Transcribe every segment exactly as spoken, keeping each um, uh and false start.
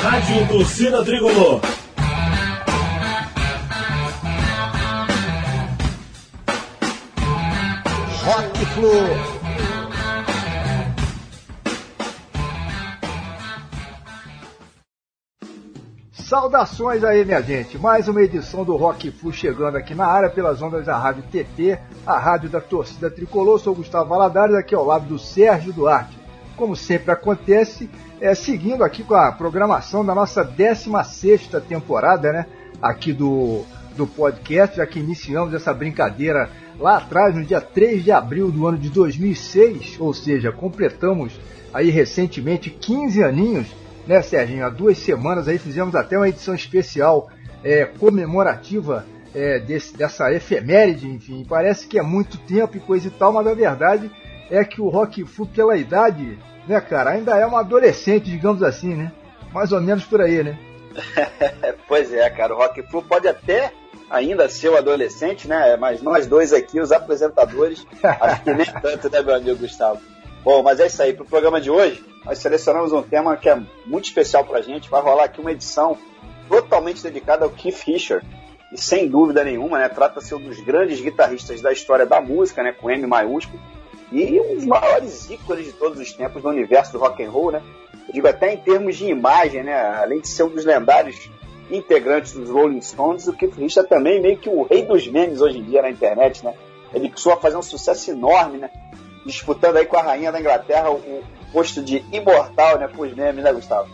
Rádio Torcida Tricolor. Rock Flu. Saudações aí, minha gente. Mais uma edição do Rock Flu chegando aqui na área pelas ondas da Rádio T T, a rádio da Torcida Tricolor. Sou o Gustavo Valadares, aqui ao lado do Sérgio Duarte. Como sempre acontece, é, seguindo aqui com a programação da nossa décima sexta temporada, né? Aqui do, do podcast, já que iniciamos essa brincadeira lá atrás, no dia três de abril do ano de dois mil e seis, ou seja, completamos aí recentemente quinze aninhos, né, Serginho? Há duas semanas aí fizemos até uma edição especial é, comemorativa é, desse, dessa efeméride, enfim, parece que é muito tempo e coisa e tal, mas a verdade é que o Rock Flu, pela idade, né, cara, ainda é um adolescente, digamos assim, né? Mais ou menos por aí, né? Pois é, cara, o Rock Flu pode até ainda ser o adolescente, né? Mas nós dois aqui, os apresentadores, acho que nem tanto, né, meu amigo Gustavo? Bom, mas é isso aí. Para o programa de hoje, nós selecionamos um tema que é muito especial para a gente. Vai rolar aqui uma edição totalmente dedicada ao Keith Richards. E sem dúvida nenhuma, né, trata-se um dos grandes guitarristas da história da música, né, com M maiúsculo, e um dos maiores ícones de todos os tempos do universo do rock and roll, né? Eu digo até em termos de imagem, né? Além de ser um dos lendários integrantes dos Rolling Stones, o Keith Richards também meio que o rei dos memes hoje em dia na internet, né? Ele costuma fazer um sucesso enorme, né? Disputando aí com a rainha da Inglaterra o, o posto de imortal, né? Pros memes, né, Gustavo?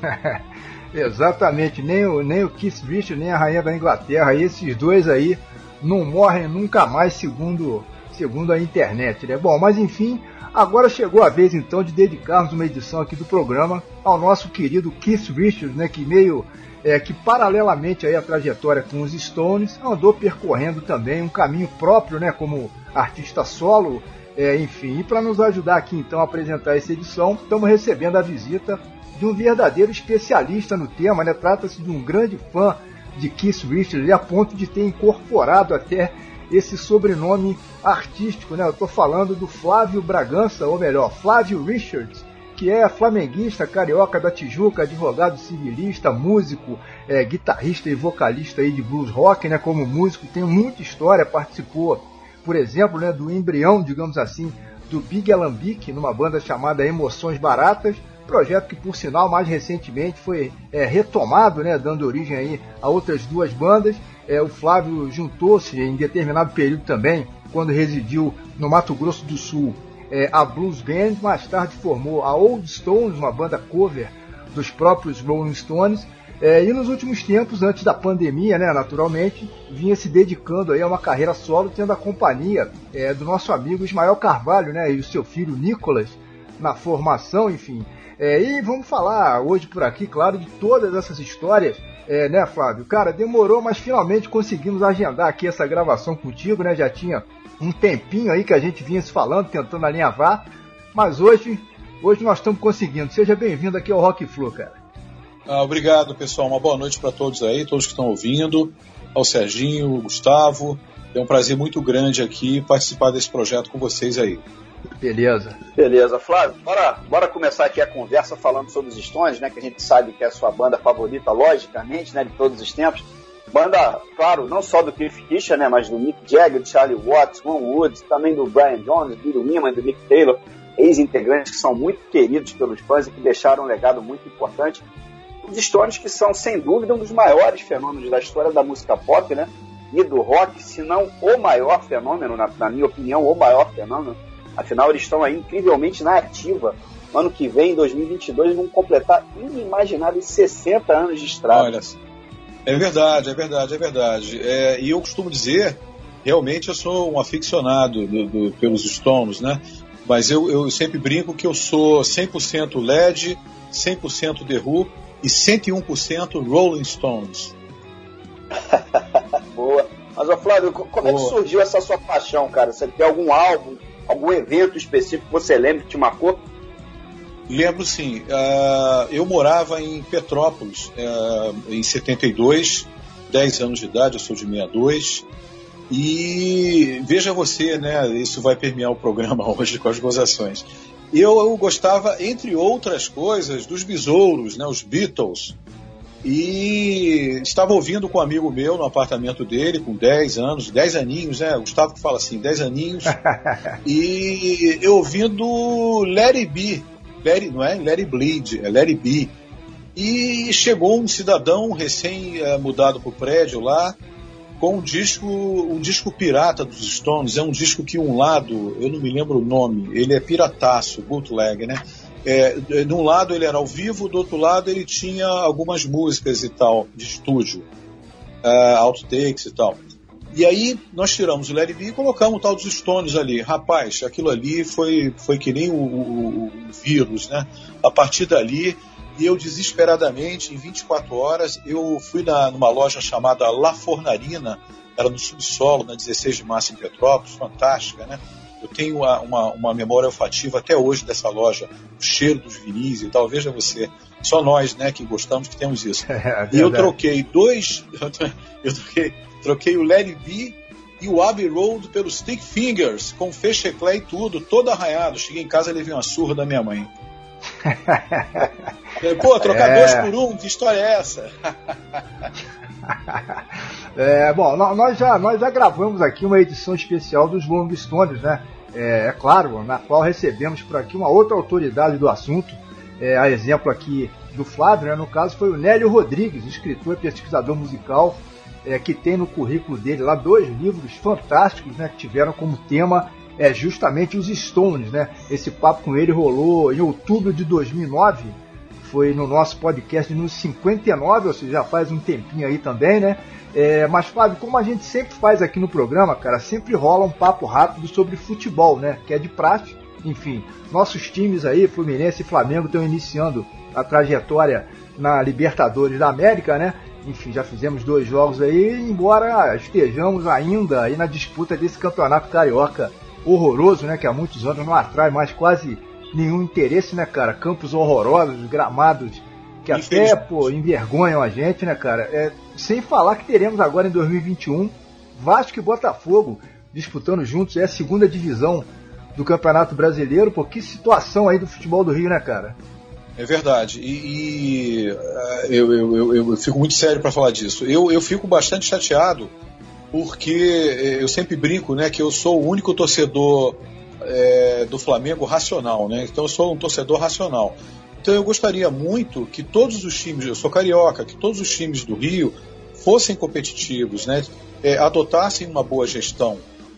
Exatamente, nem o, nem o Keith Richards, nem a rainha da Inglaterra, esses dois aí não morrem nunca mais, segundo, segundo a internet, né? Bom, mas enfim, agora chegou a vez então de dedicarmos uma edição aqui do programa ao nosso querido Keith Richards, né? Que meio... É, que paralelamente aí à trajetória com os Stones, andou percorrendo também um caminho próprio, né, como artista solo, é, enfim. E para nos ajudar aqui então a apresentar essa edição, estamos recebendo a visita de um verdadeiro especialista no tema, né? Trata-se de um grande fã de Keith Richards, a ponto de ter incorporado até esse sobrenome artístico, né? Eu estou falando do Flávio Bragança, ou melhor, Flávio Richards, que é flamenguista, carioca da Tijuca, advogado civilista, músico, é, guitarrista e vocalista aí de blues rock, né? Como músico, tem muita história, participou, por exemplo, né, do embrião, digamos assim, do Big Alambique, numa banda chamada Emoções Baratas, projeto que, por sinal, mais recentemente foi é, retomado, né, dando origem aí a outras duas bandas. É, o Flávio juntou-se em determinado período também, quando residiu no Mato Grosso do Sul, É, a Blues Band, mais tarde formou a Old Stones, uma banda cover dos próprios Rolling Stones, é, e nos últimos tempos, antes da pandemia, né, naturalmente, vinha se dedicando aí a uma carreira solo, tendo a companhia é, do nosso amigo Ismael Carvalho, né, e o seu filho Nicolas na formação, enfim. É, e vamos falar hoje por aqui, claro, de todas essas histórias, é, né, Flávio? Cara, demorou, mas finalmente conseguimos agendar aqui essa gravação contigo, né, já tinha um tempinho aí que a gente vinha se falando, tentando alinhavar, mas hoje, hoje nós estamos conseguindo. Seja bem-vindo aqui ao Rock Flu, cara. Ah, obrigado, pessoal. Uma boa noite para todos aí, todos que estão ouvindo, ao Serginho, ao Gustavo. É um prazer muito grande aqui participar desse projeto com vocês aí. Beleza. Beleza, Flávio. Bora, bora começar aqui a conversa falando sobre os Stones, né? Que a gente sabe que é a sua banda favorita, logicamente, né? De todos os tempos. Banda, claro, não só do Keith Richards, né, mas do Mick Jagger, do Charlie Watts, Ron Wood, também do Brian Jones, do Bill Wyman, do Mick Taylor, ex-integrantes que são muito queridos pelos fãs e que deixaram um legado muito importante. Os Stones, que são, sem dúvida, um dos maiores fenômenos da história da música pop, né, e do rock, se não o maior fenômeno, na, na minha opinião, o maior fenômeno. Afinal, eles estão aí incrivelmente na ativa. No ano que vem, em dois mil e vinte e dois, vão completar inimagináveis sessenta anos de estrada. Olha, é verdade, é verdade, é verdade. É, e eu costumo dizer, realmente eu sou um aficionado do, do, pelos Stones, né? Mas eu, eu sempre brinco que eu sou cem por cento L E D, cem por cento The Who e cento e um por cento Rolling Stones. Boa. Mas, ô Flávio, como é que surgiu essa sua paixão, cara? Você tem algum álbum, algum evento específico que você lembra que te marcou? Lembro sim. Uh, eu morava em Petrópolis uh, em setenta e dois, dez anos de idade, eu sou de sessenta e dois. E veja você, né, isso vai permear o programa hoje com as gozações. eu, eu gostava, entre outras coisas, dos besouros, né, os Beatles. E estava ouvindo com um amigo meu no apartamento dele, com dez anos, dez aninhos, né? O Gustavo que fala assim, dez aninhos. E eu ouvindo Let It Be, Let It, não é Let It Bleed, é Let It Be. E chegou um cidadão recém-mudado para o prédio lá, com um disco, um disco pirata dos Stones. É um disco que um lado, eu não me lembro o nome, ele é pirataço, bootleg, né? É, de um lado ele era ao vivo, do outro lado ele tinha algumas músicas e tal, de estúdio, uh, outtakes e tal. E aí nós tiramos o Let It Be e colocamos o tal dos Stones ali. Rapaz, aquilo ali foi, foi que nem o, o, o vírus, né? A partir dali, eu desesperadamente, em vinte e quatro horas, eu fui na, numa loja chamada La Fornarina, era no subsolo, na dezesseis de março em Petrópolis, fantástica, né? Eu tenho uma, uma, uma memória olfativa até hoje dessa loja, o cheiro dos vinis e tal. Veja você, só nós, né, que gostamos, que temos isso. É, e eu troquei dois, eu troquei, troquei o Let It Be e o Abbey Road pelos Stick Fingers, com fecheclé e tudo, todo arranhado. Cheguei em casa e levei uma surra da minha mãe. Pô, trocar é... dois por um, que história é essa? É, bom, nós já, nós já gravamos aqui uma edição especial dos Rolling Stones, né? É, é claro, na qual recebemos por aqui uma outra autoridade do assunto, é, a exemplo aqui do Flávio, né? No caso foi o Nélio Rodrigues, escritor e pesquisador musical, é, que tem no currículo dele lá dois livros fantásticos, né? Que tiveram como tema é, justamente os Stones, né? Esse papo com ele rolou em outubro de dois mil e nove, foi no nosso podcast no cinquenta e nove, ou seja, já faz um tempinho aí também, né? É, mas, Fábio, como a gente sempre faz aqui no programa, cara, sempre rola um papo rápido sobre futebol, né? Que é de praxe. Enfim, nossos times aí, Fluminense e Flamengo, estão iniciando a trajetória na Libertadores da América, né? Enfim, já fizemos dois jogos aí, embora estejamos ainda aí na disputa desse campeonato carioca horroroso, né? Que há muitos anos não atrai mais quase nenhum interesse, né, cara? Campos horrorosos, gramados que até, pô, envergonham a gente, né, cara? É, sem falar que teremos agora em dois mil e vinte e um Vasco e Botafogo disputando juntos, é a segunda divisão do Campeonato Brasileiro. Pô, que situação aí do futebol do Rio, né, cara? É verdade, e, e uh, eu, eu, eu, eu fico muito sério para falar disso. Eu, eu fico bastante chateado porque eu sempre brinco, né, que eu sou o único torcedor é, do Flamengo racional, né? Então eu sou um torcedor racional. Então eu gostaria muito que todos os times, eu sou carioca, que todos os times do Rio fossem competitivos, né? É, adotassem uma boa gestão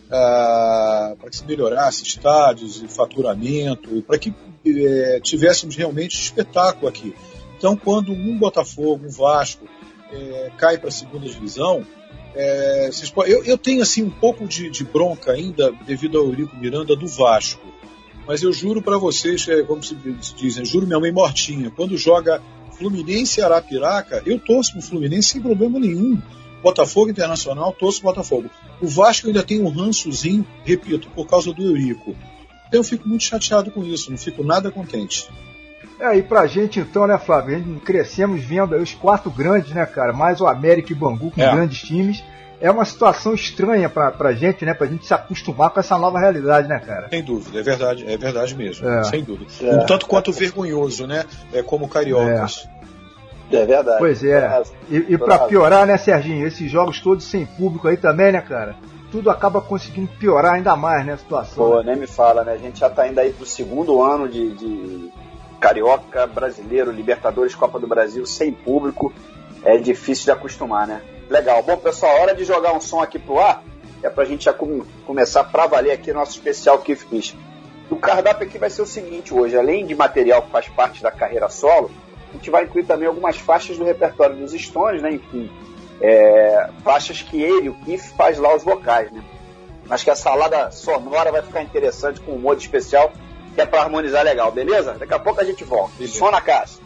ah, para que se melhorasse estádios e faturamento, e para que é, tivéssemos realmente espetáculo aqui. Então quando um Botafogo, um Vasco é, cai para a segunda divisão, é, vocês, eu, eu tenho assim um pouco de, de bronca ainda devido ao Eurico Miranda do Vasco. Mas eu juro para vocês, é, como se dizem, juro minha mãe mortinha, quando joga Fluminense e Arapiraca, eu torço pro Fluminense sem problema nenhum. Botafogo Internacional, torço pro Botafogo. O Vasco ainda tem um rançozinho, repito, por causa do Eurico. Então eu fico muito chateado com isso, não fico nada contente. É, e pra gente então, né, Flávio, crescemos vendo aí os quatro grandes, né, cara, mais o América e Bangu com é. grandes times. É uma situação estranha pra, pra gente, né? Pra gente se acostumar com essa nova realidade, né, cara? Sem dúvida, é verdade, é verdade mesmo, é. sem dúvida. É. Um tanto quanto vergonhoso, né? É como cariocas. É, é verdade. Pois é. E, e pra piorar, né, Serginho? Esses jogos todos sem público aí também, né, cara? Tudo acaba conseguindo piorar ainda mais, né, a situação. Pô, nem me fala, né? A gente já tá indo aí pro segundo ano de, de Carioca, Brasileiro, Libertadores, Copa do Brasil, sem público. É difícil de acostumar, né? Legal. Bom, pessoal, hora de jogar um som aqui pro ar. É pra gente já com, começar pra valer aqui nosso especial Keith Fish. O cardápio aqui vai ser o seguinte hoje. Além de material que faz parte da carreira solo, a gente vai incluir também algumas faixas do repertório dos Stones, né? Enfim, é, faixas que ele, o Keith, faz lá os vocais, né? Acho que a salada sonora vai ficar interessante com um modo especial, que é pra harmonizar legal, beleza? Daqui a pouco a gente volta. Beleza. Som na casa.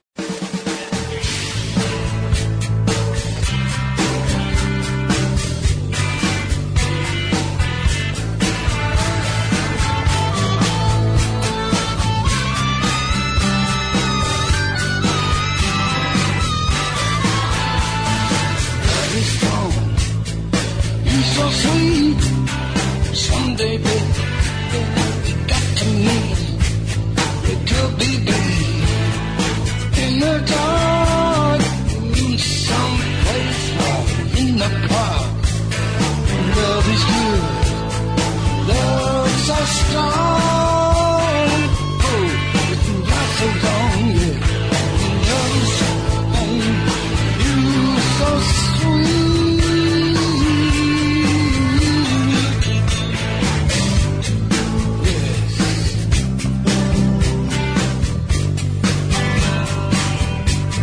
So sweet, someday, baby, you got to meet It could be babe in the dark, someplace in the park. Love is good, love so strong. Oh, it's not so long, yeah. Love is so long, you so sweet. Yes.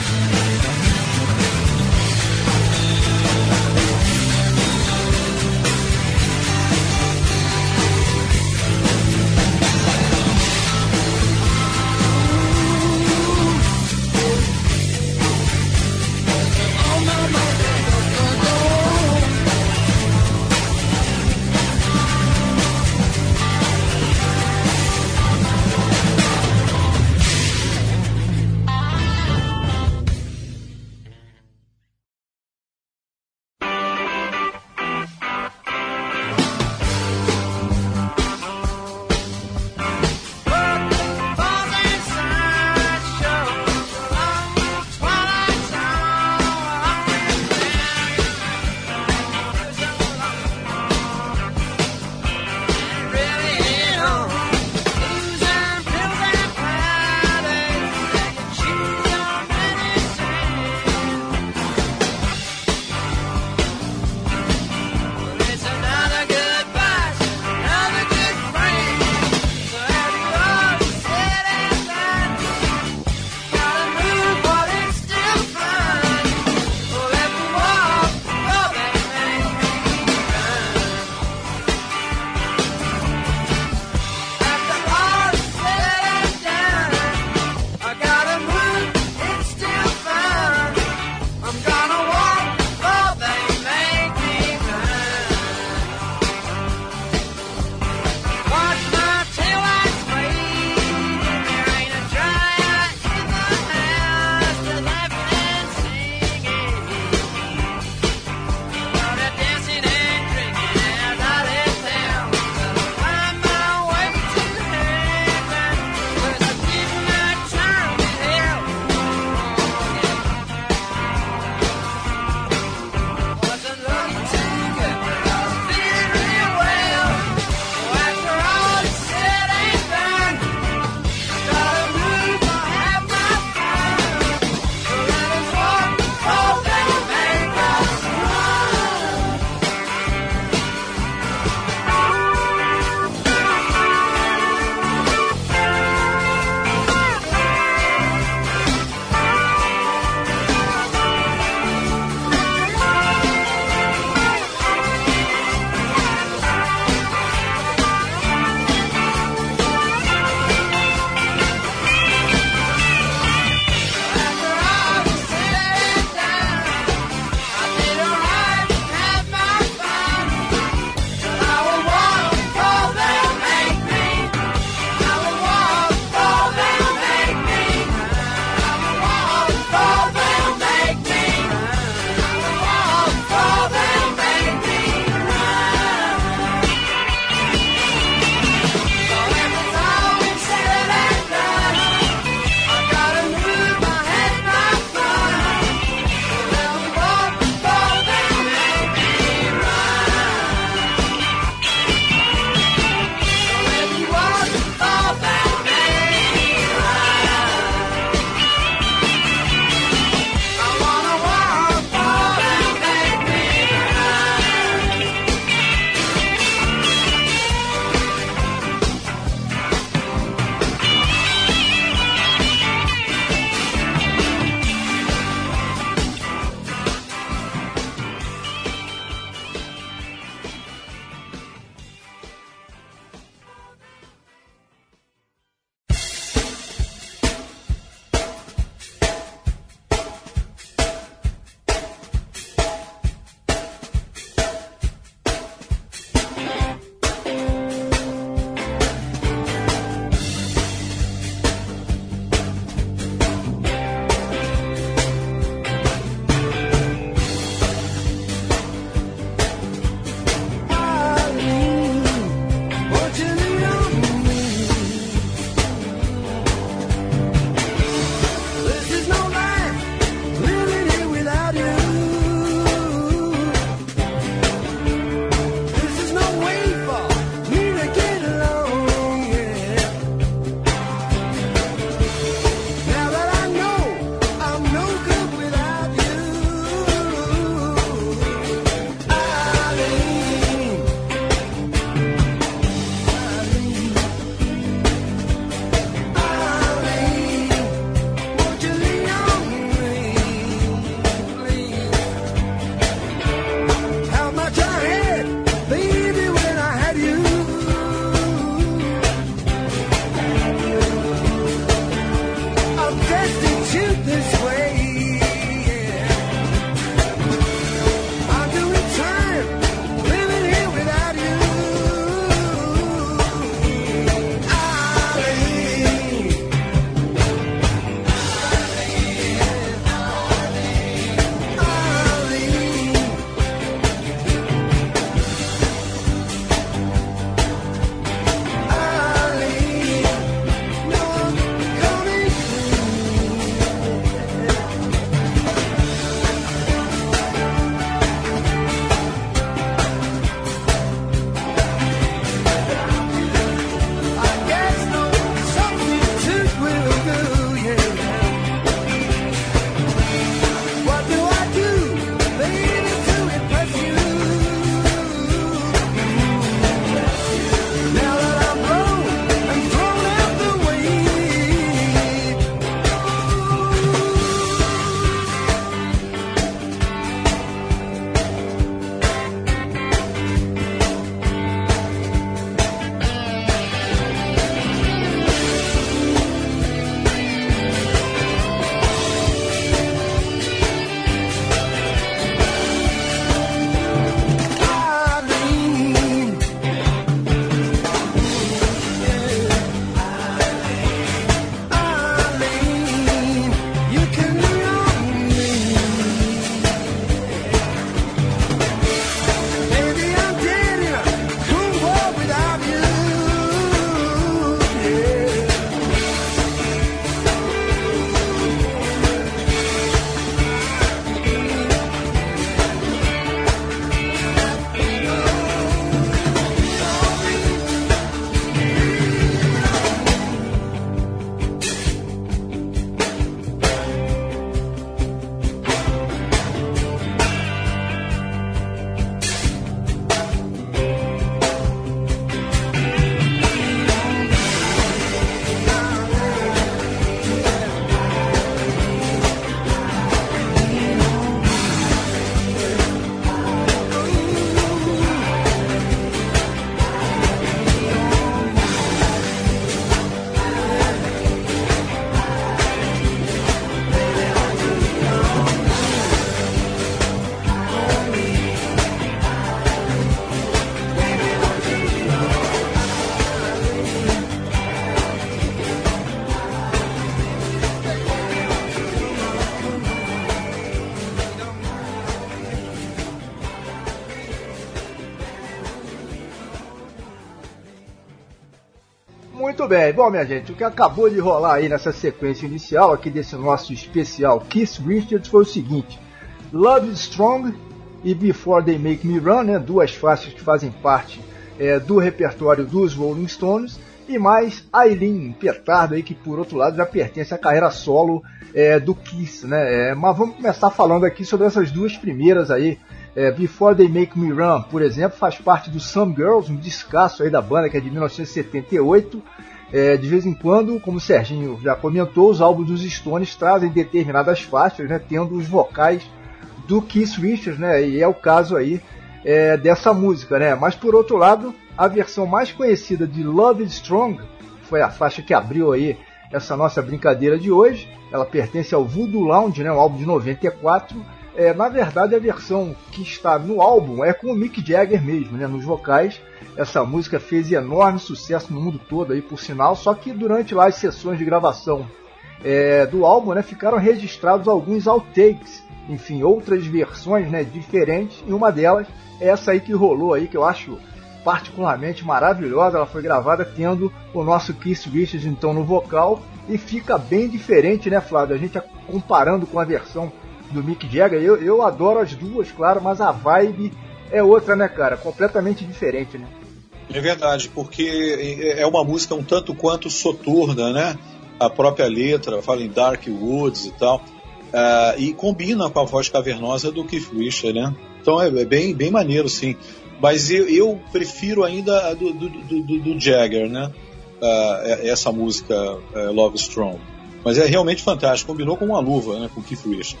Muito bem, bom minha gente, o que acabou de rolar aí nessa sequência inicial aqui desse nosso especial Keith Richards foi o seguinte: Love is Strong e Before They Make Me Run, né, duas faixas que fazem parte é, do repertório dos Rolling Stones, e mais Eileen, petardo aí que por outro lado já pertence à carreira solo é, do Kiss, né, é, mas vamos começar falando aqui sobre essas duas primeiras aí. É, Before They Make Me Run, por exemplo, faz parte do Some Girls, um descasso aí da banda que é de mil novecentos e setenta e oito. É, de vez em quando, como o Serginho já comentou, os álbuns dos Stones trazem determinadas faixas, né, tendo os vocais do Keith Richards, né, e é o caso aí é, dessa música, né. Mas por outro lado, a versão mais conhecida de Love is Strong foi a faixa que abriu aí essa nossa brincadeira de hoje. Ela pertence ao Voodoo Lounge, né, um álbum de noventa e quatro. É, na verdade, a versão que está no álbum é com o Mick Jagger mesmo, né, nos vocais. Essa música fez enorme sucesso no mundo todo, aí, por sinal, só que durante lá as sessões de gravação é, do álbum, né, ficaram registrados alguns outtakes, enfim, outras versões, né, diferentes, e uma delas é essa aí que rolou, aí, que eu acho particularmente maravilhosa. Ela foi gravada tendo o nosso Keith Richards então no vocal, e fica bem diferente, né, Flávio? A gente comparando com a versão do Mick Jagger, eu, eu adoro as duas, claro, mas a vibe é outra, né, cara? Completamente diferente, né? É verdade, porque é uma música um tanto quanto soturna, né? A própria letra fala em Dark Woods e tal, uh, e combina com a voz cavernosa do Keith Richards, né? Então é, é bem, bem maneiro, sim. Mas eu, eu prefiro ainda a do, do, do, do Jagger, né? Uh, essa música uh, Love Strong. Mas é realmente fantástico, combinou com uma luva, né? Com o Keith Richards.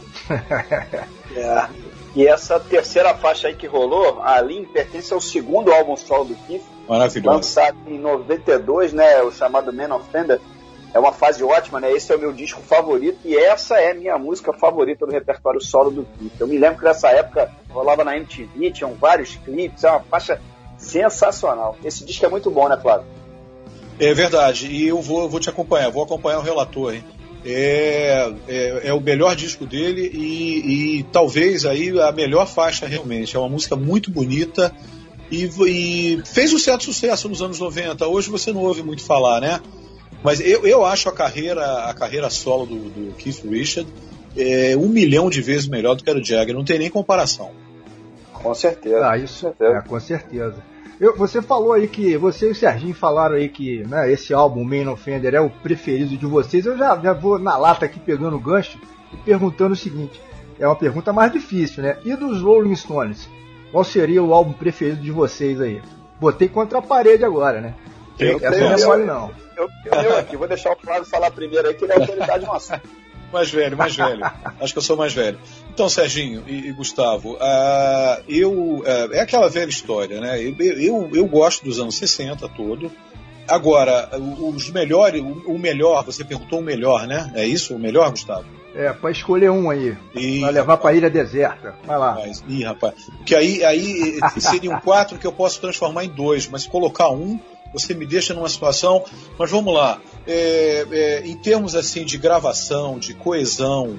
É. E essa terceira faixa aí que rolou, a Eileen, pertence ao segundo álbum solo do Keith, maravilhoso, lançado em noventa e dois, né, o chamado Man of Fender. É uma fase ótima, né? Esse é o meu disco favorito e essa é a minha música favorita do repertório solo do Keith. Eu me lembro que nessa época rolava na M T V, tinham vários clipes, é uma faixa sensacional. Esse disco é muito bom, né, Flávio? É verdade, e eu vou, vou te acompanhar, vou acompanhar o relator, hein? É, é, é o melhor disco dele e, e talvez aí a melhor faixa realmente. É uma música muito bonita e, e fez um certo sucesso nos anos noventa. Hoje você não ouve muito falar, né? Mas eu, eu acho a carreira, a carreira solo do, do Keith Richards é, um milhão de vezes melhor do que a do Jagger, não tem nem comparação. Com certeza. Ah, isso com certeza. É, com certeza. Eu, você falou aí que, você e o Serginho falaram aí que, né, esse álbum, Man of Fender, é o preferido de vocês. Eu já, já vou na lata aqui pegando o gancho e perguntando o seguinte, é uma pergunta mais difícil, né? E dos Rolling Stones? Qual seria o álbum preferido de vocês aí? Botei contra a parede agora, né? Eu Essa não é mole, não. Eu, eu, eu aqui, vou deixar o Flávio falar primeiro aí, que ele é autoridade no assunto. Mais velho, mais velho. Acho que eu sou mais velho. Então, Serginho e, e Gustavo, uh, eu, uh, é aquela velha história, né? Eu, eu, eu gosto dos anos sessenta todo. Agora, os melhores, o, o melhor, você perguntou o melhor, né? É isso? O melhor, Gustavo? É, pra escolher um aí. E, pra levar pra ilha deserta. Vai lá. Mas, ih, rapaz. Porque aí, aí seriam quatro que eu posso transformar em dois, mas se colocar um, você me deixa numa situação. Mas vamos lá. É, é, em termos assim de gravação, de coesão,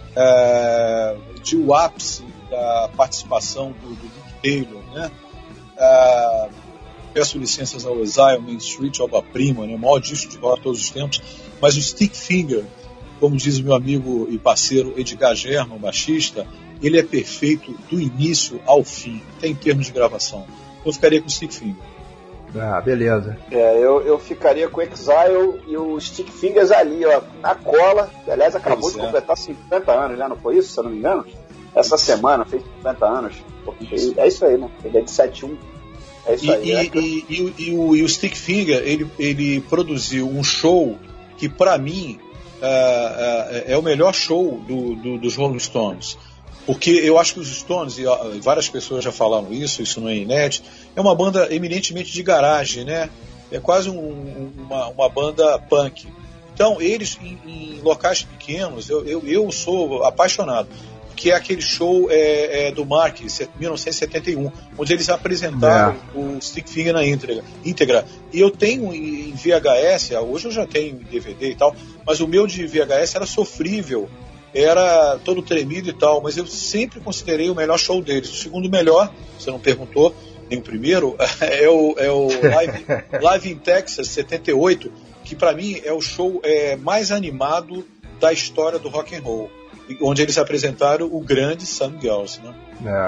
é, de o ápice da participação do, do Mick Taylor, né? É, peço licenças ao Exile, Main Street, obra-prima, né? O maior disco de rock de todos os tempos, mas o Stick Finger, como diz o meu amigo e parceiro Edgar German, baixista, ele é perfeito do início ao fim, até em termos de gravação. Eu ficaria com o Stick Finger. Ah, beleza. É, eu, eu ficaria com o Exile e o Stick Fingers ali, ó, na cola. Aliás, acabou pois de é. completar cinquenta anos, já não foi isso, se eu não me engano? Essa semana fez cinquenta anos. Isso. É isso aí, né? Ele é de setenta e um. É isso e, aí. E, é que... e, e, e, o, e o Stick Finger, ele, ele produziu um show que, pra mim, uh, uh, é o melhor show do, do, dos Rolling Stones. Porque eu acho que os Stones, e várias pessoas já falaram isso, isso não é inédito, é uma banda eminentemente de garagem, né? É quase um, uma, uma banda punk. Então, eles, em, em locais pequenos, eu, eu, eu sou apaixonado. Que é aquele show é, é, do Mark, mil novecentos e setenta e um, onde eles apresentaram é. o Stick Finger na íntegra, íntegra. E eu tenho em V H S, hoje eu já tenho em D V D e tal, mas o meu de V H S era sofrível, era todo tremido e tal, mas eu sempre considerei o melhor show deles. O segundo melhor, você não perguntou, nem o primeiro, é o, é o Live, Live in Texas setenta e oito, que para mim é o show é, mais animado da história do rock and roll, onde eles apresentaram o grande Some Girls, né?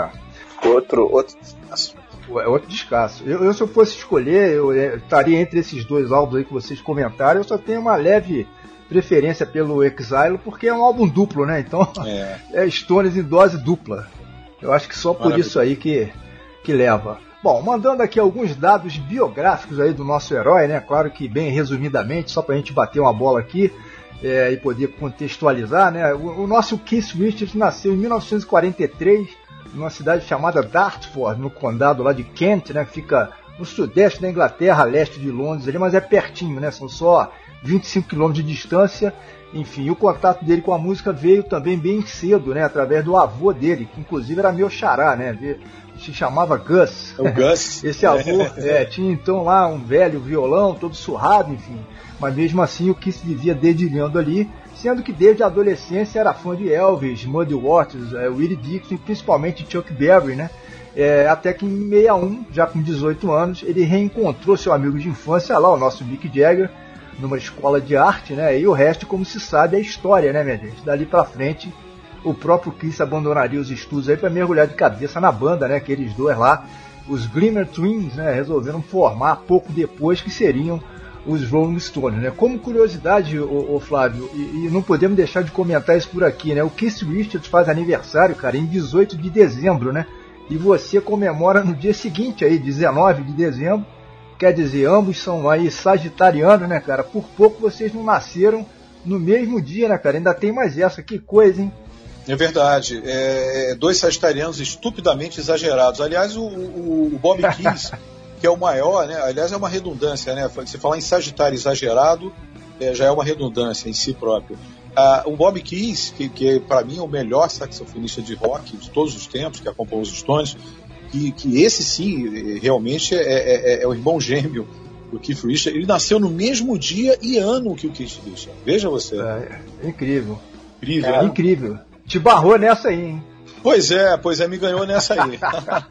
É. Outro, outro descasso. É outro descasso. Eu, eu, se eu fosse escolher, eu, eu estaria entre esses dois álbuns aí que vocês comentaram. Eu só tenho uma leve preferência pelo Exile, porque é um álbum duplo, né? Então é, é Stones em dose dupla. Eu acho que só por Maravilha. Isso aí que, que leva. Bom, mandando aqui alguns dados biográficos aí do nosso herói, né? Claro que bem resumidamente, só pra gente bater uma bola aqui é, e poder contextualizar, né? O, o nosso Keith Richards nasceu em mil novecentos e quarenta e três, numa cidade chamada Dartford, no condado lá de Kent, né? Que fica no sudeste da Inglaterra, a leste de Londres, ali, mas é pertinho, né? São só vinte e cinco quilômetros de distância. Enfim, o contato dele com a música veio também bem cedo, né? Através do avô dele, que inclusive era meu xará, né? Se chamava Gus. O Gus. Esse avô é, tinha então lá um velho violão, todo surrado, enfim. Mas mesmo assim o que se vivia dedilhando ali, sendo que desde a adolescência era fã de Elvis, Muddy Waters, é, Willie Dixon e principalmente Chuck Berry, né? É, até que em sessenta e um, já com dezoito anos, ele reencontrou seu amigo de infância lá, o nosso Mick Jagger, numa escola de arte, né? E o resto, como se sabe, é história, né, minha gente? Dali pra frente, o próprio Kiss abandonaria os estudos aí para mergulhar de cabeça na banda, né? Aqueles dois lá, os Glimmer Twins, né? Resolveram formar pouco depois que seriam os Rolling Stones, né? Como curiosidade, ô, ô Flávio, e, e não podemos deixar de comentar isso por aqui, né? O Keith Richards faz aniversário, cara, em dezoito de dezembro, né? E você comemora no dia seguinte aí, dezenove de dezembro. Quer dizer, ambos são aí sagitarianos, né, cara? Por pouco vocês não nasceram no mesmo dia, né, cara? Ainda tem mais essa, que coisa, hein? É verdade. É, dois sagitarianos estupidamente exagerados. Aliás, o, o, o Bob Keys, que é o maior, né? Aliás, é uma redundância, né? Se falar em sagitário exagerado, é, já é uma redundância em si próprio. Ah, o Bob Keys, que, que para mim é o melhor saxofonista de rock de todos os tempos, que acompanhou os Stones, que, que esse sim, realmente é, é, é o irmão gêmeo do Keith Richards. Ele nasceu no mesmo dia e ano que o Keith Richards. Veja você. É, é incrível. Incrível. É, incrível. Te barrou nessa aí, hein? Pois é, pois é, me ganhou nessa aí.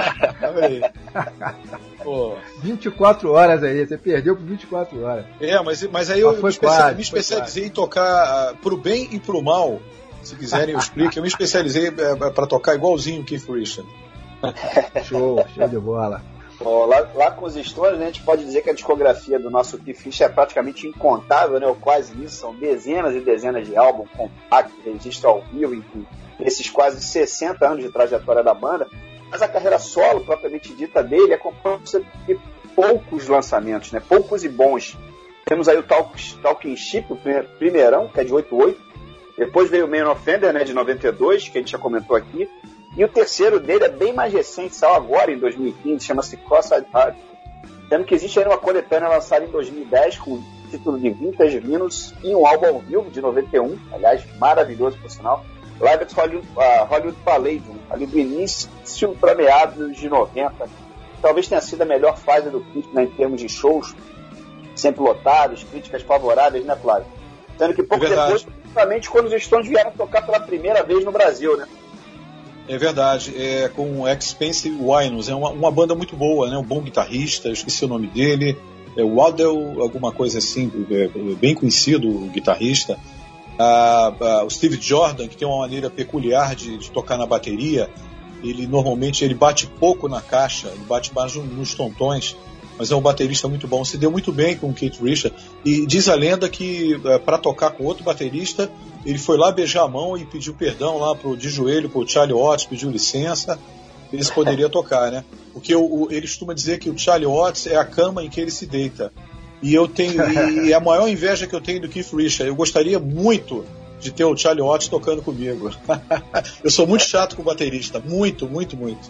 Pô. vinte e quatro horas aí, você perdeu por vinte e quatro horas. É, mas, mas aí eu me, especial, quase, me especializei em tocar uh, pro bem e pro mal. Se quiserem eu explico. Eu me especializei uh, para tocar igualzinho o Keith Richards. Show, show de bola. Bom, lá, lá com os Stones, né, a gente pode dizer que a discografia do nosso Keith Richards é praticamente incontável, né, ou quase isso, são dezenas e dezenas de álbuns, compactos, registro ao vivo, enfim, esses quase sessenta anos de trajetória da banda, mas a carreira solo, propriamente dita, dele é composta de poucos lançamentos, né, poucos e bons. Temos aí o Talk, Talking Ship, o primeirão, que é de oitenta e oito, depois veio o Man Offender, né, de noventa e dois, que a gente já comentou aqui, e o terceiro dele é bem mais recente, saiu agora em dois mil e quinze, chama-se Cross-Eyed Heart. Sendo que existe ainda uma coletânea lançada em dois mil e dez com o título de Vintage Venus e um álbum ao vivo de noventa e um, aliás, maravilhoso por sinal, Live at Hollywood, uh, Hollywood Palladium, ali do início para meados de noventa. Talvez tenha sido a melhor fase do Keith, né, em termos de shows, sempre lotados, críticas favoráveis, né, Flávio? Sendo que pouco é depois, principalmente quando os Stones vieram tocar pela primeira vez no Brasil, né? É verdade, é com Expensive Winans, é uma, uma banda muito boa, né? Um bom guitarrista, eu esqueci o nome dele, é o Waddell, alguma coisa assim, é, bem conhecido, o guitarrista. Ah, ah, o Steve Jordan, que tem uma maneira peculiar de, de tocar na bateria, ele normalmente ele bate pouco na caixa, ele bate mais nos tontões, mas é um baterista muito bom, se deu muito bem com o Keith Richards, e diz a lenda que para tocar com outro baterista, ele foi lá beijar a mão e pediu perdão lá pro, de joelho pro Charlie Watts, pediu licença, eles poderiam tocar, né? Porque o, o, ele costuma dizer que o Charlie Watts é a cama em que ele se deita, e eu tenho e, e a maior inveja que eu tenho do Keith Richards, eu gostaria muito de ter o Charlie Watts tocando comigo. Eu sou muito chato com o baterista, muito, muito, muito.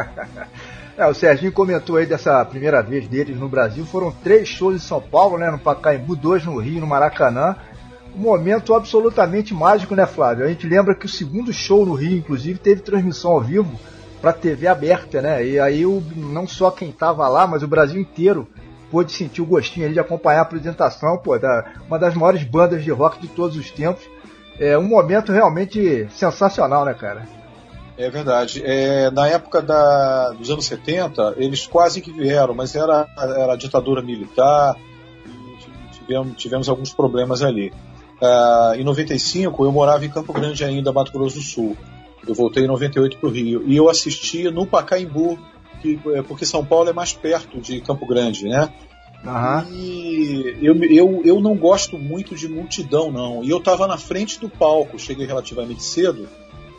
É, o Serginho comentou aí dessa primeira vez deles no Brasil. Foram três shows em São Paulo, né, no Pacaembu, dois no Rio, no Maracanã. Um momento absolutamente mágico, né, Flávio? A gente lembra que o segundo show no Rio, inclusive, teve transmissão ao vivo para T V aberta, né? E aí o, não só quem estava lá, mas o Brasil inteiro pôde sentir o gostinho ali de acompanhar a apresentação, pô, da uma das maiores bandas de rock de todos os tempos. É um momento realmente sensacional, né, cara? É verdade. É, na época da, dos anos setenta, eles quase que vieram, mas era, era a ditadura militar e tivemos, tivemos alguns problemas ali. Uh, em noventa e cinco, eu morava em Campo Grande ainda, Mato Grosso do Sul. Eu voltei em noventa e oito para o Rio. E eu assisti no Pacaembu, que, porque São Paulo é mais perto de Campo Grande, né? Uhum. E eu, eu, eu não gosto muito de multidão, não. E eu estava na frente do palco, cheguei relativamente cedo,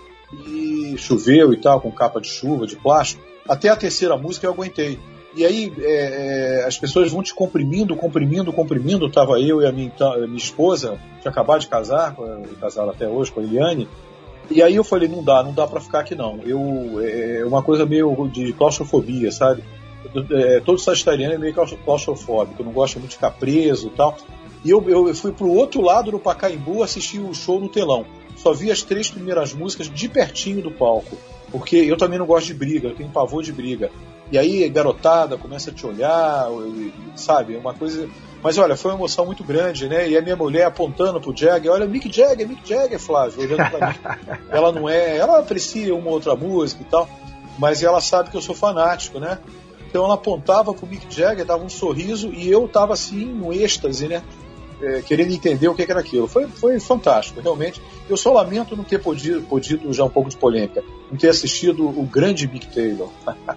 e choveu e tal, com capa de chuva, de plástico. Até a terceira música eu aguentei. E aí é, é, as pessoas vão te comprimindo, comprimindo, comprimindo. Estava eu e a minha, a minha esposa, tinha acabado de casar, casada até hoje com a Eliane. E aí eu falei, não dá, não dá pra ficar aqui não. Eu, é uma coisa meio de claustrofobia, sabe? É, todo sagitariano é meio claustrofóbico, não gosta muito de ficar preso e tal. E eu, eu fui pro outro lado do Pacaembu assistir o show no telão. Só vi as três primeiras músicas de pertinho do palco, porque eu também não gosto de briga, eu tenho pavor de briga. E aí garotada começa a te olhar, sabe, é uma coisa... Mas olha, foi uma emoção muito grande, né? E a minha mulher apontando pro Jagger, olha, Mick Jagger, Mick Jagger, Flávio, olhando pra mim. Ela não é, ela aprecia uma outra música e tal, mas ela sabe que eu sou fanático, né? Então ela apontava pro Mick Jagger, dava um sorriso, e eu tava assim, no êxtase, né? É, querendo entender o que era aquilo. Foi, foi fantástico, realmente. Eu só lamento não ter podido, podido, já um pouco de polêmica, não ter assistido o grande Mick Taylor.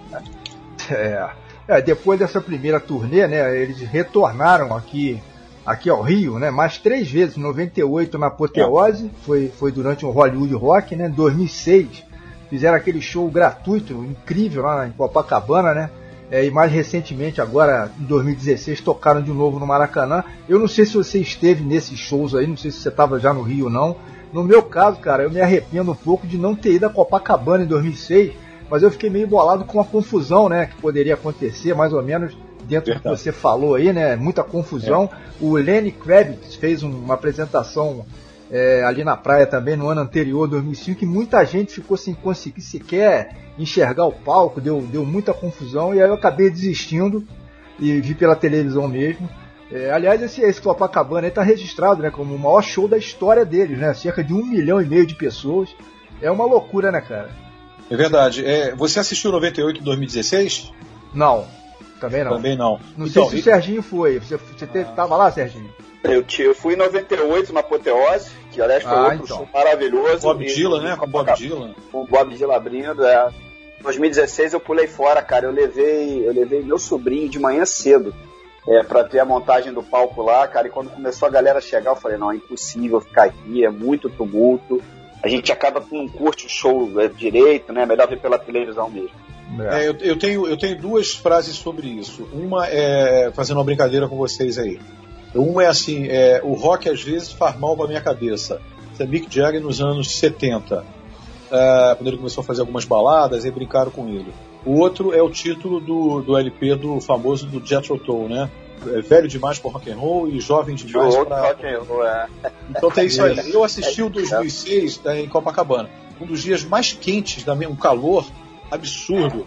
é. É, depois dessa primeira turnê, né, eles retornaram aqui, aqui ao Rio, né, mais três vezes, em noventa e oito na Apoteose, é. foi, foi durante um Hollywood Rock, né, em dois mil e seis fizeram aquele show gratuito, incrível lá em Copacabana, né, é, e mais recentemente, agora em dois mil e dezesseis, tocaram de novo no Maracanã. Eu não sei se você esteve nesses shows aí, não sei se você estava já no Rio ou não. No meu caso, cara, eu me arrependo um pouco de não ter ido a Copacabana em dois mil e seis, mas eu fiquei meio bolado com a confusão, né, que poderia acontecer, mais ou menos dentro Verdade. do que você falou aí, né, muita confusão. É. O Lenny Kravitz fez uma apresentação é, ali na praia também no ano anterior, dois mil e cinco, e muita gente ficou sem conseguir sequer enxergar o palco, deu, deu muita confusão, e aí eu acabei desistindo e vi pela televisão mesmo. É, aliás, esse, esse Copacabana aí tá registrado, né, como o maior show da história deles, né, cerca de um milhão e meio de pessoas. É uma loucura, né, cara? É verdade. É, você assistiu noventa e oito em dois mil e dezesseis? Não, também não. Também não. Não então, sei se e... o Serginho foi. Você, você teve, ah. tava lá, Serginho? Eu, eu fui em noventa e oito na Apoteose, que aliás foi ah, outro então. show maravilhoso. Bob Dylan, né? Com Bob Dylan. Com o Bob Dylan abrindo, é. Em dois mil e dezesseis eu pulei fora, cara. Eu levei, eu levei meu sobrinho de manhã cedo é, pra ter a montagem do palco lá, cara. E quando começou a galera a chegar, eu falei, não, é impossível ficar aqui, é muito tumulto. A gente acaba que não curte o show é, direito, né? Melhor ver pela televisão mesmo. É, eu, eu, tenho, eu tenho duas frases sobre isso. Uma é, fazendo uma brincadeira com vocês aí. Uma é assim, é, o rock às vezes faz mal pra minha cabeça. Isso é Mick Jagger nos anos setenta. Uh, quando ele começou a fazer algumas baladas, aí brincaram com ele. O outro é o título do, do L P do famoso do Jethro Tull, né? É velho demais para rock and roll e jovem demais para rock and roll, é. Então tem isso aí. Eu assisti o dois mil e seis em Copacabana, um dos dias mais quentes, um calor absurdo.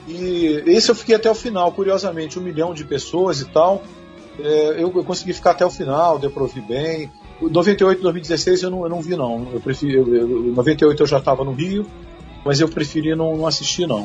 E esse eu fiquei até o final, curiosamente, um milhão de pessoas e tal. É, eu, eu consegui ficar até o final, deu para ouvir bem. noventa e oito, dois mil e dezesseis eu não, eu não vi não. Eu preferi, eu, eu, noventa e oito eu já estava no Rio, mas eu preferi não, não assistir não.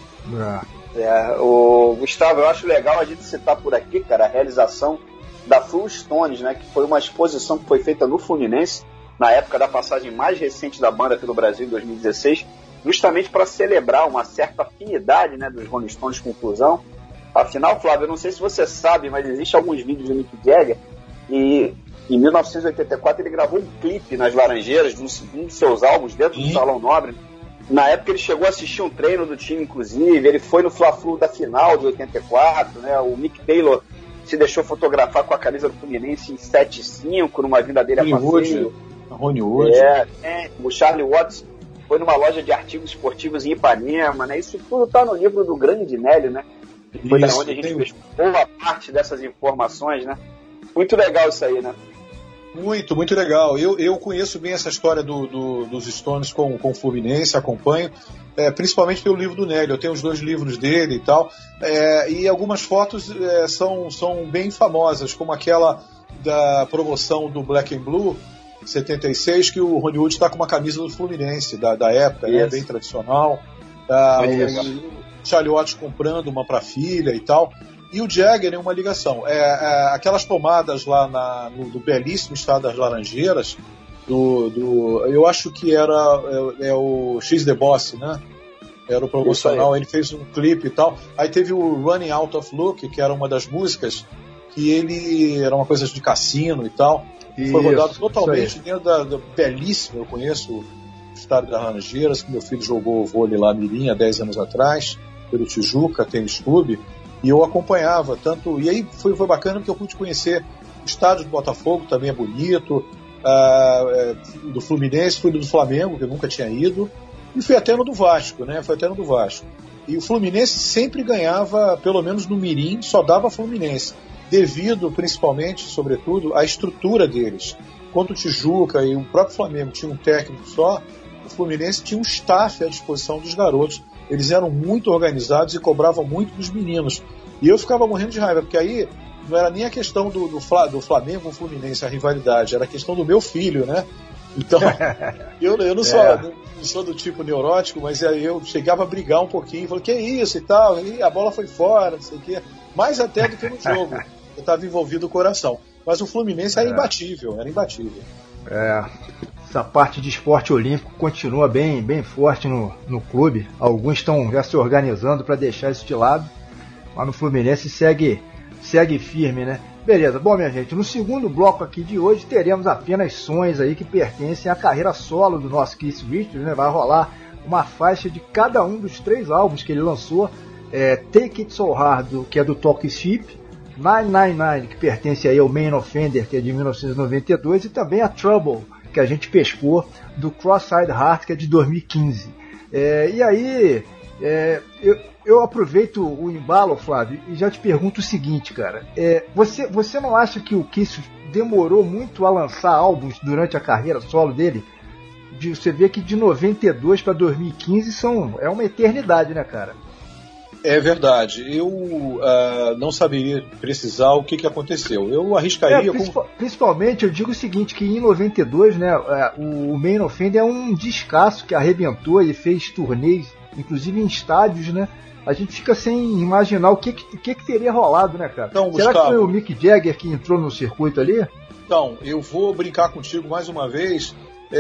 É. É, o Gustavo, eu acho legal a gente citar por aqui, cara, a realização da Full Stones, né, que foi uma exposição que foi feita no Fluminense, na época da passagem mais recente da banda pelo Brasil, em dois mil e dezesseis, justamente para celebrar uma certa afinidade, né, dos Rolling Stones com Fusão. Afinal, Flávio, eu não sei se você sabe, mas existem alguns vídeos do Mick Jagger, e em mil novecentos e oitenta e quatro ele gravou um clipe nas Laranjeiras de um dos seus álbuns dentro do Salão Nobre. Na época ele chegou a assistir um treino do time, inclusive, ele foi no Fla-Flu da final de oitenta e quatro, né? O Mick Taylor se deixou fotografar com a camisa do Fluminense em sete cinco, numa vinda dele a passeio. Ronnie Wood. É, é, o Charlie Watts foi numa loja de artigos esportivos em Ipanema, né? Isso tudo tá no livro do grande Nélio, né? Que foi isso, da onde a gente tem... fez boa parte dessas informações, né? Muito legal isso aí, né? Muito, muito legal. Eu, eu conheço bem essa história do, do, dos Stones com, com o Fluminense, acompanho, é, principalmente pelo livro do Nélio. Eu tenho os dois livros dele e tal, é, e algumas fotos é, são, são bem famosas, como aquela da promoção do Black and Blue, setenta e seis, que o Ronnie Wood está com uma camisa do Fluminense, da, da época, né, bem tradicional. Ah, o Charlie Watts comprando uma para a filha e tal. E o Jagger é uma ligação. É, é, aquelas tomadas lá na, no, do belíssimo estado das Laranjeiras, do, do, eu acho que era é, é o X The Boss, né? Era o promocional, ele fez um clipe e tal. Aí teve o Running Out of Look, que era uma das músicas, que ele era uma coisa de cassino e tal. Isso, foi rodado totalmente dentro da, da belíssima, eu conheço o estado das Laranjeiras, que meu filho jogou vôlei lá mirim há dez anos atrás, pelo Tijuca Tênis Clube, e eu acompanhava tanto, e aí foi, foi bacana porque eu pude conhecer o estádio do Botafogo, também é bonito, uh, do Fluminense, fui do Flamengo, que eu nunca tinha ido, e fui até no do Vasco, né? Foi até no do Vasco. E o Fluminense sempre ganhava, pelo menos no mirim, só dava Fluminense, devido principalmente, sobretudo, à estrutura deles. Quando o Tijuca e o próprio Flamengo tinham um técnico só, o Fluminense tinha um staff à disposição dos garotos. Eles eram muito organizados e cobravam muito dos meninos. E eu ficava morrendo de raiva, porque aí não era nem a questão do, do, do Flamengo com o Fluminense, a rivalidade, era a questão do meu filho, né? Então, eu, eu não, sou, é. não sou do tipo neurótico, mas aí eu chegava a brigar um pouquinho, falei, que isso e tal, e a bola foi fora, não sei o quê. Mais até do que no jogo. Eu estava envolvido o coração. Mas o Fluminense era é. imbatível, era imbatível. É, essa parte de esporte olímpico continua bem, bem forte no, no clube. Alguns estão já se organizando para deixar isso de lado, mas no Fluminense segue, segue firme, né? Beleza, bom, minha gente, no segundo bloco aqui de hoje teremos apenas sons aí que pertencem à carreira solo do nosso Keith Richards, né? Vai rolar uma faixa de cada um dos três álbuns que ele lançou, é, Take It So Hard, que é do Talking Ship, nove nove nove, que pertence aí ao Main Offender, que é de mil novecentos e noventa e dois, e também a Trouble, que a gente pescou, do Cross-Eyed Heart, que é de dois mil e quinze. É, e aí, é, eu, eu aproveito o embalo, Flávio, e já te pergunto o seguinte, cara. É, você, você não acha que o Kiss demorou muito a lançar álbuns durante a carreira solo dele? De, você vê que de noventa e dois para dois mil e quinze são, é uma eternidade, né, cara? É verdade. Eu uh, não saberia precisar o que, que aconteceu. Eu arriscaria... É, principal, como... Principalmente, eu digo o seguinte, que em noventa e dois, né, o Main Offender é um descasso que arrebentou e fez turnês, inclusive em estádios, né? A gente fica sem imaginar o que, que, que, que teria rolado, né, cara? Então, Será Gustavo, que foi o Mick Jagger que entrou no circuito ali? Então, eu vou brincar contigo mais uma vez,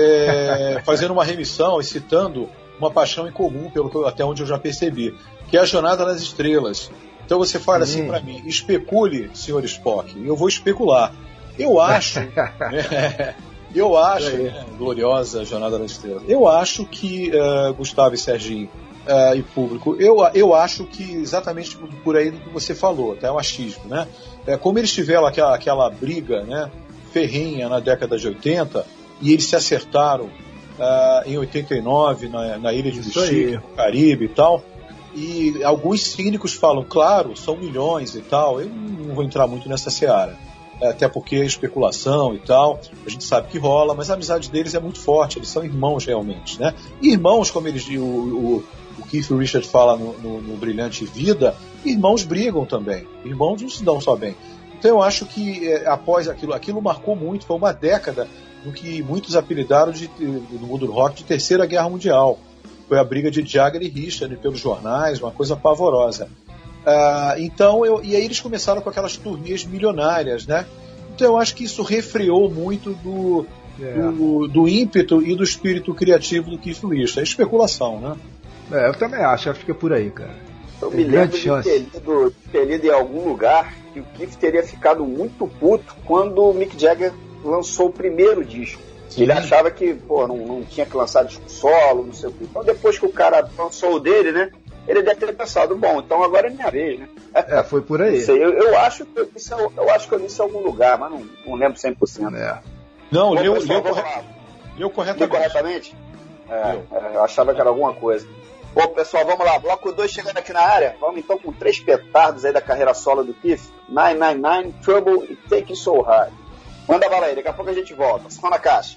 é, fazendo uma remissão e citando uma paixão em comum, pelo que, até onde eu já percebi, que é a Jornada nas Estrelas. Então você fala Sim. assim para mim, especule, senhor Spock, eu vou especular. Eu acho, né, eu acho, né, gloriosa Jornada nas Estrelas, eu acho que, uh, Gustavo e Serginho, uh, e público, eu, eu acho que exatamente por aí do que você falou, até tá, é um achismo, né? É, como eles tiveram aquela, aquela briga, né, ferrenha na década de oitenta, e eles se acertaram Uh, em oitenta e nove, na, na ilha de Chique, no Caribe e tal, e alguns cínicos falam, claro, são milhões e tal, eu não vou entrar muito nessa seara, até porque é especulação e tal, a gente sabe que rola, mas a amizade deles é muito forte, eles são irmãos realmente, né? E irmãos, como eles, o, o, o Keith Richards fala no, no, no Brilhante Vida, irmãos brigam também, irmãos não se dão só bem. Então eu acho que é, após aquilo, aquilo marcou muito, foi uma década do que muitos apelidaram de, no mundo do rock de Terceira Guerra Mundial. Foi a briga de Jagger e Richard pelos jornais, uma coisa pavorosa. Ah, então, eu, e aí eles começaram com aquelas turnês milionárias, né? Então eu acho que isso refreou muito do, é. do, do ímpeto e do espírito criativo do Keith Richards. É especulação, né? É, eu também acho, acho que é por aí, cara. Eu Tem me lembro de ter, lido, ter lido em algum lugar que o Keith teria ficado muito puto quando o Mick Jagger lançou o primeiro disco. Sim. Ele achava que, pô, não, não tinha que lançar disco solo, não sei o que. Então depois que o cara lançou o dele, né, ele deve ter pensado, bom, então agora é minha vez, né? É, foi por aí. Não sei, eu, eu, acho que eu, isso, eu, eu acho que eu li isso em algum lugar, mas não, não lembro cem por cento. É. Não, bom, leu, pessoal, leu, corre... leu corretamente. Leu corretamente? É, é, eu achava que era alguma coisa. Bom, pessoal, vamos lá. Bloco dois chegando aqui na área. Vamos então com três petardos aí da carreira solo do Keith. nove nove nove, Trouble e Take It So Hard. Manda bala aí, daqui a pouco a gente volta. Só na caixa.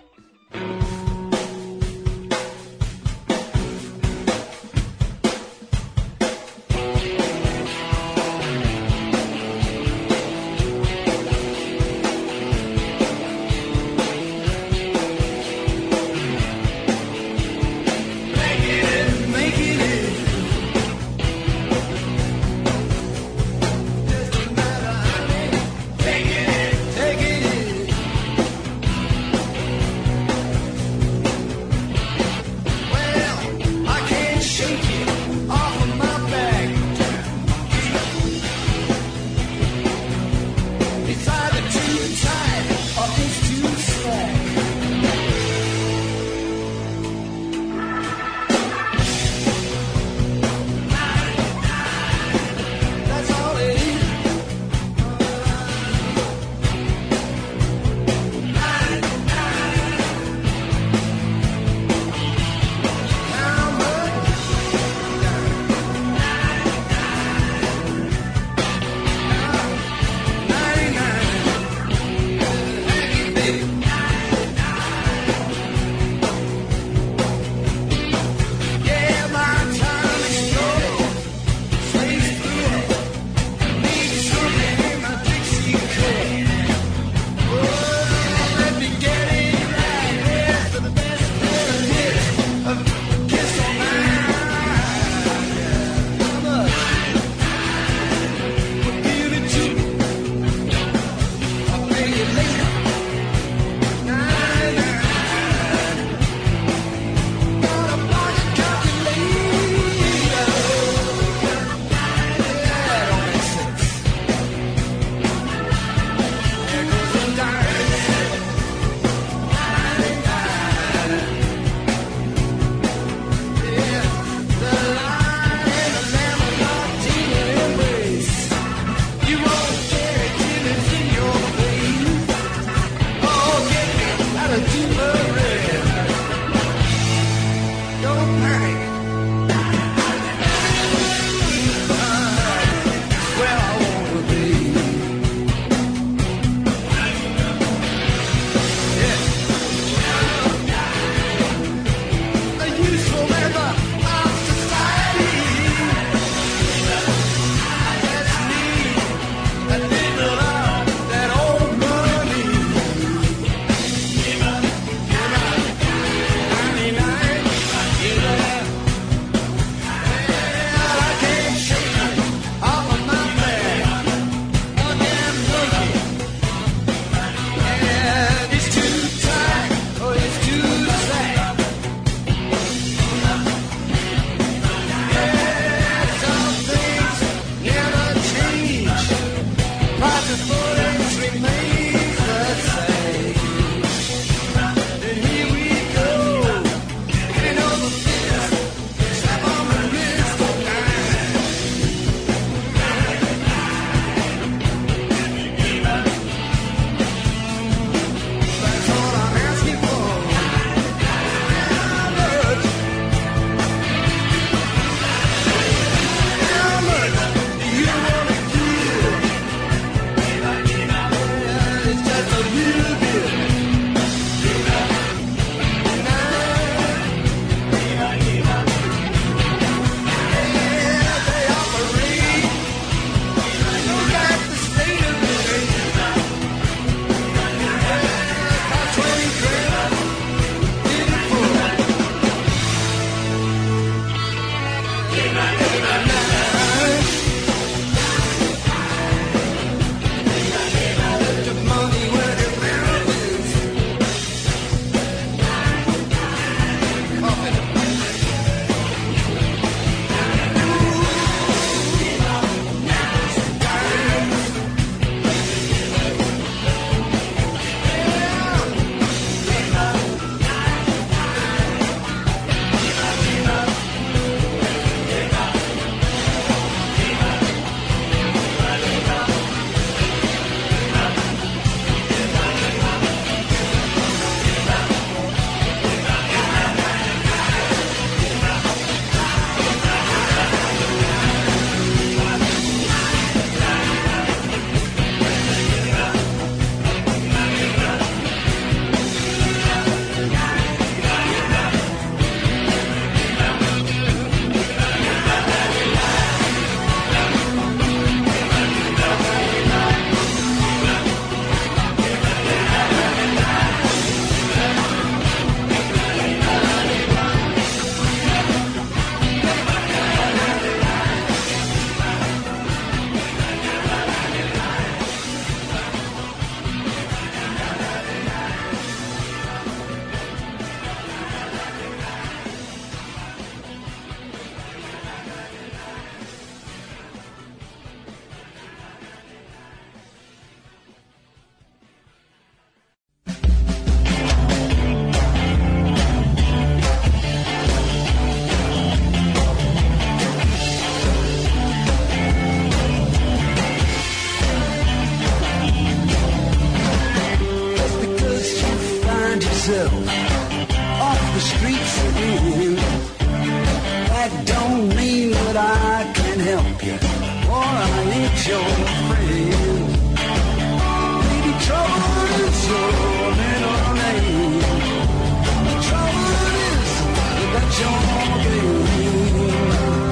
pocket, or I ain't your friend. Baby, trouble is your middle name. The trouble is that you're game.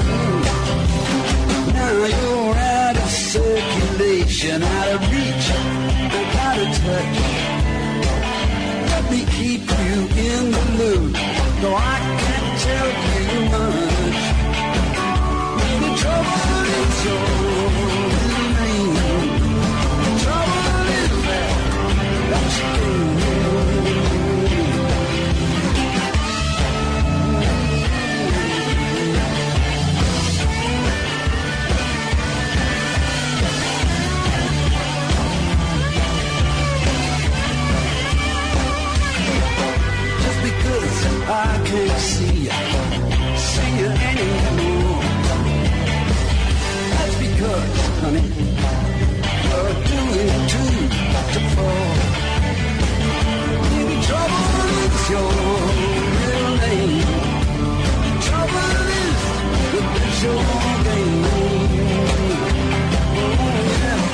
Now you're out of circulation, out of reach, and out of touch. Let me keep you in the loop, though I can't tell you much. The trouble is your middle name. The trouble is that that's you. I can't see you, see you anymore. That's because, honey, you're doing too much to fall. Baby, trouble is your middle name. Trouble is that's your game. Oh, yeah.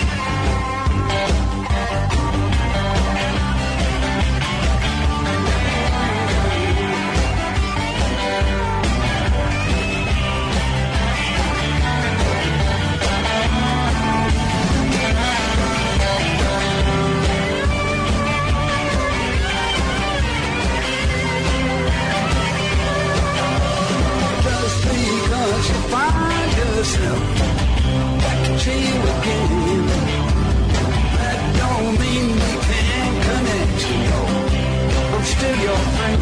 Find yourself back to jail again. That don't mean we can't connect, you know. I'm still your friend.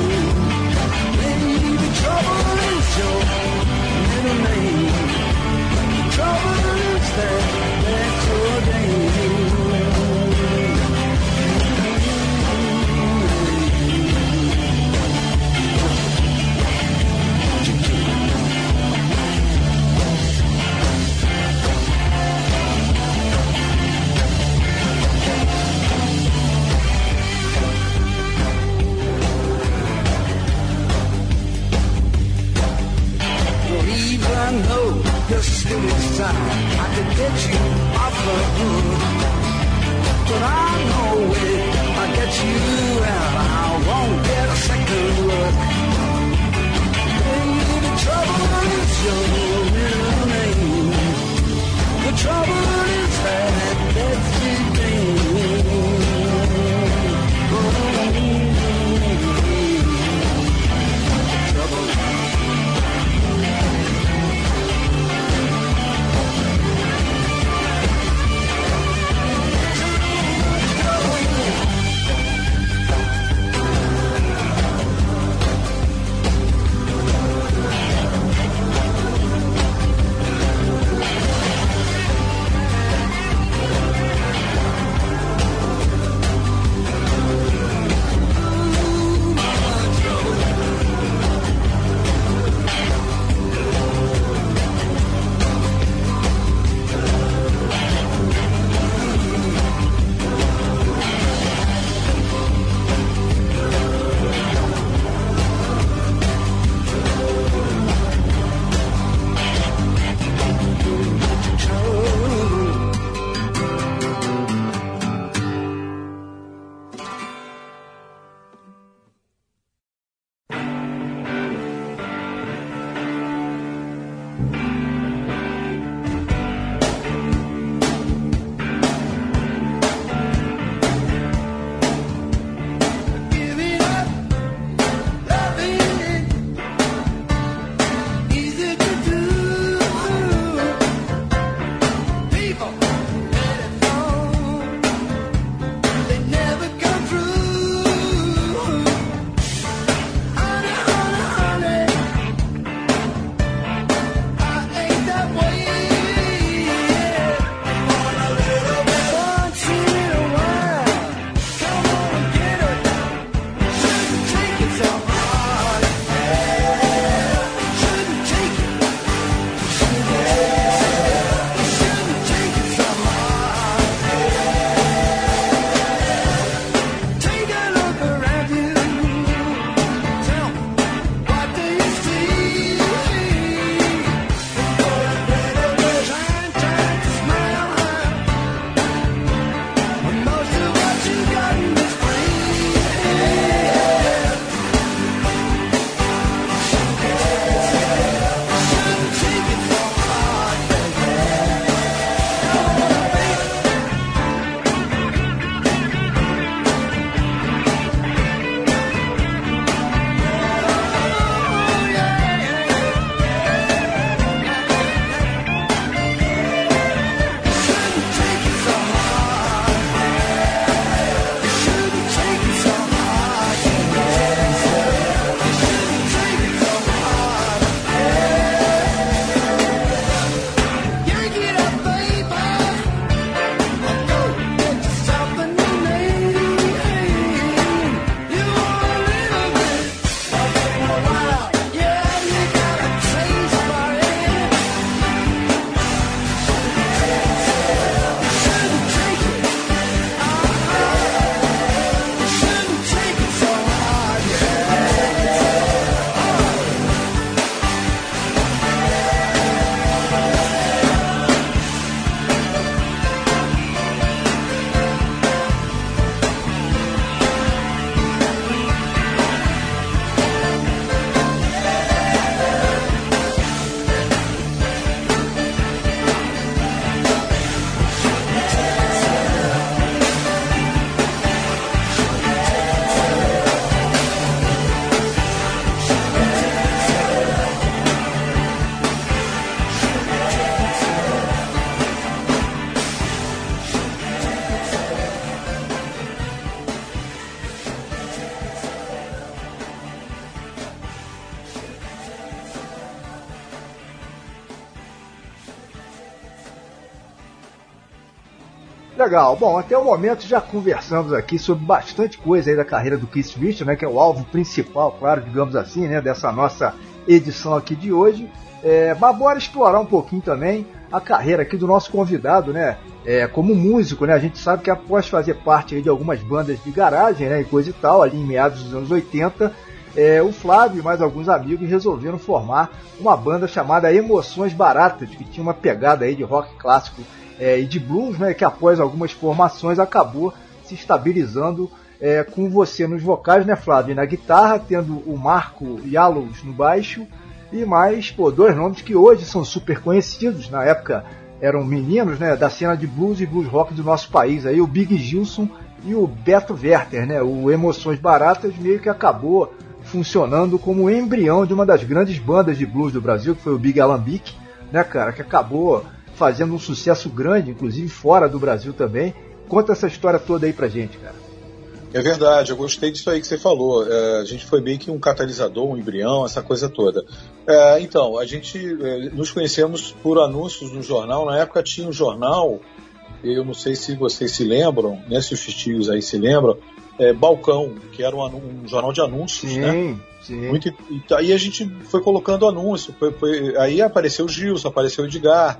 Baby, trouble is your middle name. Trouble is that that's your game. I know you're still inside. I could get you off the hook, but I know if I get you out, I won't get a second look. Baby, the trouble is your middle name. The trouble is that everything. Trouble. Legal. Bom, até o momento já conversamos aqui sobre bastante coisa aí da carreira do Keith Richards, né, que é o alvo principal, claro, digamos assim, né, dessa nossa edição aqui de hoje. É, mas bora explorar um pouquinho também a carreira aqui do nosso convidado, né, é, como músico, né, a gente sabe que após fazer parte aí de algumas bandas de garagem, né, e coisa e tal, ali em meados dos anos oitenta, é, o Flávio e mais alguns amigos resolveram formar uma banda chamada Emoções Baratas, que tinha uma pegada aí de rock clássico É, e de blues, né, que após algumas formações acabou se estabilizando é, com você nos vocais, né, Flávio, e na guitarra, tendo o Marco Yallows no baixo, e mais, pô, dois nomes que hoje são super conhecidos, na época eram meninos, né, da cena de blues e blues rock do nosso país, aí o Big Gilson e o Beto Werther, né, o Emoções Baratas meio que acabou funcionando como o embrião de uma das grandes bandas de blues do Brasil, que foi o Big Alambique, né, cara, que acabou fazendo um sucesso grande, inclusive fora do Brasil também. Conta essa história toda aí pra gente, cara. É verdade, eu gostei disso aí que você falou. É, a gente foi meio que um catalisador, um embrião, essa coisa toda. É, então, a gente é, nos conhecemos por anúncios no jornal. Na época tinha um jornal, eu não sei se vocês se lembram, né, se os tios aí se lembram, é, Balcão, que era um, um jornal de anúncios, sim, né? Sim. Muito, e aí a gente foi colocando anúncio. Foi, foi, aí apareceu o Gilson, apareceu o Edgar.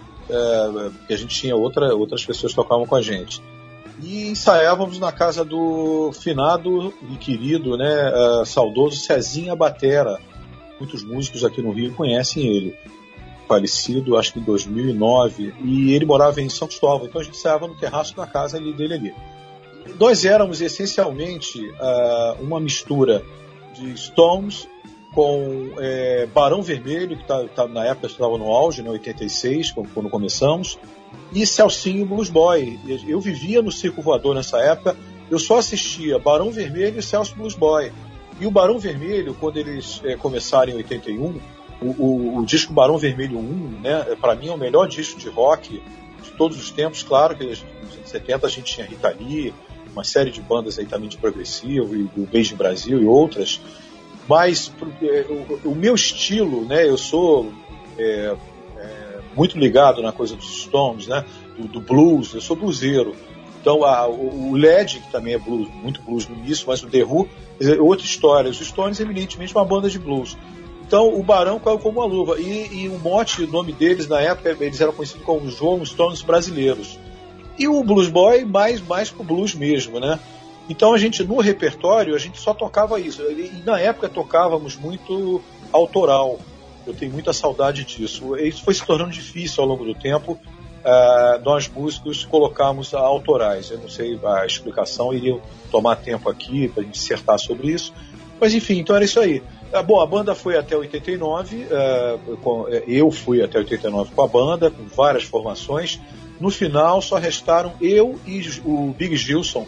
É, que a gente tinha outra, outras pessoas que tocavam com a gente, e ensaiávamos na casa do finado e querido, né, uh, saudoso Cezinha Batera. Muitos músicos aqui no Rio conhecem ele, falecido acho que em dois mil e nove, e ele morava em São Cristóvão, então a gente ensaiava no terraço da casa ali, dele ali. Nós éramos essencialmente uh, uma mistura de Stones com é, Barão Vermelho, que tá, tá, na época estava no auge, em né, oitenta e seis, quando, quando começamos, e Celcinho Blues Boy. Eu vivia no Circo Voador nessa época, eu só assistia Barão Vermelho e Celso Blues Boy. E o Barão Vermelho, quando eles é, começaram em oitenta e um, o, o, o disco Barão Vermelho um, né, para mim é o melhor disco de rock de todos os tempos. Claro que nos anos setenta a gente tinha Rita Lee, uma série de bandas aí também de progressivo, e do Beijo Brasil e outras. Mas o, o meu estilo, né, eu sou é, é, muito ligado na coisa dos Stones, né, do, do blues, eu sou bluseiro. Então a, o, o L E D, que também é blues, muito blues no início, mas o The Who é outra história. Os Stones, evidentemente, uma banda de blues. Então o Barão caiu como uma luva. E, e o mote, o nome deles na época, eles eram conhecidos como João Stones Brasileiros. E o Blues Boy mais, mais pro blues mesmo, né? Então a gente, no repertório, a gente só tocava isso. E na época tocávamos muito autoral. Eu tenho muita saudade disso. Isso foi se tornando difícil ao longo do tempo. Uh, nós músicos colocamos autorais. Eu não sei a explicação, iria tomar tempo aqui para dissertar sobre isso. Mas enfim, então era isso aí. Uh, bom, a banda foi até oitenta e nove. Uh, com, eu fui até oitenta e nove com a banda, com várias formações. No final só restaram eu e o Big Gilson,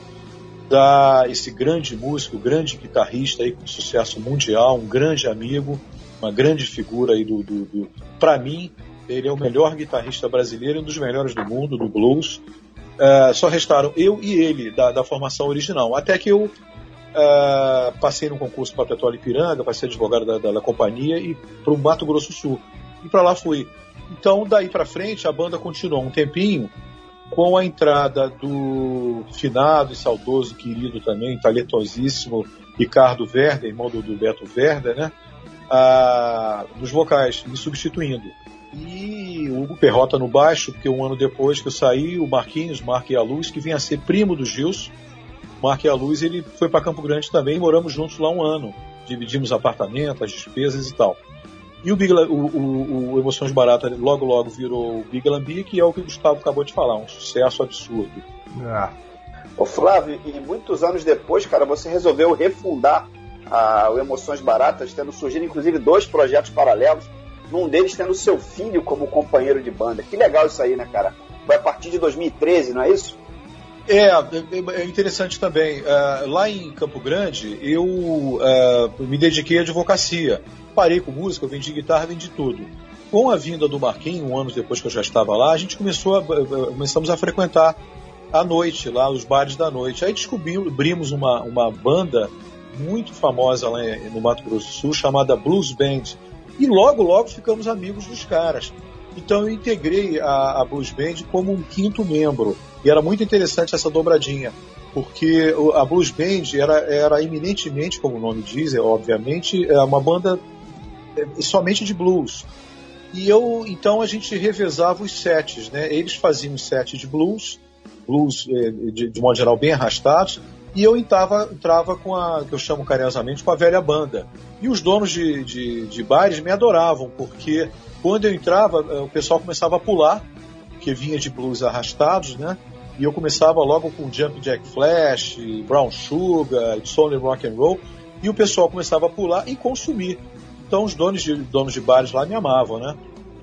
da esse grande músico, grande guitarrista aí com sucesso mundial, um grande amigo, uma grande figura aí do, do, do... para mim ele é o melhor guitarrista brasileiro, um dos melhores do mundo, do blues. Uh, só restaram eu e ele da, da formação original, até que eu uh, passei no concurso para Petróleo Ipiranga, para ser advogado da, da, da companhia, e para o Mato Grosso do Sul, e para lá fui. Então daí para frente a banda continuou um tempinho, com a entrada do finado e saudoso, querido também, talentosíssimo Ricardo Werder, irmão do, do Beto Werder, né? Ah, nos vocais, me substituindo. E o Hugo Perrota no baixo, porque um ano depois que eu saí, o Marquinhos, Marco Yallows, que vinha a ser primo do Gilson, Marco Yallows, ele foi para Campo Grande também, moramos juntos lá um ano. Dividimos apartamento, as despesas e tal. E o, Big, o, o, o Emoções Baratas logo logo virou o Big Alambique, que é o que o Gustavo acabou de falar, um sucesso absurdo. Ah. Ô Flávio, e muitos anos depois, cara, você resolveu refundar a, o Emoções Baratas, tendo surgido inclusive dois projetos paralelos, num deles tendo seu filho como companheiro de banda. Que legal isso aí, né, cara? Foi a partir de dois mil e treze, não é isso? É, é interessante também. Uh, lá em Campo Grande, eu uh, me dediquei à advocacia. Parei com música, eu vendi guitarra, vendi tudo. Com a vinda do Marquinhos, um ano depois que eu já estava lá, a gente começou a, começamos a frequentar à noite, lá os bares da noite. Aí descobrimos uma, uma banda muito famosa lá no Mato Grosso do Sul, chamada Blues Band. E logo, logo ficamos amigos dos caras. Então eu integrei a, a Blues Band como um quinto membro. E era muito interessante essa dobradinha, porque a Blues Band era, era eminentemente, como o nome diz, é, obviamente, é uma banda somente de blues. E eu, então a gente revezava os sets, né? Eles faziam um set de blues, blues de, de modo geral bem arrastados, e eu entrava, entrava com a, que eu chamo carinhosamente, com a velha banda. E os donos de, de, de bares me adoravam, porque quando eu entrava, o pessoal começava a pular, porque vinha de blues arrastados, né? E eu começava logo com Jump Jack Flash, Brown Sugar, It's Only Rock and Roll, e o pessoal começava a pular e consumir. Então os donos de, donos de bares lá me amavam, né?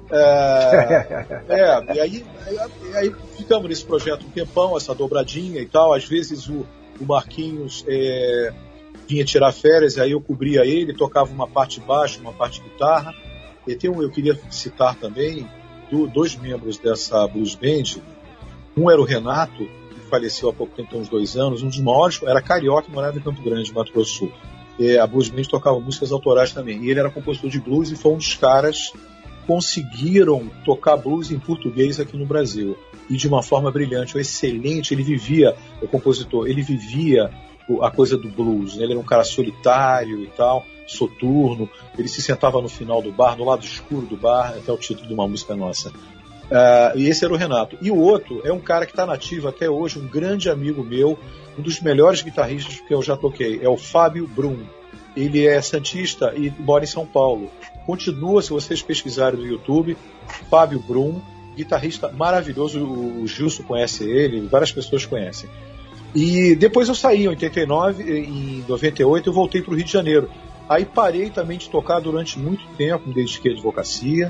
É, é, e aí, aí, aí ficamos nesse projeto um tempão, essa dobradinha e tal. Às vezes o, o Marquinhos é, vinha tirar férias, e aí eu cobria ele, tocava uma parte baixo, uma parte guitarra. E tem um, eu queria citar também do, dois membros dessa Blues Band. Um era o Renato, que faleceu há pouco tempo, uns dois anos, um dos maiores, era carioca e morava em Campo Grande, Mato Grosso do Sul. E a Blues Band tocava músicas autorais também. E ele era compositor de blues e foi um dos caras que conseguiram tocar blues em português aqui no Brasil. E de uma forma brilhante, excelente. Ele vivia, o compositor, ele vivia a coisa do blues, né? Ele era um cara solitário e tal, soturno. Ele se sentava no final do bar, no lado escuro do bar, até o título de uma música nossa. Uh, e esse era o Renato. E o outro é um cara que está nativo até hoje, um grande amigo meu, um dos melhores guitarristas que eu já toquei, é o Fábio Brum. Ele é santista e mora em São Paulo. Continua, se vocês pesquisarem no YouTube, Fábio Brum, guitarrista maravilhoso, o Gilson conhece ele, várias pessoas conhecem. E depois eu saí em oitenta e nove, em noventa e oito eu voltei para o Rio de Janeiro. Aí parei também de tocar durante muito tempo, me dediquei à advocacia,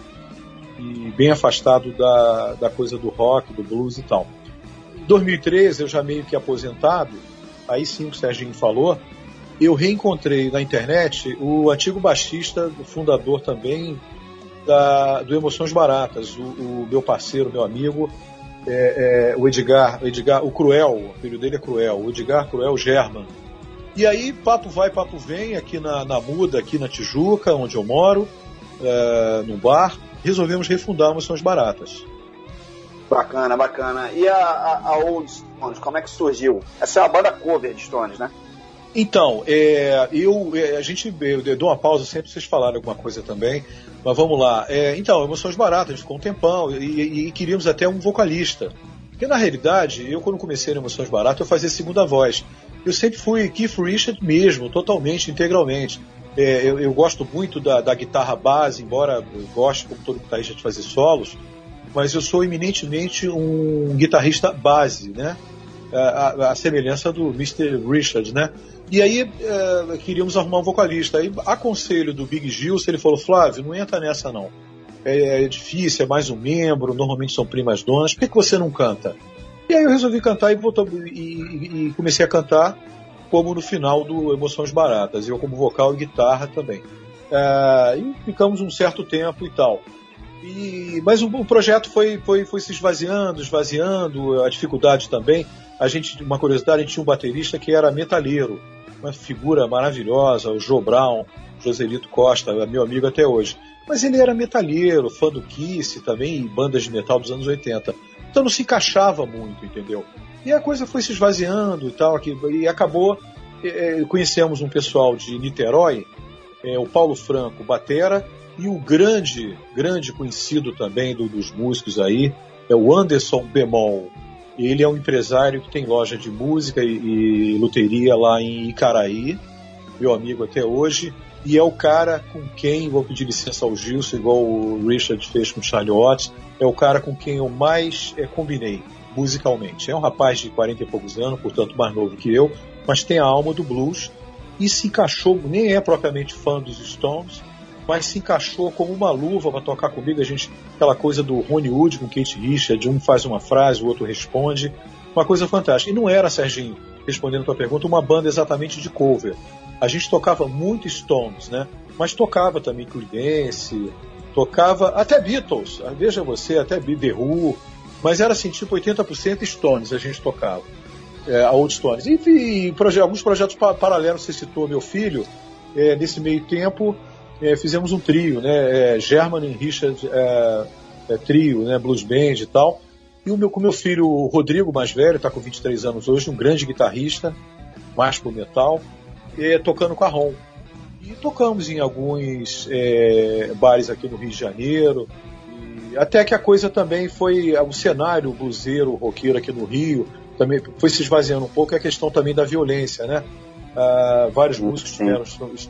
e bem afastado da, da coisa do rock, do blues e tal. Em dois mil e treze, eu já meio que aposentado, aí sim o Serginho falou, eu reencontrei na internet o antigo baixista, o fundador também da, do Emoções Baratas, o, o meu parceiro, meu amigo, é, é, o Edgar, o Edgar, o Cruel, o filho dele é Cruel, o Edgar Cruel German. E aí, papo vai, papo vem, aqui na, na Muda, aqui na Tijuca, onde eu moro, é, no bar, resolvemos refundar Emoções Baratas. Bacana, bacana. E a, a, a Old Stones, como é que surgiu? Essa é uma banda cover de Stones, né? Então, é, eu, a gente, eu dou uma pausa sempre pra vocês falarem alguma coisa também, mas vamos lá. É, então, Emoções Baratas, a gente ficou um tempão e, e, e queríamos até um vocalista. Porque na realidade, eu quando comecei no Emoções Baratas, eu fazia segunda voz. Eu sempre fui Keith Richards mesmo, totalmente, integralmente. É, eu, eu gosto muito da, da guitarra base, embora eu goste, como todo guitarrista, de fazer solos, mas eu sou eminentemente um guitarrista base, né? A, a, a semelhança do mister Richards, né? E aí é, queríamos arrumar um vocalista. Aí, a conselho do Big Gilson, ele falou: Flávio, não entra nessa não. É, é difícil, é mais um membro, normalmente são primas donas, por que, que você não canta? E aí eu resolvi cantar e, voltou, e, e, e comecei a cantar como no final do Emoções Baratas, eu como vocal e guitarra também. É, e ficamos um certo tempo e tal. E, mas o, o projeto foi, foi, foi se esvaziando, esvaziando, a dificuldade também. A gente, uma curiosidade, a gente tinha um baterista que era metalheiro, uma figura maravilhosa, o Joe Brown, Joselito Costa, meu amigo até hoje. Mas ele era metalheiro, fã do Kiss também, e bandas de metal dos anos oitenta. Então não se encaixava muito, entendeu? E a coisa foi se esvaziando e tal, aqui, e acabou, é, conhecemos um pessoal de Niterói, é, o Paulo Franco, batera, e o grande, grande conhecido também do, dos músicos aí, é o Anderson Bemol. Ele é um empresário que tem loja de música e, e luteria lá em Icaraí, meu amigo até hoje, e é o cara com quem, vou pedir licença ao Gilson, igual o Richard fez com o Charlie Watts, é o cara com quem eu mais é, combinei musicalmente. É um rapaz de quarenta e poucos anos, portanto mais novo que eu, mas tem a alma do blues e se encaixou, nem é propriamente fã dos Stones, mas se encaixou como uma luva para tocar comigo. A gente, aquela coisa do Ronnie Wood com Kate Richards, um faz uma frase, o outro responde, uma coisa fantástica. E não era, Serginho, respondendo a tua pergunta, uma banda exatamente de cover. A gente tocava muito Stones, né? Mas tocava também Creedence, tocava até Beatles, veja você, até The Who, mas era assim, tipo oitenta por cento Stones a gente tocava, é, a Old Stones. E, e proje- alguns projetos pa- paralelos, você citou meu filho, é, nesse meio tempo é, fizemos um trio, né? É, German e Richard é, é, trio, né, blues band e tal. E o meu, com meu filho o Rodrigo, mais velho, está com vinte e três anos hoje, um grande guitarrista, mais pro metal, é, tocando com a Rom. E tocamos em alguns é, bares aqui no Rio de Janeiro, e até que a coisa também foi, o cenário bluseiro, roqueiro aqui no Rio, também foi se esvaziando um pouco, é a questão também da violência, né? Ah, vários músicos tiveram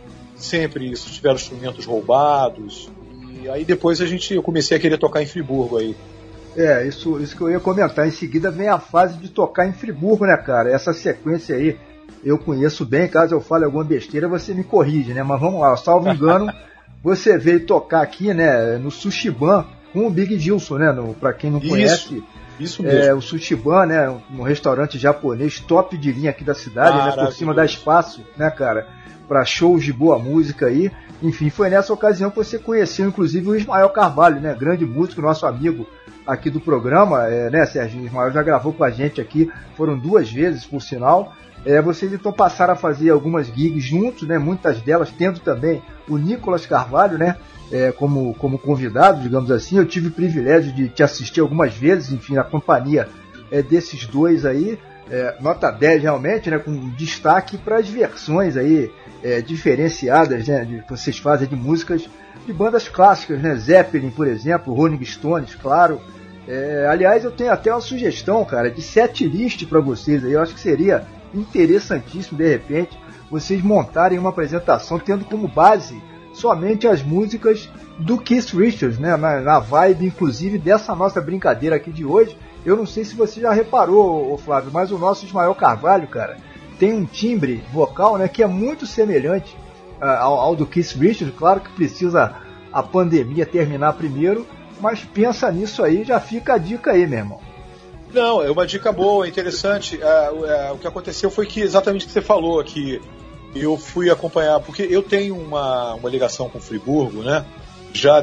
sempre isso, tiveram instrumentos roubados, e aí depois a gente, eu comecei a querer tocar em Friburgo aí. É, isso, isso que eu ia comentar. Em seguida vem a fase de tocar em Friburgo, né, cara? Essa sequência aí eu conheço bem. Caso eu fale alguma besteira, você me corrige, né? Mas vamos lá, salvo engano, você veio tocar aqui, né, no Sushiban com o Big Gilson, né? No, pra quem não isso, conhece, isso mesmo. É, o Sushiban, né? Um restaurante japonês top de linha aqui da cidade, né? Por cima dá espaço, né, cara? Pra shows de boa música aí. Enfim, foi nessa ocasião que você conheceu, inclusive, o Ismael Carvalho, né? Grande músico, nosso amigo aqui do programa, é, né, Serginho? O Ismael já gravou com a gente aqui, foram duas vezes, por sinal. É, vocês então passaram a fazer algumas gigs juntos, né? Muitas delas tendo também o Nicolas Carvalho, né? É, como, como convidado, digamos assim. Eu tive o privilégio de te assistir algumas vezes, enfim, na companhia é, desses dois aí. É, nota dez realmente, né? Com destaque para as versões aí é, diferenciadas, né? De, que vocês fazem de músicas de bandas clássicas, né? Zeppelin, por exemplo, Rolling Stones, claro. É, aliás, eu tenho até uma sugestão, cara, de set list para vocês aí. Eu acho que seria interessantíssimo, de repente, vocês montarem uma apresentação tendo como base somente as músicas do Keith Richards, né? Na, na vibe, inclusive, dessa nossa brincadeira aqui de hoje. Eu não sei se você já reparou, ô Flávio, mas o nosso Ismael Carvalho, cara, tem um timbre vocal, né, que é muito semelhante uh, ao, ao do Keith Richards. Claro que precisa a pandemia terminar primeiro, mas pensa nisso aí, já fica a dica aí, meu irmão. Não, é uma dica boa, interessante. Uh, uh, o que aconteceu foi que exatamente o que você falou, que eu fui acompanhar, porque eu tenho uma, uma ligação com Friburgo, né, já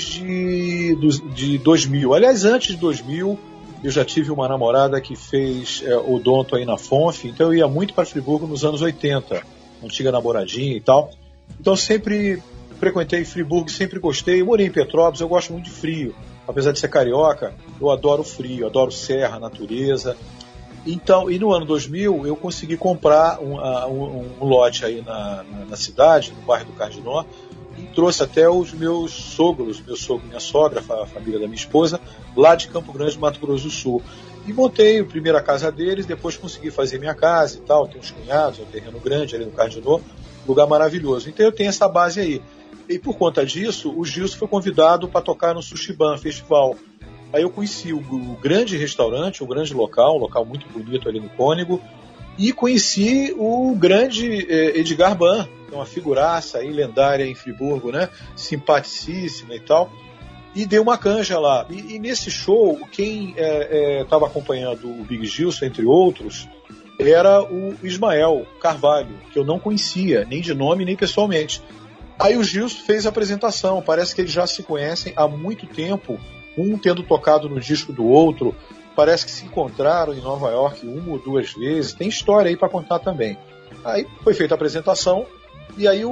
desde do, de dois mil. Aliás, antes de dois mil, eu já tive uma namorada que fez é, odonto aí na F O N F, então eu ia muito para Friburgo nos anos oitenta, antiga namoradinha e tal. Então sempre frequentei Friburgo, sempre gostei. Eu morei em Petrópolis, eu gosto muito de frio. Apesar de ser carioca, eu adoro frio, adoro serra, natureza. Então, e no ano dois mil, eu consegui comprar um, um, um lote aí na, na, na cidade, no bairro do Cardinó, e trouxe até os meus sogros, meu sogro e minha sogra, a família da minha esposa, lá de Campo Grande, Mato Grosso do Sul. E montei a primeira casa deles, depois consegui fazer minha casa e tal, tenho uns cunhados, um terreno grande ali no Cardinó, lugar maravilhoso. Então eu tenho essa base aí. E por conta disso, o Gilson foi convidado para tocar no Sushiban Festival. Aí eu conheci o, o grande restaurante, o grande local, um local muito bonito ali no Cônego, e conheci o grande eh, Edgar Ban, que é uma figuraça aí, lendária em Friburgo, né? Simpaticíssima e tal. E dei uma canja lá. E, e nesse show, quem estava é, é, acompanhando o Big Gilson, entre outros, era o Ismael Carvalho, que eu não conhecia, nem de nome, nem pessoalmente. Aí o Gilson fez a apresentação. Parece que eles já se conhecem há muito tempo, um tendo tocado no disco do outro. Parece que se encontraram em Nova York uma ou duas vezes. Tem história aí para contar também. Aí foi feita a apresentação. E aí o,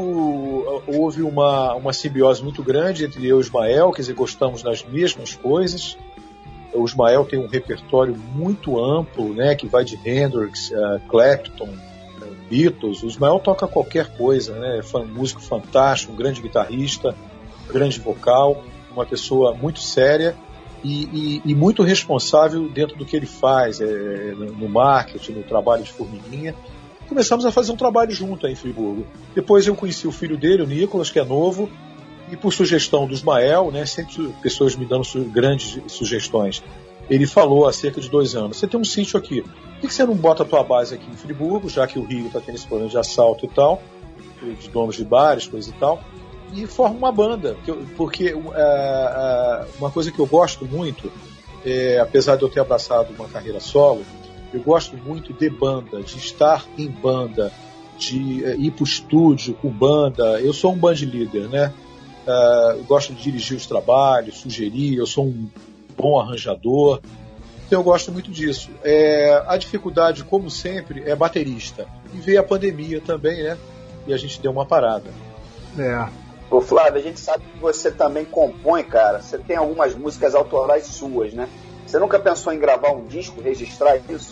o, houve uma, uma simbiose muito grande entre eu e o Ismael, quer dizer, gostamos das mesmas coisas. O Ismael tem um repertório muito amplo, né, que vai de Hendrix, uh, Clapton, uh, Beatles. O Ismael toca qualquer coisa, né, é um músico fantástico, um grande guitarrista, um grande vocal, uma pessoa muito séria e, e, e muito responsável dentro do que ele faz, é, no marketing, no trabalho de formiguinha. Começamos a fazer um trabalho junto aí em Friburgo. Depois eu conheci o filho dele, o Nicolas, que é novo, e por sugestão do Ismael, né, sempre pessoas me dando su- grandes sugestões, ele falou há cerca de dois anos: você tem um sítio aqui, por que você não bota a tua base aqui em Friburgo, já que o Rio está tendo esse problema de assalto e tal, de donos de bares, coisa e tal, e forma uma banda, porque uh, uh, uma coisa que eu gosto muito, é, apesar de eu ter abraçado uma carreira solo, eu gosto muito de banda, de estar em banda, de uh, ir para o estúdio com banda. Eu sou um band leader, né? Uh, eu gosto de dirigir os trabalhos, sugerir, eu sou um bom arranjador. Então eu gosto muito disso. É, a dificuldade, como sempre, é baterista. E veio a pandemia também, né? E a gente deu uma parada. É. Ô Flávio, a gente sabe que você também compõe, cara. Você tem algumas músicas autorais suas, né? Você nunca pensou em gravar um disco, registrar isso?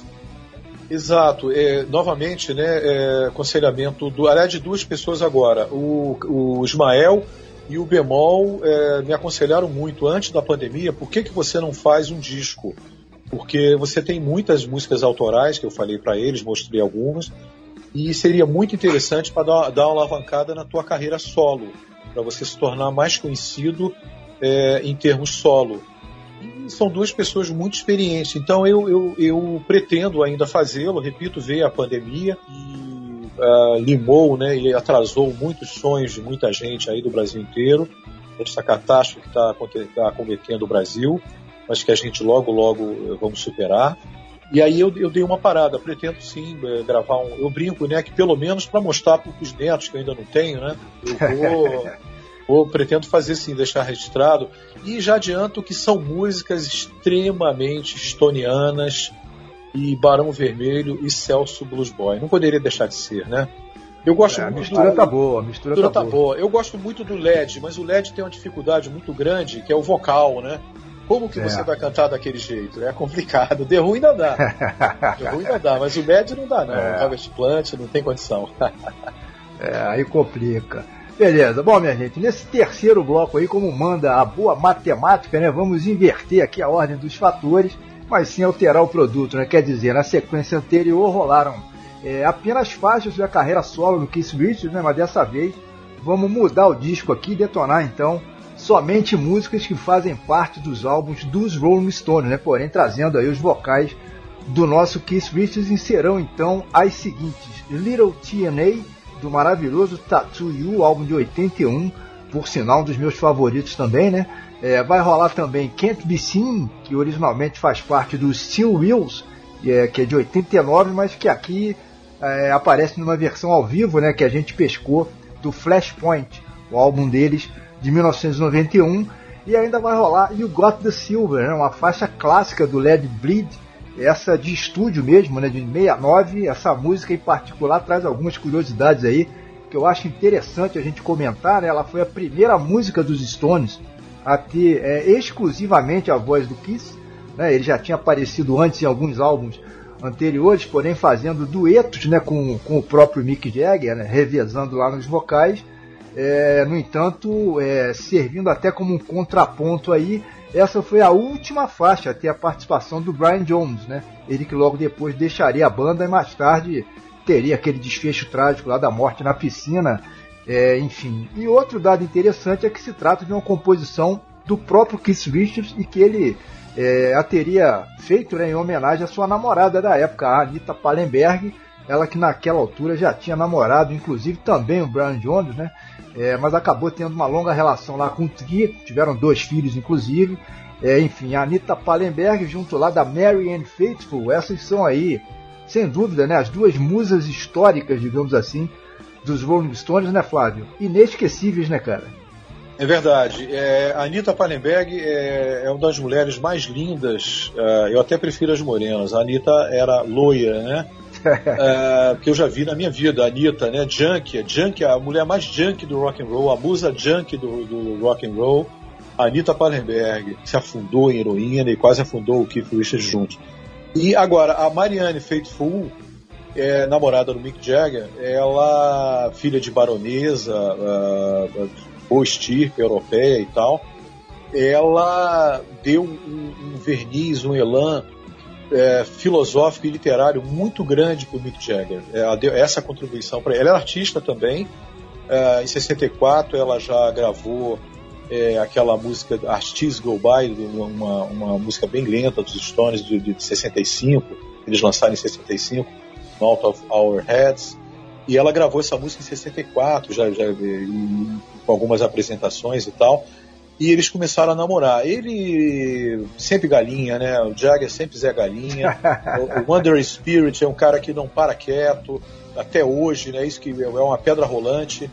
Exato. É, novamente, né, é, aconselhamento do, aliás, de duas pessoas agora. O, o Ismael e o Bemol é, me aconselharam muito antes da pandemia. Por que, que você não faz um disco? Porque você tem muitas músicas autorais, que eu falei para eles, mostrei algumas, e seria muito interessante para dar, dar uma alavancada na tua carreira solo, para você se tornar mais conhecido é, em termos solo. E são duas pessoas muito experientes, então eu, eu, eu pretendo ainda fazê-lo. Repito, veio a pandemia e uh, limou, né, e atrasou muitos sonhos de muita gente aí do Brasil inteiro, essa catástrofe que está tá acometendo o Brasil, mas que a gente logo, logo vamos superar. E aí eu, eu dei uma parada, pretendo sim gravar um... Eu brinco, né, que pelo menos para mostrar para os netos, que eu ainda não tenho, né, eu vou... Ou pretendo fazer sim, deixar registrado. E já adianto que são músicas extremamente estonianas, e Barão Vermelho e Celso Blues Boy. Não poderia deixar de ser, né? Eu gosto é, muito a mistura do... tá boa, a mistura, mistura tá, tá boa. boa. Eu gosto muito do L E D, mas o L E D tem uma dificuldade muito grande, que é o vocal, né? Como que é. você vai cantar daquele jeito? É complicado. The Who ainda dá. The Who ainda dá, mas o L E D não dá, não. É. O Harvest Plant não tem condição. É, aí complica. Beleza, bom, minha gente, nesse terceiro bloco aí, como manda a boa matemática, né, vamos inverter aqui a ordem dos fatores, mas sim alterar o produto, né, quer dizer, na sequência anterior rolaram é, apenas faixas da carreira solo do Keith Richards, né, mas dessa vez vamos mudar o disco aqui e detonar então somente músicas que fazem parte dos álbuns dos Rolling Stones, né, porém trazendo aí os vocais do nosso Keith Richards, e serão então as seguintes: Little T N A, do maravilhoso Tattoo You, álbum de oitenta e um, por sinal um dos meus favoritos também, né? É, vai rolar também Can't Be Seen, que originalmente faz parte do Steel Wheels, é, que é de oitenta e nove, mas que aqui é, aparece numa versão ao vivo, né, que a gente pescou do Flashpoint, o álbum deles de mil novecentos e noventa e um, e ainda vai rolar You Got the Silver, né, uma faixa clássica do Led Bleed, essa de estúdio mesmo, né, de sessenta e nove. Essa música em particular traz algumas curiosidades aí que eu acho interessante a gente comentar, né? Ela foi a primeira música dos Stones a ter é, exclusivamente a voz do Kiss, né? Ele já tinha aparecido antes em alguns álbuns anteriores, porém fazendo duetos, né, com, com o próprio Mick Jagger, né, revezando lá nos vocais. É, no entanto, é, servindo até como um contraponto aí, essa foi a última faixa a ter a participação do Brian Jones, né? Ele que logo depois deixaria a banda e mais tarde teria aquele desfecho trágico lá da morte na piscina, é, enfim. E outro dado interessante é que se trata de uma composição do próprio Keith Richards e que ele é, a teria feito, né, em homenagem à sua namorada da época, a Anita Pallenberg, ela que naquela altura já tinha namorado, inclusive também o Brian Jones, né? É, mas acabou tendo uma longa relação lá com o Tri, tiveram dois filhos inclusive, é, enfim, a Anita Pallenberg junto lá da Mary Ann Faithfull. Essas são aí, sem dúvida, né, as duas musas históricas, digamos assim, dos Rolling Stones, né, Flávio? Inesquecíveis, né, cara? É verdade. É, a Anita Pallenberg é, é uma das mulheres mais lindas, uh, eu até prefiro as morenas. A Anita era loira, né? É, que eu já vi na minha vida, a Anitta, né, junkie, junkie, a mulher mais junkie do rock and roll, a musa junkie do, do rock and roll, a Anita Pallenberg, se afundou em heroína e quase afundou o Keith Richards junto. E agora, a Marianne Faithfull, é, namorada do Mick Jagger, ela, filha de baronesa, uh, boa estirpe europeia e tal, ela deu um, um verniz, um elan É, filosófico e literário muito grande para o Mick Jagger. Ela deu essa contribuição para ele. Ela é artista também. É, em sessenta e quatro ela já gravou é, aquela música Artists Go By, uma, uma música bem lenta dos Stones de, de sessenta e cinco. Eles lançaram em sessenta e cinco, Out of Our Heads. E ela gravou essa música em sessenta e quatro, já, já, e, com algumas apresentações e tal. E eles começaram a namorar. Ele sempre galinha, né? O Jagger sempre Zé Galinha. O Wandering Spirit é um cara que não para quieto até hoje, né? Isso que é uma pedra rolante.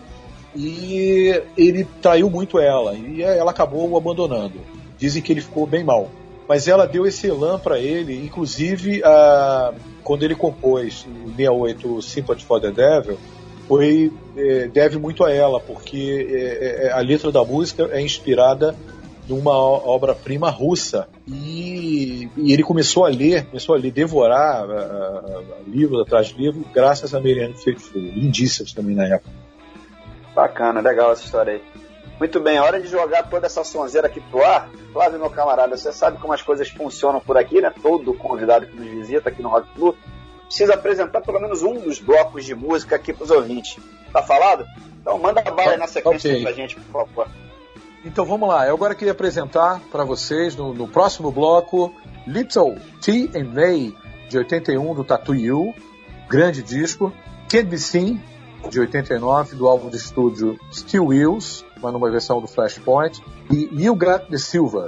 E ele traiu muito ela. E ela acabou o abandonando. Dizem que ele ficou bem mal. Mas ela deu esse elan para ele, inclusive a, quando ele compôs em sessenta e oito Sympathy for the Devil, foi, é, deve muito a ela, porque é, é, a letra da música é inspirada numa obra-prima russa, e, e ele começou a ler, começou a ler, devorar a, a, a, livro atrás de livro, graças a Marianne Faithfull, lindíssimos também na época. Bacana, legal essa história aí. Muito bem, hora de jogar toda essa sonzeira aqui pro ar. Flávio, meu camarada, você sabe como as coisas funcionam por aqui, né? Todo convidado que nos visita aqui no Rock Flu precisa apresentar pelo menos um dos blocos de música aqui pros ouvintes. Tá falado? Então manda a bala aí na sequência okay. pra gente, por favor. Então vamos lá, eu agora queria apresentar para vocês no, no próximo bloco Little T and May, de oitenta e um, do Tattoo You, grande disco, Can't Be Seen, de oitenta e nove, do álbum de estúdio Steel Wheels, mas numa versão do Flashpoint, e You Got the Silver.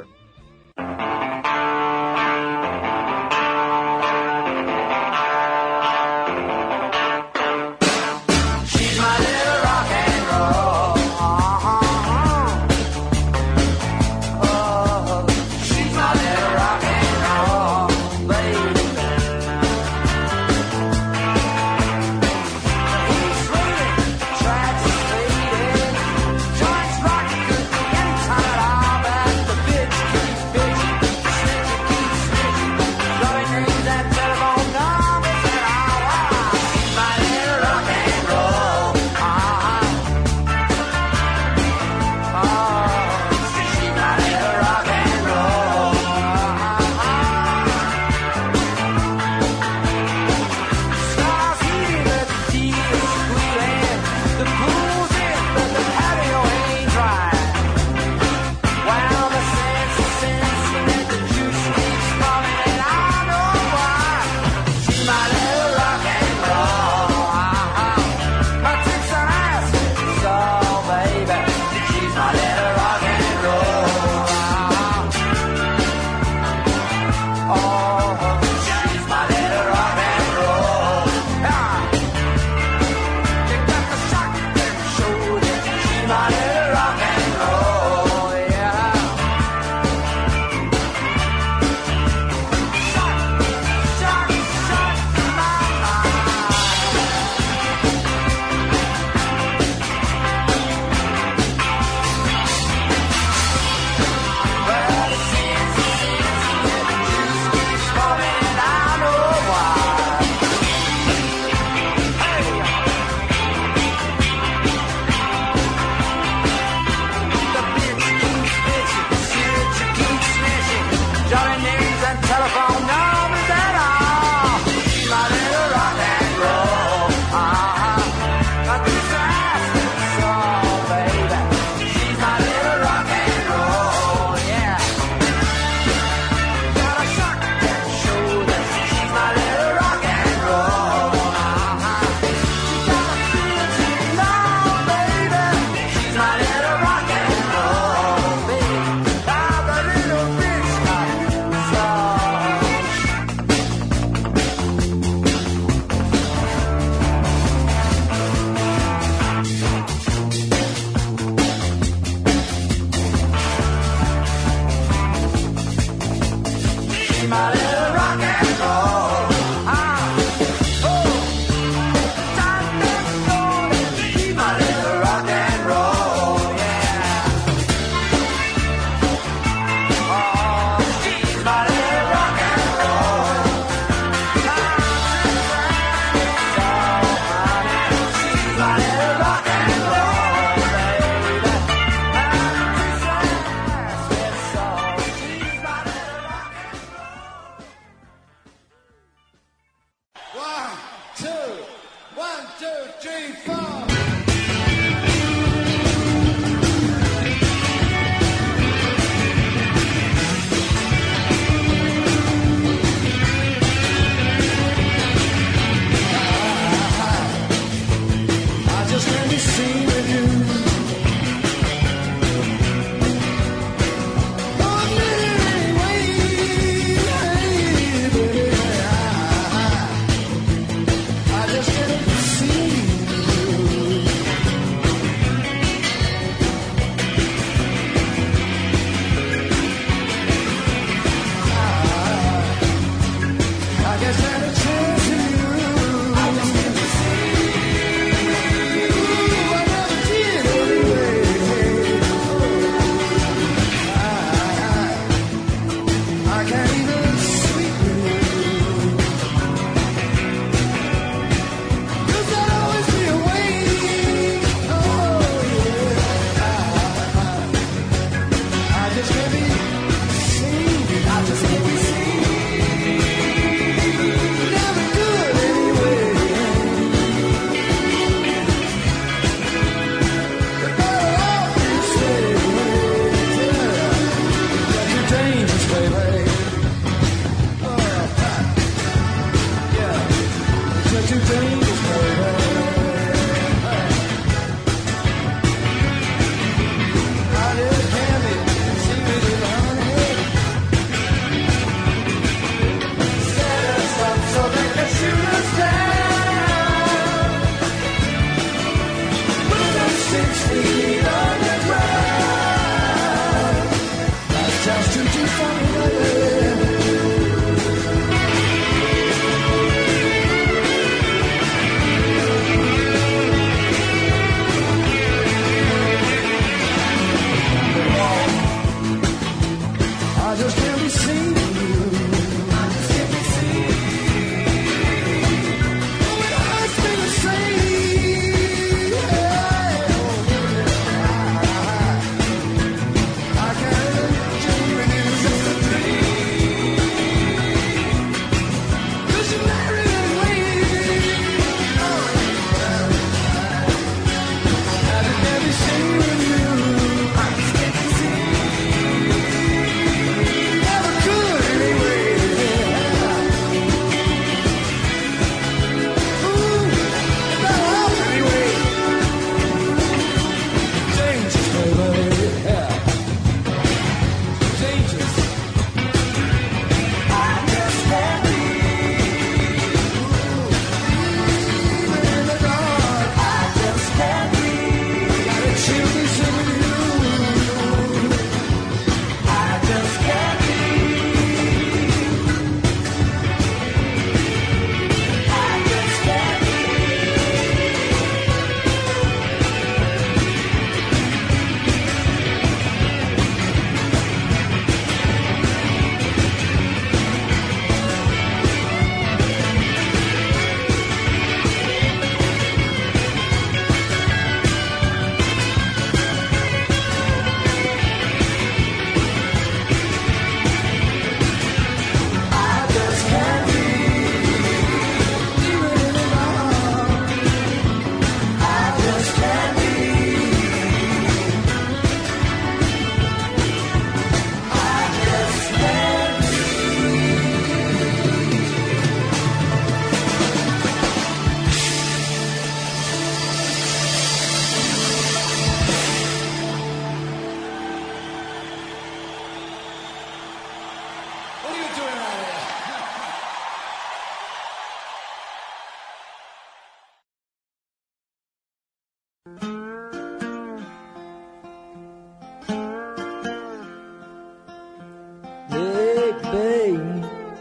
Hey, babe,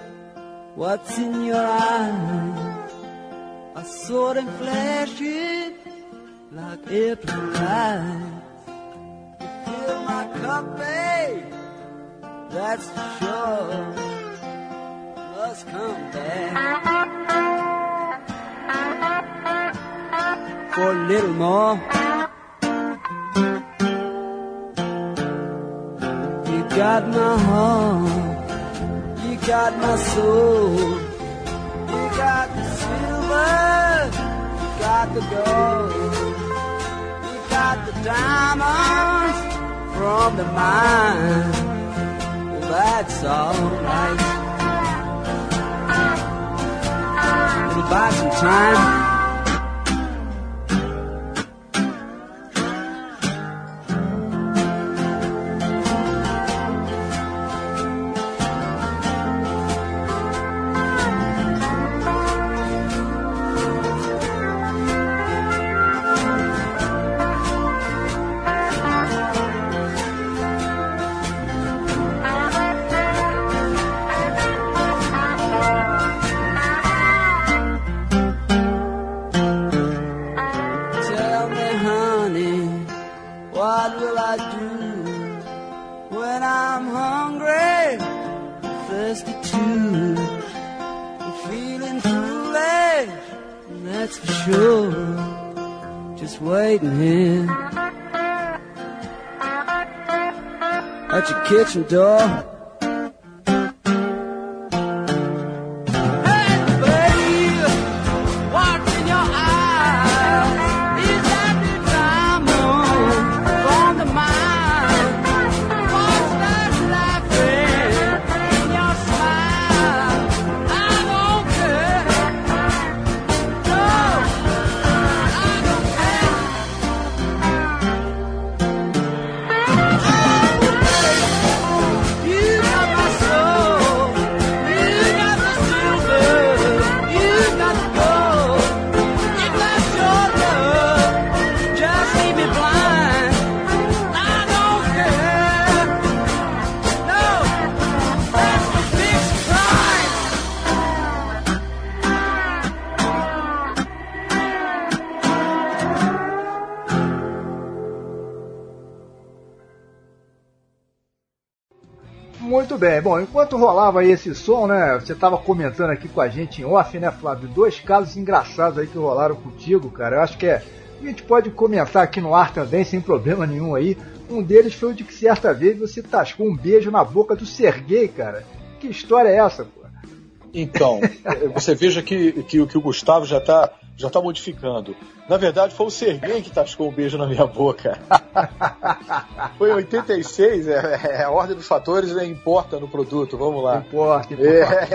what's in your eyes? I saw them flashing like April lights. You fill my cup, babe, that's for sure. Must come back for a little more. You got my heart, you got my soul, you got the silver, you got the gold, you got the diamonds from the mine. Well, that's alright. It'll buy some time. At your kitchen door. You Muito bem, bom, enquanto rolava aí esse som, né, você tava comentando aqui com a gente em off, né, Flávio, dois casos engraçados aí que rolaram contigo, cara, eu acho que é, a gente pode comentar aqui no ar também, sem problema nenhum aí. Um deles foi o de que certa vez você tascou um beijo na boca do Serguei, cara. Que história é essa, pô? Então, você veja que, que, que o Gustavo já está já tá modificando. Na verdade, foi o Serguei que tascou um beijo na minha boca. Foi em oitenta e seis, é, é, a ordem dos fatores, né, importa no produto, vamos lá. Importa, importa.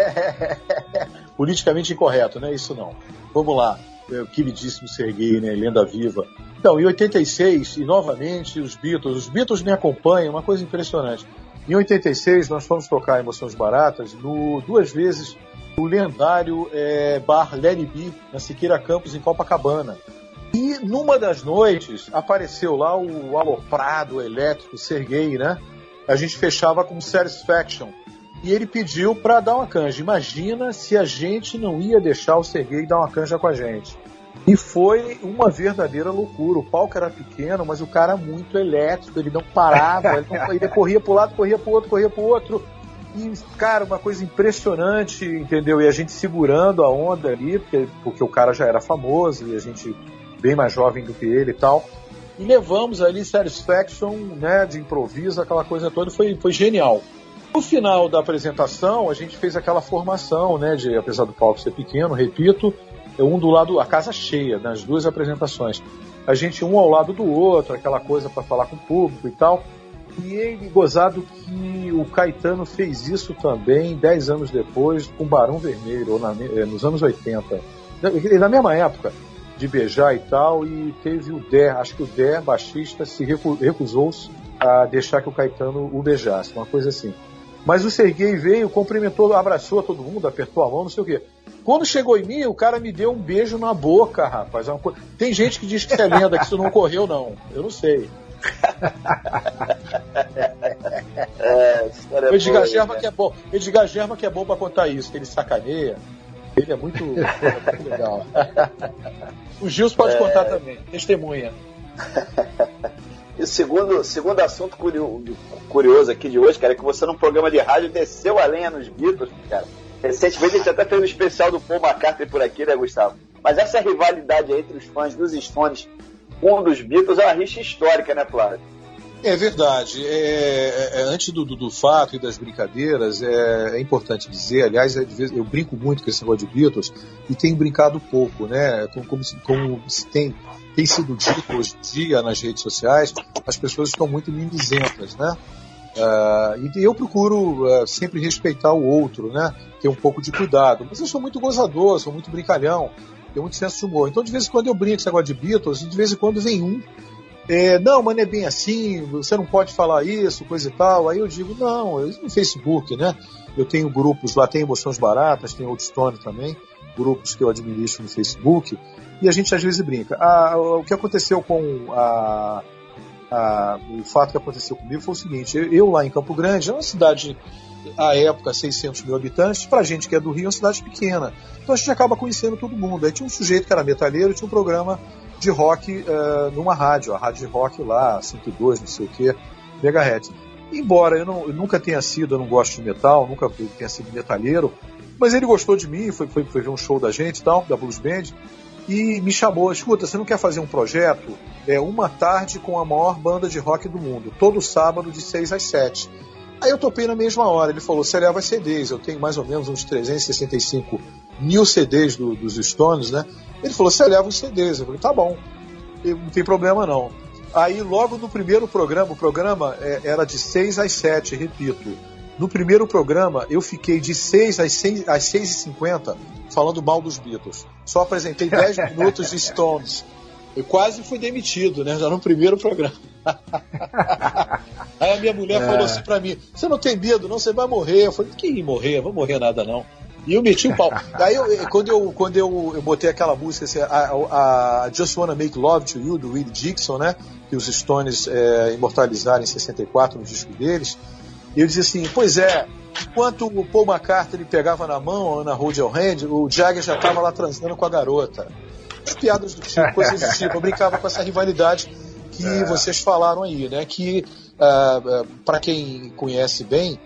É, politicamente incorreto, não é isso não. Vamos lá. O queridíssimo Serguei, né, lenda viva. Então, em oitenta e seis, e novamente, os Beatles, os Beatles me acompanham, uma coisa impressionante. Em oitenta e seis, nós fomos tocar Emoções Baratas no, duas vezes no lendário é, bar Lenny B, na Siqueira Campos, em Copacabana. E numa das noites, apareceu lá o aloprado elétrico Serguei, né? A gente fechava com Satisfaction. E ele pediu para dar uma canja. Imagina se a gente não ia deixar o Serguei dar uma canja com a gente. E foi uma verdadeira loucura. O palco era pequeno, mas o cara muito elétrico, ele não parava, ele, não, ele corria para o lado, corria para o outro, corria para o outro. E, cara, uma coisa impressionante, entendeu? E a gente segurando a onda ali, porque, porque o cara já era famoso, e a gente bem mais jovem do que ele e tal. E levamos ali Satisfaction, né, de improviso, aquela coisa toda, foi, foi genial. No final da apresentação, a gente fez aquela formação, né, de, apesar do palco ser pequeno, repito, um do lado, a casa cheia, nas duas apresentações. A gente um ao lado do outro, aquela coisa para falar com o público e tal. E ele, gozado que o Caetano fez isso também dez anos depois com Barão Vermelho, ou na, nos anos oitenta. Na mesma época, de beijar e tal, e teve o Dé, acho que o Dé, baixista, se recu, recusou-se a deixar que o Caetano o beijasse, uma coisa assim. Mas o Serguei veio, cumprimentou, abraçou todo mundo, apertou a mão, não sei o quê. Quando chegou em mim, o cara me deu um beijo na boca, rapaz. É uma co... Tem gente que diz que isso é lenda, que isso não ocorreu, não. Eu não sei. É, o Edgar Germa que é bom. Edgar Germa que é bom pra contar isso, que ele sacaneia. Ele é muito, muito legal. O Gilson pode é... contar também, testemunha. E o segundo, segundo assunto curioso, curioso aqui de hoje, cara, é que você num programa de rádio desceu a lenha nos Beatles, cara. Recentemente a gente até fez um especial do Paul McCartney por aqui, né, Gustavo? Mas essa rivalidade aí entre os fãs dos Stones com um dos Beatles é uma rixa histórica, né, Flávio? É verdade. É, é, antes do, do, do fato e das brincadeiras, é, é importante dizer, aliás, é, eu brinco muito com esse negócio de Beatles e tenho brincado pouco, né? Como, como, como se tem, tem sido dito hoje em dia nas redes sociais, as pessoas estão muito mimizentas, né? Uh, e eu procuro uh, sempre respeitar o outro, né? Ter um pouco de cuidado. Mas eu sou muito gozador, sou muito brincalhão, tenho muito senso de humor. Então, de vez em quando eu brinco com esse negócio de Beatles, e de vez em quando vem um. É, não, mas não é bem assim, você não pode falar isso, coisa e tal. Aí eu digo, não, eu, no Facebook, né? Eu tenho grupos lá, tem Emoções Baratas, tem Old Stone também, grupos que eu administro no Facebook, e a gente às vezes brinca. Ah, o que aconteceu com a. Ah, o fato que aconteceu comigo foi o seguinte, eu, eu lá em Campo Grande, é uma cidade, à época, seiscentos mil habitantes, pra gente que é do Rio, é uma cidade pequena, então a gente acaba conhecendo todo mundo. Aí tinha um sujeito que era metalheiro, tinha um programa de rock uh, numa rádio, a rádio de rock lá, cento e dois, não sei o que, megahertz. Embora eu, não, eu nunca tenha sido, eu não gosto de metal, nunca tenha sido metalheiro, mas ele gostou de mim, foi, foi, foi ver um show da gente e tal, da Blues Band, e me chamou, escuta, você não quer fazer um projeto? É uma tarde com a maior banda de rock do mundo, todo sábado de seis às sete. Aí eu topei na mesma hora, ele falou, você leva C Ds, eu tenho mais ou menos uns trezentos e sessenta e cinco mil C Ds do, dos Stones, né? Ele falou, você leva os C Ds, eu falei, tá bom, não tem problema não. Aí logo no primeiro programa, o programa é, era de seis às sete, repito. No primeiro programa, eu fiquei de seis às seis e cinquenta falando mal dos Beatles. Só apresentei dez minutos de Stones. Eu quase fui demitido, né? Já no primeiro programa. Aí a minha mulher é. falou assim pra mim, você não tem medo não, você vai morrer. Eu falei, que morrer? Eu vou morrer nada não. E eu meti o pau. Daí eu, quando, eu, quando eu, eu botei aquela música, assim, a, a Just Wanna Make Love to You, do Willie Dixon, né? Que os Stones é, imortalizaram em sessenta e quatro no disco deles. E eu dizia assim, pois é, enquanto o Paul McCartney pegava na mão, na Hold Your Hand, o Jagger já estava lá transando com a garota. As piadas do tipo, coisas do tipo. Eu brincava com essa rivalidade que é. vocês falaram aí, né? Que, uh, uh, para quem conhece bem,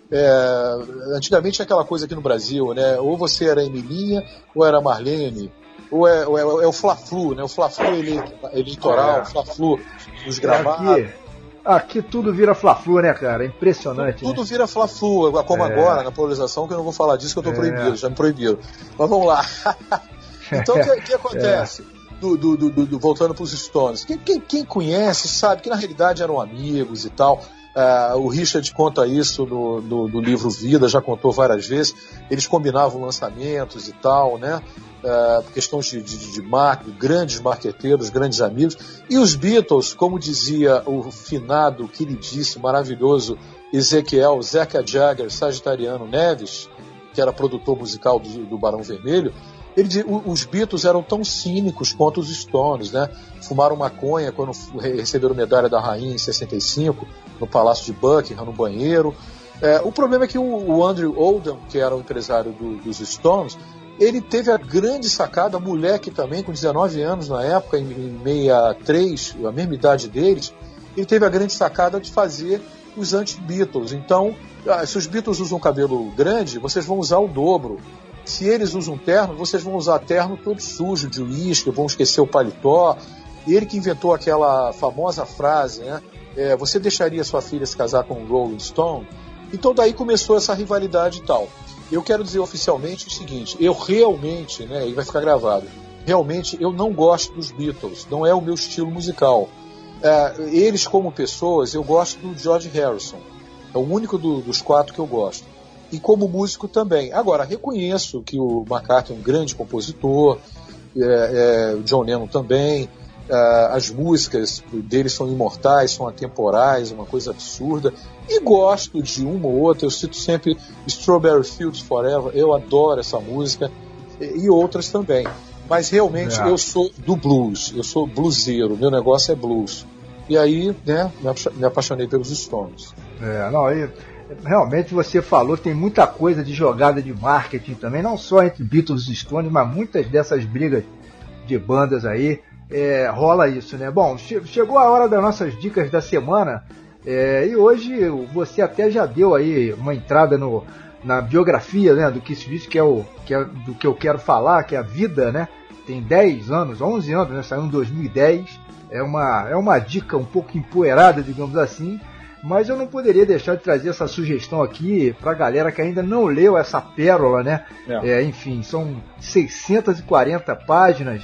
É, antigamente tinha aquela coisa aqui no Brasil, né? Ou você era Emilinha, ou era Marlene, ou é, ou é, é o Fla-Flu, né? O Fla-Flu eleitoral, é. o Fla-Flu dos gramados. Aqui, aqui tudo vira Fla-Flu, né, cara? Impressionante. Tudo, tudo né? vira Fla-Flu, como é. agora, na polarização, que eu não vou falar disso, que eu estou é. proibido, já me proibiram. Mas vamos lá. Então, o que, que acontece? É. Do, do, do, do, voltando para os Stones. Quem, quem, quem conhece sabe que na realidade eram amigos e tal. Uh, o Richard conta isso no, no, no livro Vida, já contou várias vezes. Eles combinavam lançamentos e tal, né? Uh, questões de, de, de marketing, grandes marqueteiros, grandes amigos. E os Beatles, como dizia o finado, queridíssimo, maravilhoso Ezequiel Zeca Jagger Sagitariano Neves, que era produtor musical do, do Barão Vermelho, ele, os Beatles eram tão cínicos quanto os Stones, né? Fumaram maconha quando receberam medalha da rainha em sessenta e cinco, no Palácio de Buckingham, no banheiro. É, o problema é que o, o Andrew Oldham, que era o empresário do, dos Stones, ele teve a grande sacada, moleque também, com dezenove anos na época, em, em sessenta e três, a mesma idade deles, ele teve a grande sacada de fazer os anti-Beatles. Então, se os Beatles usam cabelo grande, vocês vão usar o dobro. Se eles usam terno, vocês vão usar terno todo sujo de uísque, vão esquecer o paletó. E ele que inventou aquela famosa frase, né? É, você deixaria sua filha se casar com um Rolling Stone? Então daí começou essa rivalidade e tal. Eu quero dizer oficialmente o seguinte, eu realmente, né, e vai ficar gravado, realmente eu não gosto dos Beatles, não é o meu estilo musical. É, eles como pessoas, eu gosto do George Harrison, é o único do, dos quatro que eu gosto. E como músico também. Agora, reconheço que o McCartney é um grande compositor, é, é, o John Lennon também, é, as músicas dele são imortais, são atemporais, uma coisa absurda, e gosto de uma ou outra, eu cito sempre Strawberry Fields Forever, eu adoro essa música, e, e outras também. Mas realmente é. eu sou do blues, eu sou bluseiro, meu negócio é blues. E aí, né, me apaixonei pelos Stones. É, não, aí... Realmente você falou, tem muita coisa de jogada de marketing também, não só entre Beatles e Stones, mas muitas dessas brigas de bandas aí, é, rola isso, né? Bom, che- chegou a hora das nossas dicas da semana, é, e hoje você até já deu aí uma entrada no, na biografia, né, do Keith Richards, que é, o, que é do que eu quero falar, que é a vida, né? Tem dez anos, onze anos, né? Saiu em dois mil e dez, é uma, é uma dica um pouco empoeirada, digamos assim. Mas eu não poderia deixar de trazer essa sugestão aqui para a galera que ainda não leu essa pérola, né? É. É, enfim, são seiscentas e quarenta páginas,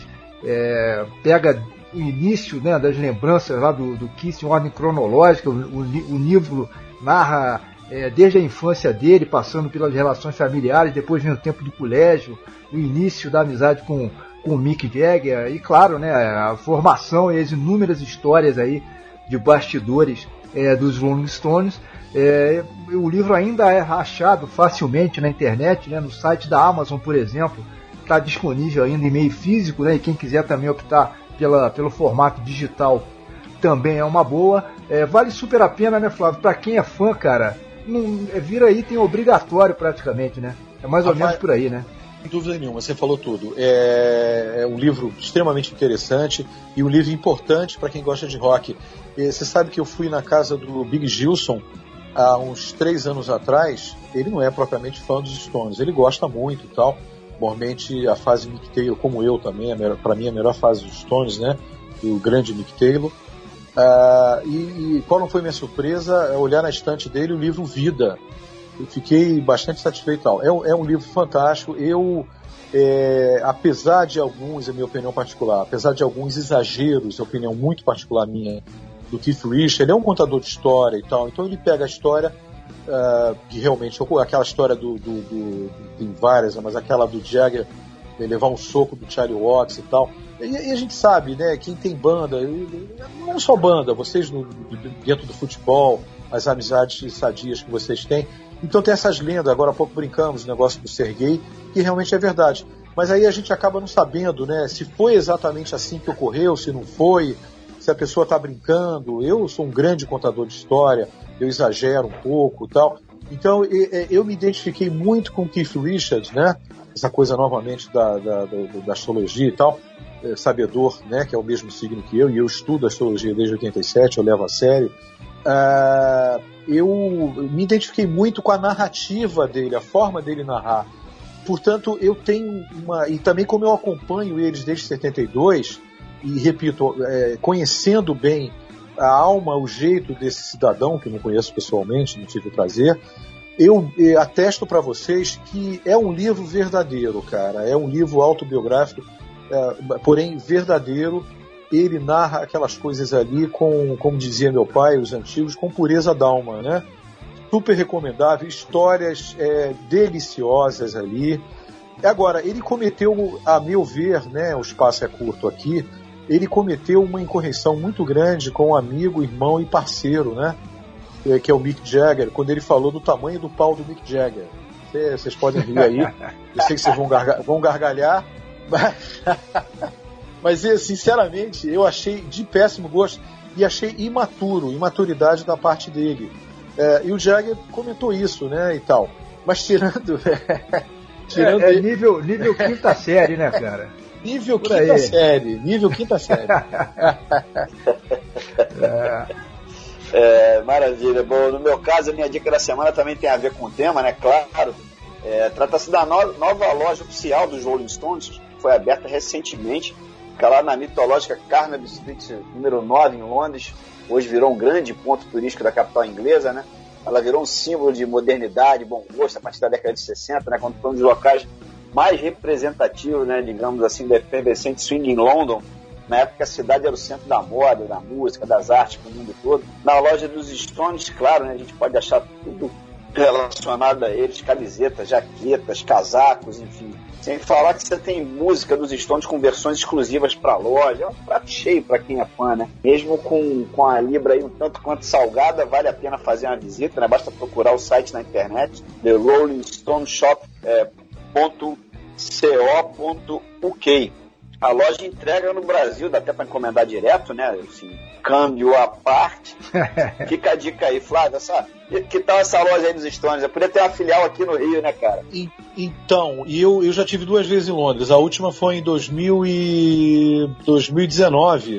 é, pega o início, né, das lembranças lá do, do Kiss em ordem cronológica, o, o, o livro narra é, desde a infância dele, passando pelas relações familiares, depois vem o tempo de colégio, o início da amizade com, com o Mick Jagger e, claro, né, a formação e as inúmeras histórias aí de bastidores É, dos Rolling Stones. É, o livro ainda é achado facilmente na internet, né, no site da Amazon, por exemplo, está disponível ainda em meio físico, né, e quem quiser também optar pela, pelo formato digital também é uma boa. É, vale super a pena, né, Flávio? Para quem é fã, cara, não, é, vira item obrigatório praticamente, né? É mais ou Rapaz, menos por aí, né? Sem dúvida nenhuma, você falou tudo. É, é um livro extremamente interessante e um livro importante para quem gosta de rock. Você sabe que eu fui na casa do Big Gilson há uns três anos atrás. Ele não é propriamente fã dos Stones, ele gosta muito e tal. Normalmente a fase Mick Taylor, como eu também, para mim é a melhor fase dos Stones, né? O grande Mick Taylor. Ah, e, e qual não foi minha surpresa? É olhar na estante dele o livro Vida. Eu fiquei bastante satisfeito. É, é um livro fantástico. Eu, é, apesar de alguns, é minha opinião particular, apesar de alguns exageros, é opinião muito particular minha, do Keith Richards, ele é um contador de história e tal, então ele pega a história uh, que realmente, aquela história do, do, do, tem várias, mas aquela do Jagger levar um soco do Charlie Watts e tal, e, e a gente sabe, né, quem tem banda, não só banda, vocês no, dentro do futebol, as amizades sadias que vocês têm, então tem essas lendas, agora há pouco brincamos, o negócio do Sergei, que realmente é verdade, mas aí a gente acaba não sabendo, né, se foi exatamente assim que ocorreu, se não foi, se a pessoa está brincando. Eu sou um grande contador de história, eu exagero um pouco e tal. Então eu me identifiquei muito com Keith Richards, né? Essa coisa novamente da, da, da, da astrologia e tal, é, sabedor, né? Que é o mesmo signo que eu, e eu estudo astrologia desde oitenta e sete, eu levo a sério. Ah, eu me identifiquei muito com a narrativa dele, a forma dele narrar. Portanto, eu tenho uma... E também como eu acompanho eles desde setenta e dois, e repito, é, conhecendo bem a alma, o jeito desse cidadão, que eu não conheço pessoalmente, não tive o prazer, eu eh, atesto para vocês que é um livro verdadeiro, cara. É um livro autobiográfico, é, porém verdadeiro. Ele narra aquelas coisas ali com, como dizia meu pai, os antigos, com pureza d'alma, né? Super recomendável, histórias é, deliciosas ali. Agora, ele cometeu, a meu ver, né, o espaço é curto aqui, ele cometeu uma incorreção muito grande com um amigo, irmão e parceiro, né? Que é o Mick Jagger, quando ele falou do tamanho do pau do Mick Jagger. Vocês podem rir aí, eu sei que vocês vão, garga- vão gargalhar, mas, mas sinceramente eu achei de péssimo gosto e achei imaturo, imaturidade da parte dele. É, e o Jagger comentou isso, né, e tal. Mas tirando... tirando é, é nível, nível quinta série, né, cara? Nível Por quinta aí. série, nível quinta série. É. É, maravilha. Bom, no meu caso, a minha dica da semana também tem a ver com o tema, né? Claro. É, trata-se da no- nova loja oficial dos Rolling Stones, que foi aberta recentemente, fica lá na mitológica Carnaby Street número nove, em Londres. Hoje virou um grande ponto turístico da capital inglesa, né? Ela virou um símbolo de modernidade, bom gosto, a partir da década de sessenta, né? Quando foi um dos locais mais representativos, né? Digamos assim, da efervescente swing em London. Na época a cidade era o centro da moda, da música, das artes para o mundo todo. Na loja dos Stones, claro, né, a gente pode achar tudo relacionado a eles, camisetas, jaquetas, casacos, enfim. Sem falar que você tem música dos Stones com versões exclusivas para a loja. É um prato cheio para quem é fã, né? Mesmo com, com a Libra aí um tanto quanto salgada, vale a pena fazer uma visita, né? Basta procurar o site na internet, the rolling stone shop ponto co ponto u k. A loja entrega no Brasil, dá até para encomendar direto, né? Assim, câmbio à parte. Fica a dica aí, Flávio. Essa, que tal essa loja aí dos Stones? Eu podia ter uma filial aqui no Rio, né, cara? E, então, e eu, eu já tive duas vezes em Londres. A última foi em dois mil e dezenove.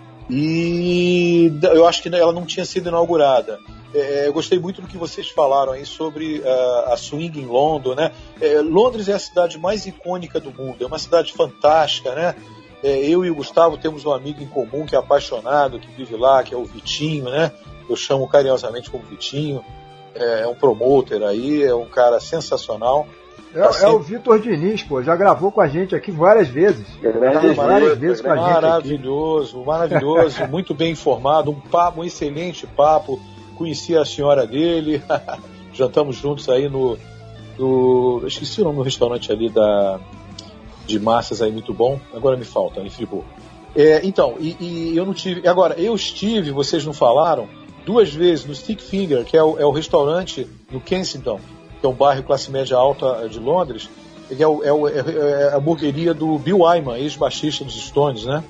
E eu acho que ela não tinha sido inaugurada. É, eu gostei muito do que vocês falaram aí sobre uh, a swing em London, né? É, Londres é a cidade mais icônica do mundo, é uma cidade fantástica, né? É, eu e o Gustavo temos um amigo em comum que é apaixonado, que vive lá, que é o Vitinho, né? Eu chamo carinhosamente como Vitinho, é, é um promoter aí, é um cara sensacional. É, tá sempre... é o Vitor Diniz, pô, já gravou com a gente aqui várias vezes. Grande várias vezes com a gente aqui. Maravilhoso, maravilhoso, muito bem informado, um papo, um excelente papo. Conheci a senhora dele, jantamos juntos aí no, no... esqueci o nome do restaurante ali da, de massas aí, muito bom, agora me falta, em Fribourg. É, então, e, e eu não tive... Agora, eu estive, vocês não falaram, duas vezes no Stick Finger, que é o, é o restaurante no Kensington, que é um bairro classe média alta de Londres, que é, o, é, o, é a hamburgueria do Bill Wyman, ex-baixista dos Stones, né?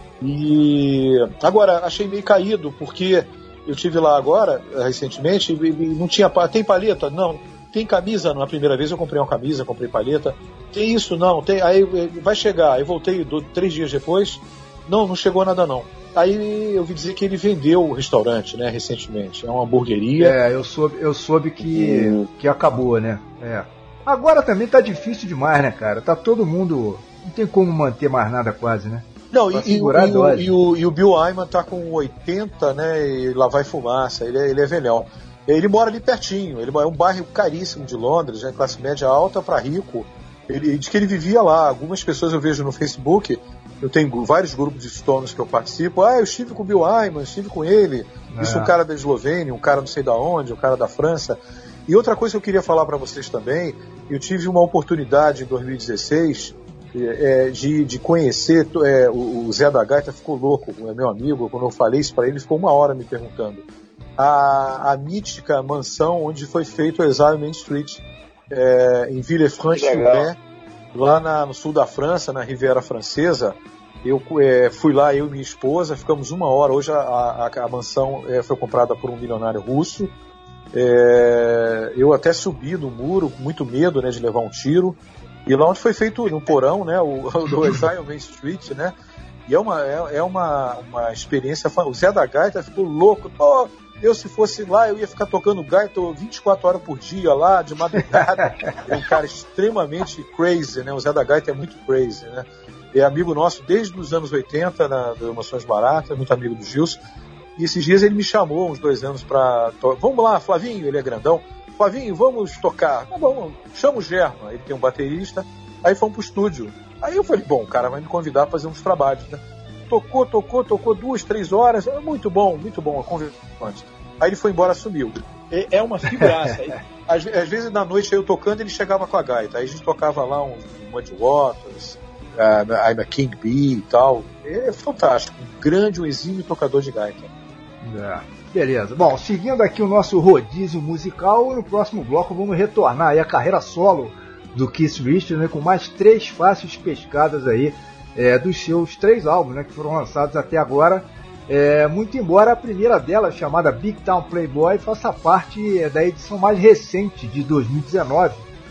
E agora, achei meio caído, porque... Eu estive lá agora, recentemente, e não tinha... Tem palheta? Não. Tem camisa? Na primeira vez eu comprei uma camisa, comprei palheta. Tem isso? Não. Tem, aí vai chegar. Aí voltei do, três dias depois. Não, não chegou nada não. Aí eu ouvi dizer que ele vendeu o restaurante, né, recentemente. É uma hamburgueria. É, eu soube, eu soube que, hum. que acabou, né? É. Agora também tá difícil demais, né, cara? Tá todo mundo... Não tem como manter mais nada quase, né? Não, e, e, e, o, e, o, e o Bill Wyman tá com oitenta, né, e lá vai fumaça, ele é, ele é velhão. Ele mora ali pertinho, ele é um bairro caríssimo de Londres, né, classe média alta para rico. Ele, ele diz que ele vivia lá. Algumas pessoas eu vejo no Facebook, eu tenho vários grupos de Stones que eu participo. Ah, eu estive com o Bill Wyman, estive com ele. É. Isso um cara da Eslovênia, um cara não sei da onde, um cara da França. E outra coisa que eu queria falar para vocês também, eu tive uma oportunidade em dois mil e dezesseis... É, de, de conhecer é, o, o Zé da Gaita. Ficou louco, é meu amigo. Quando eu falei isso para ele, ele ficou uma hora me perguntando a, a mítica mansão onde foi feito o Exile Main Street, é, em Villefranche-sur-Mer, lá na, no sul da França, na Riviera Francesa. Eu é, fui lá, eu e minha esposa, ficamos uma hora. Hoje a, a, a mansão é, foi comprada por um milionário russo. É, eu até subi do muro com muito medo, né, de levar um tiro. E lá onde foi feito, no porão, né, o, o do Exile Main Street, né, e é uma, é, é uma, uma experiência, o Zé da Gaita ficou louco, oh, Eu, se fosse lá, eu ia ficar tocando gaita vinte e quatro horas por dia lá, de madrugada. É um cara extremamente crazy, né? O Zé da Gaita é muito crazy, né? É amigo nosso desde os anos oitenta, na do Emoções Baratas, muito amigo do Gilson. E esses dias ele me chamou, uns dois anos, pra... To... Vamos lá, Flavinho, ele é grandão. Flavinho, vamos tocar. Tá bom, chama o Germa, ele tem um baterista. Aí fomos pro estúdio. Aí eu falei, bom, o cara vai me convidar a fazer uns trabalhos, né? Tocou, tocou, tocou duas, três horas. Muito bom, muito bom, a conversa. Aí ele foi embora, sumiu. É uma figuraça. Aí, às, às vezes na noite eu tocando, ele chegava com a gaita. Aí a gente tocava lá um Muddy Waters, uh, I'm a King Bee e tal. É fantástico. Um grande, um exímio tocador de gaita. É, beleza. Bom, seguindo aqui o nosso rodízio musical, no próximo bloco vamos retornar aí a carreira solo do Keith Richards, né, com mais três faixas pescadas aí é, dos seus três álbuns, né, que foram lançados até agora. É, muito embora a primeira delas, chamada Big Town Playboy, faça parte é, da edição mais recente de dois mil e dezenove,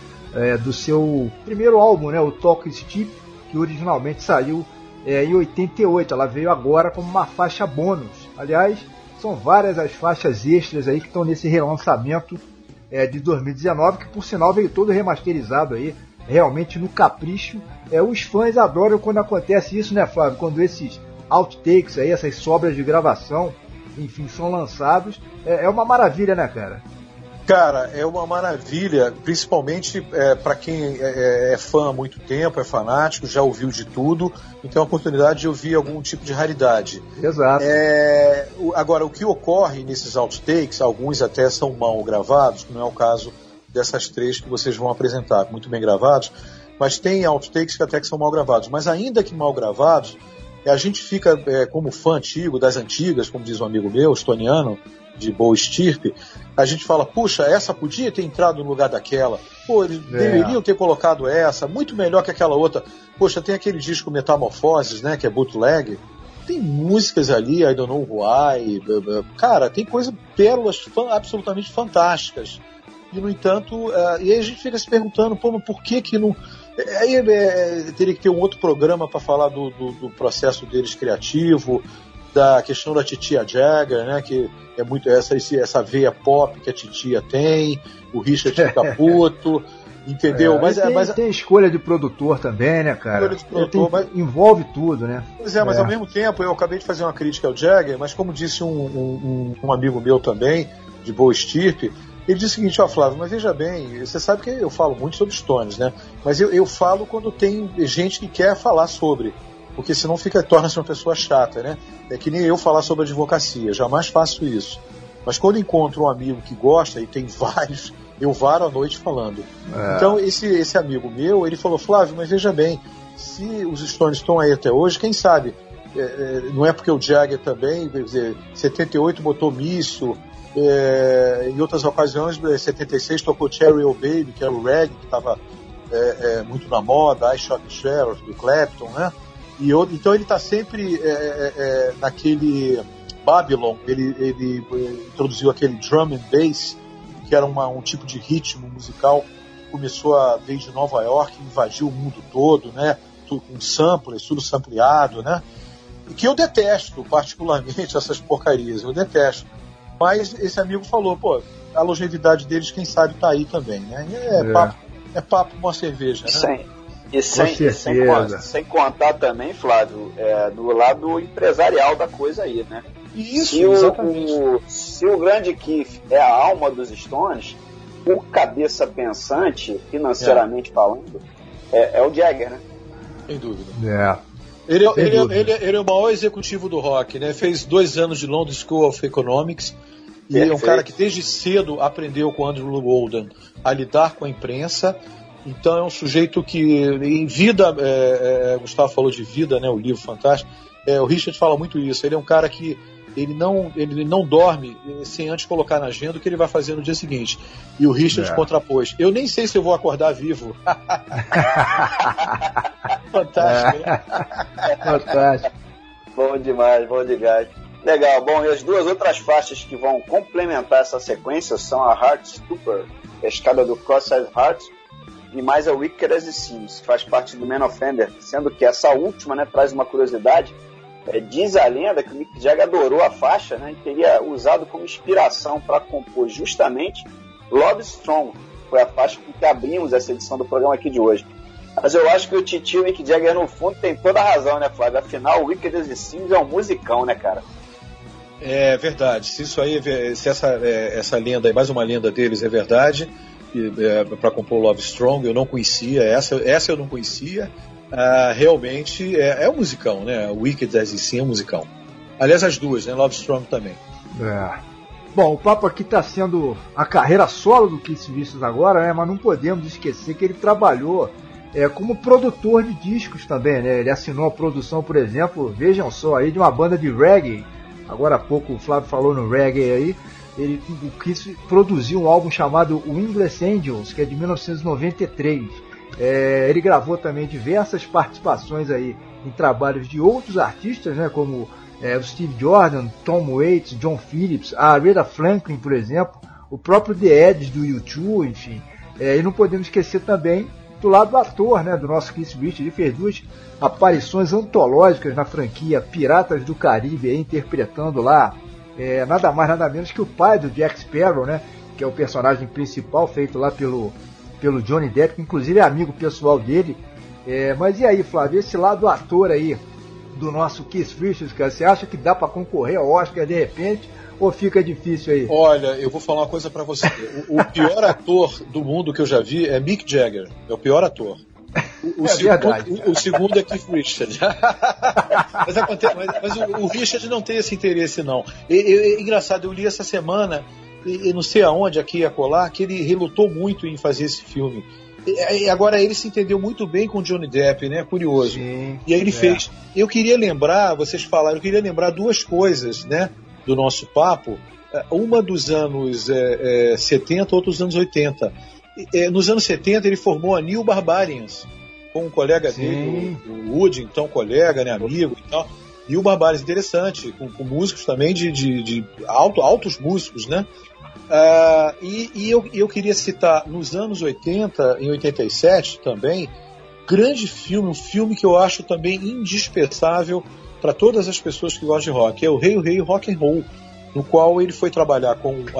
é, do seu primeiro álbum, né, o Talk Steep, que originalmente saiu é, em oitenta e oito. Ela veio agora como uma faixa bônus. Aliás, são várias as faixas extras aí que estão nesse relançamento é, de dois mil e dezenove, que por sinal veio todo remasterizado aí, realmente no capricho. É, os fãs adoram quando acontece isso, né, Flávio? Quando esses outtakes aí, essas sobras de gravação, enfim, são lançados. É, é uma maravilha, né, cara? Cara, é uma maravilha, principalmente é, para quem é, é fã há muito tempo, é fanático, já ouviu de tudo, então é a oportunidade de ouvir algum tipo de raridade. Exato. É, agora, o que ocorre nesses outtakes, alguns até são mal gravados, que não é o caso dessas três que vocês vão apresentar, muito bem gravados, mas tem outtakes que até que são mal gravados. Mas ainda que mal gravados, a gente fica é, como fã antigo, das antigas, como diz um amigo meu, estoniano, de boa estirpe, a gente fala, puxa, essa podia ter entrado no lugar daquela, pô, eles é. deveriam ter colocado essa, muito melhor que aquela outra. Poxa, tem aquele disco Metamorfoses, né, que é bootleg, tem músicas ali, I Don't Know Why, cara, tem coisas, pérolas fan, absolutamente fantásticas, e no entanto, uh, e aí a gente fica se perguntando, pô, mas por que que não... Aí é, teria que ter um outro programa para falar do, do, do processo deles criativo, da questão da Titia Jagger, né, que é muito essa, essa veia pop que a Titia tem, o Richard fica puto, entendeu? É, mas, tem, mas tem escolha de produtor também, né, cara? Escolha de produtor, tem, mas, envolve tudo, né? Pois é, mas é. ao mesmo tempo eu acabei de fazer uma crítica ao Jagger, mas como disse um, um, um amigo meu também, de boa estirpe, ele disse o seguinte, ó, Flávio, mas veja bem, você sabe que eu falo muito sobre Stones, né? Mas eu, eu falo quando tem gente que quer falar sobre, porque senão fica, torna-se uma pessoa chata, né? É que nem eu falar sobre advocacia, jamais faço isso. Mas quando encontro um amigo que gosta, e tem vários, eu varo a noite falando. É. Então esse, esse amigo meu, ele falou, Flávio, mas veja bem, se os Stones estão aí até hoje, quem sabe, é, é, não é porque o Jagger também, quer dizer, setenta e oito botou Misso, é, em outras ocasiões, em setenta e seis tocou Cherry Oh Baby, que era o reggae, que estava é, é, muito na moda, I Shot the Sheriff, do Clapton, né? E eu, então ele está sempre é, é, naquele Babylon, ele, ele introduziu aquele drum and bass, que era uma, um tipo de ritmo musical, começou a vir de Nova York, invadiu o mundo todo, né? Tudo com samples, tudo sampleado, né? E que eu detesto, particularmente, essas porcarias, eu detesto. Mas esse amigo falou, pô, a longevidade deles, quem sabe, tá aí também, né? É, é. Papo, é papo com uma cerveja, né? Sim. E sem, e sem, sem contar também, Flávio, é, do lado empresarial da coisa aí, né? Isso, se exatamente. O, se o grande Keith é a alma dos Stones, o cabeça pensante, financeiramente é. falando, é, é o Jagger, né? Sem dúvida. É. Ele, ele, ele, ele é o maior executivo do rock, né? Fez dois anos de London School of Economics e Perfeito. É um cara que desde cedo aprendeu com Andrew Golden a lidar com a imprensa. Então é um sujeito que em vida, é, é, Gustavo falou de Vida, né? O livro fantástico. É, o Richard fala muito isso. Ele é um cara que ele não, ele não dorme sem antes colocar na agenda o que ele vai fazer no dia seguinte. E o Richard é. contrapôs. Eu nem sei se eu vou acordar vivo. Fantástico, é. né? Fantástico. Bom demais, bom demais. Legal. Bom, e as duas outras faixas que vão complementar essa sequência são a Heart Stupor, a escada do Cross-Eyed Heart, e mais a Wicked as It Seems, que faz parte do Man of Fender, sendo que essa última, né, traz uma curiosidade, É, diz a lenda que o Mick Jagger adorou a faixa, né, e teria usado como inspiração para compor justamente Love Strong. Foi a faixa com que abrimos essa edição do programa aqui de hoje. Mas eu acho que o titio Mick Jagger, no fundo, tem toda a razão, né, Flávio? Afinal, o Wicked as It Seems é um musicão, né, cara? É verdade. Se isso aí, se essa, essa lenda, mais uma lenda deles é verdade, é, para compor Love Strong, eu não conhecia, essa, essa eu não conhecia. Uh, realmente é, é um musicão, né? O Wicked as It Seems é um musicão. Aliás, as duas, né? Love Strong também. É. Bom, o papo aqui está sendo a carreira solo do Keith Richards agora, né? Mas não podemos esquecer que ele trabalhou é, como produtor de discos também, né? Ele assinou a produção, por exemplo, vejam só aí, de uma banda de reggae. Agora há pouco o Flávio falou no reggae aí. Ele, o Keith produziu um álbum chamado Wingless Angels, que é de mil novecentos e noventa e três. É, ele gravou também diversas participações aí em trabalhos de outros artistas, né, como é, o Steve Jordan, Tom Waits, John Phillips, a Aretha Franklin, por exemplo, o próprio The Edge do U dois, enfim. É, e não podemos esquecer também do lado do ator, né, do nosso Keith Richards. Ele fez duas aparições antológicas na franquia Piratas do Caribe, aí, interpretando lá é, nada mais nada menos que o pai do Jack Sparrow, né, que é o personagem principal feito lá pelo pelo Johnny Depp, que inclusive é amigo pessoal dele. É, mas e aí, Flávio, esse lado ator aí do nosso Keith Richards, cara, você acha que dá para concorrer ao Oscar de repente, ou fica difícil aí? Olha, eu vou falar uma coisa para você. O, o pior ator do mundo que eu já vi é Mick Jagger. É o pior ator. O, o, é segundo, verdade, o, o segundo é Keith Richards. mas, acontece, mas, mas o, o Richards não tem esse interesse, não. É, é, é engraçado, eu li essa semana, e não sei aonde, aqui a colar, que ele relutou muito em fazer esse filme. E agora ele se entendeu muito bem com o Johnny Depp, né? Curioso. Sim, e aí ele é. fez. Eu queria lembrar, vocês falaram, eu queria lembrar duas coisas, né? Do nosso papo. Uma dos anos é, é, setenta, outra dos anos oitenta. É, nos anos setenta ele formou a New Barbarians, com um colega Sim. dele, o Woody, então colega, né? Amigo e tal. New Barbarians, interessante, com, com músicos também de, de, de alto, altos músicos, né? Uh, e e eu, eu queria citar, nos anos oitenta, em oitenta e sete também, grande filme, um filme que eu acho também indispensável para todas as pessoas que gostam de rock, é o Rei, o Rei Rock and Roll, no qual ele foi trabalhar com a,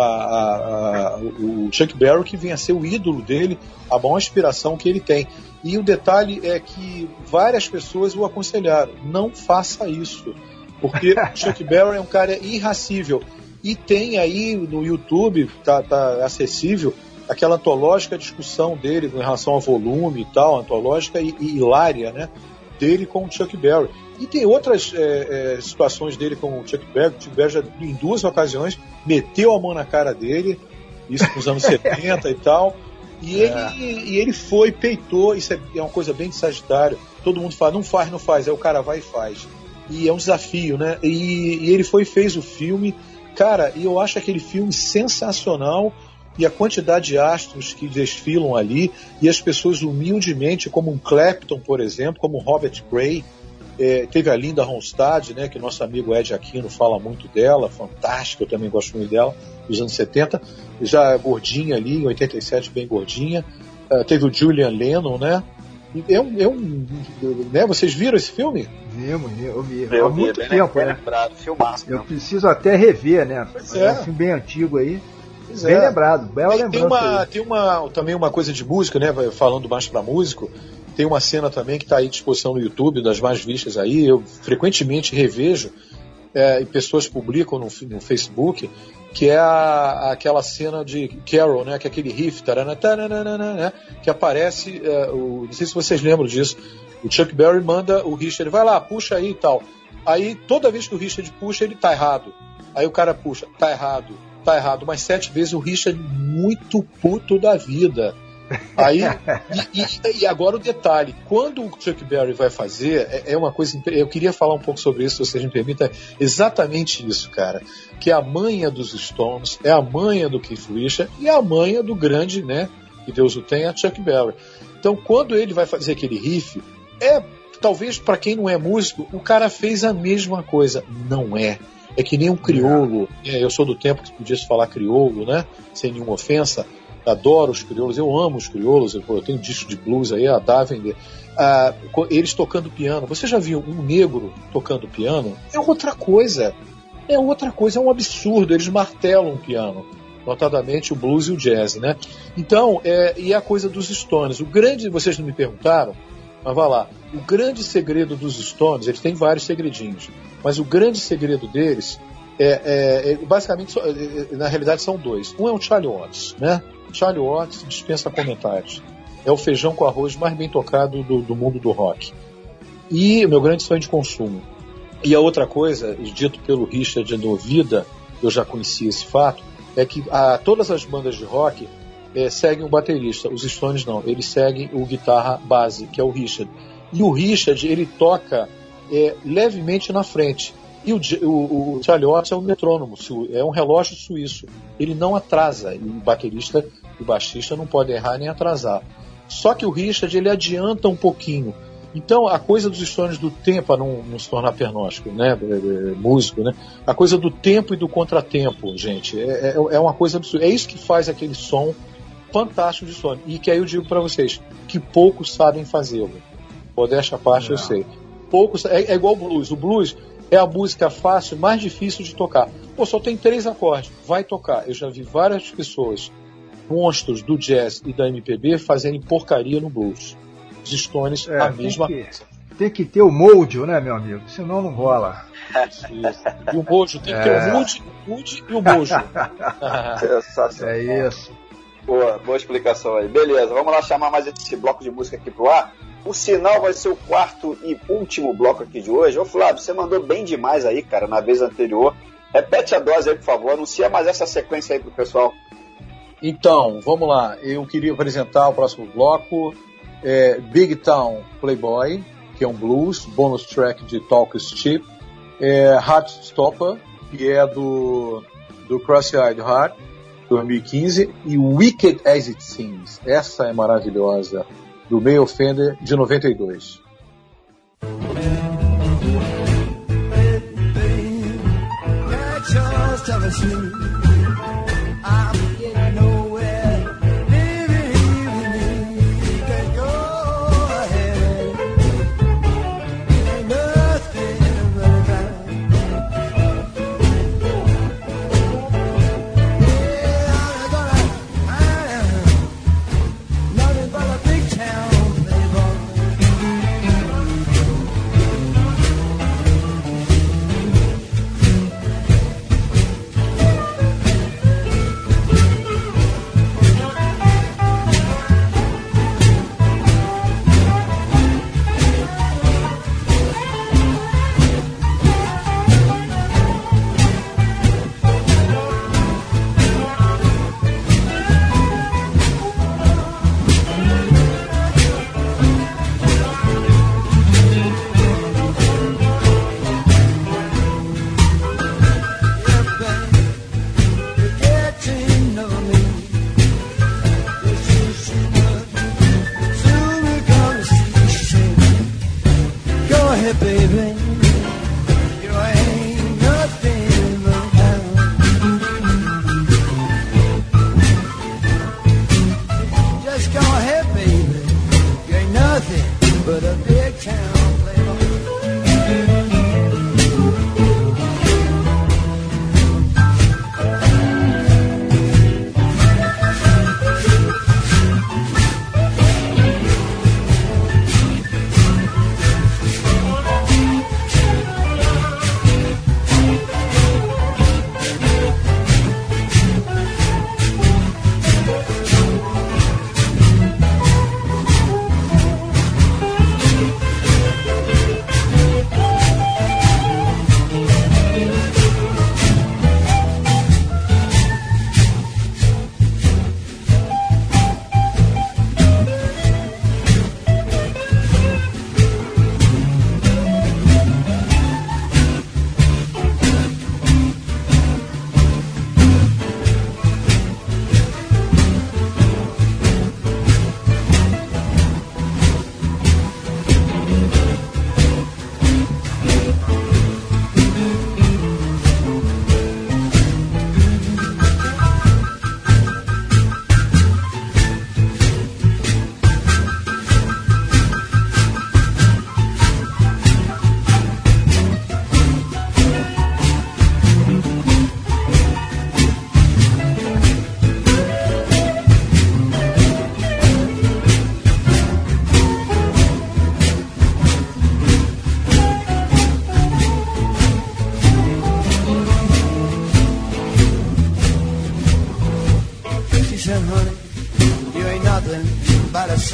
a, a, o Chuck Berry, que vinha a ser o ídolo dele, a maior inspiração que ele tem. E o detalhe é que várias pessoas o aconselharam, não faça isso, porque o Chuck Berry é um cara irracível. E tem aí no YouTube, tá, tá acessível, aquela antológica discussão dele em relação ao volume e tal, antológica e, e hilária, né, dele com o Chuck Berry. E tem outras é, é, situações dele com o Chuck Berry. O Chuck Berry já, em duas ocasiões, meteu a mão na cara dele, isso nos anos setenta e tal, e ele, é. e ele foi, peitou, isso é, é uma coisa bem de Sagitário, todo mundo fala, não faz, não faz, aí o cara vai e faz. E é um desafio, né, e, e ele foi e fez o filme. Cara, e eu acho aquele filme sensacional, e a quantidade de astros que desfilam ali, e as pessoas humildemente, como um Clapton, por exemplo, como um Robert Gray, é, teve a Linda Ronstadt, né, que nosso amigo Ed Aquino fala muito dela, fantástica, eu também gosto muito dela, dos anos setenta, já gordinha ali, em oitenta e sete, bem gordinha, uh, teve o Julian Lennon, né, é um, é um né, vocês viram esse filme? Vimos, eu vi. Eu há vi, muito bem tempo, né? Lembrado, filmaço, eu preciso até rever, né? Pois é. É um filme bem antigo aí. Pois bem é. lembrado, bela tem, lembrança. Tem, uma, tem uma, também uma coisa de música, né? Falando mais pra músico, tem uma cena também que está aí à disposição no YouTube, das mais vistas aí, eu frequentemente revejo, é, e pessoas publicam no, no Facebook, que é a, aquela cena de Carol, né, que é aquele riff, tarana, tarana, né, que aparece, é, o, não sei se vocês lembram disso, o Chuck Berry manda o Richard, vai lá, puxa aí e tal. Aí toda vez que o Richard puxa, ele tá errado. Aí o cara puxa, tá errado, tá errado. Mas sete vezes o Richard muito puto da vida. Aí, e, e, e agora o detalhe, quando o Chuck Berry vai fazer, é, é uma coisa, eu queria falar um pouco sobre isso, se vocês me permitem, exatamente isso, cara, que é a manha dos Stones, é a manha do Keith Richards e é a manha do grande, né, que Deus o tenha, Chuck Berry. Então quando ele vai fazer aquele riff, é, talvez para quem não é músico, o cara fez a mesma coisa, não é. É que nem um crioulo, é, eu sou do tempo que podia se falar crioulo, né, sem nenhuma ofensa. adoro os crioulos, eu amo os crioulos, eu, eu tenho disco de blues aí, a dá a vender. Ah, eles tocando piano, você já viu um negro tocando piano? É outra coisa, é outra coisa, é um absurdo, eles martelam o piano, notadamente o blues e o jazz, né? Então, é, e a coisa dos Stones, o grande, vocês não me perguntaram, mas vá lá, o grande segredo dos Stones, eles têm vários segredinhos, mas o grande segredo deles é, é, é basicamente, é, na realidade são dois. Um é o Charlie Watts, né? Charlie Watts dispensa comentários. É o feijão com arroz mais bem tocado do, do mundo do rock. E o meu grande sonho de consumo. E a outra coisa, dito pelo Richard no Vida, eu já conhecia esse fato, é que a, todas as bandas de rock é, seguem o baterista. Os Stones não, eles seguem o guitarra base, que é o Richard. E o Richard, ele toca é, levemente na frente. E o, o, o Charlie Watts é um metrônomo, é um relógio suíço. Ele não atrasa, e o baterista e o baixista não podem errar nem atrasar. Só que o Richard, ele adianta um pouquinho. Então, a coisa dos Stones do tempo, para não, não se tornar pernóstico, né, músico, né, a coisa do tempo e do contratempo, gente, é, é, é uma coisa absurda. É isso que faz aquele som fantástico de Stones. E que aí eu digo para vocês, que poucos sabem fazê-lo. Modéstia à parte, não. Eu sei. Poucos, é, é igual o blues. O blues é a música fácil, mais difícil de tocar. Pô, só tem três acordes, vai tocar. Eu já vi várias pessoas, monstros do jazz e da M P B, fazerem porcaria no blues. Os Stones, é, a mesma coisa. Tem que ter o mojo, né, meu amigo? Senão não rola. Isso, isso. E o mojo, tem que ter é. o mood, mood e o mojo. É isso. Boa, boa explicação aí. Beleza, vamos lá chamar mais esse bloco de música aqui pro ar. O sinal vai ser o quarto e último bloco aqui de hoje. Ô Flávio, você mandou bem demais aí, cara, na vez anterior. Repete a dose aí, por favor. Anuncia mais essa sequência aí pro pessoal. Então, vamos lá. Eu queria apresentar o próximo bloco. É Big Town Playboy, que é um blues, bônus track de Talk is Cheap. É Heartstopper, que é do, do Cross-Eyed Heart, dois mil e quinze. E Wicked As It Seems. Essa é maravilhosa. Do May Offender, de noventa e dois.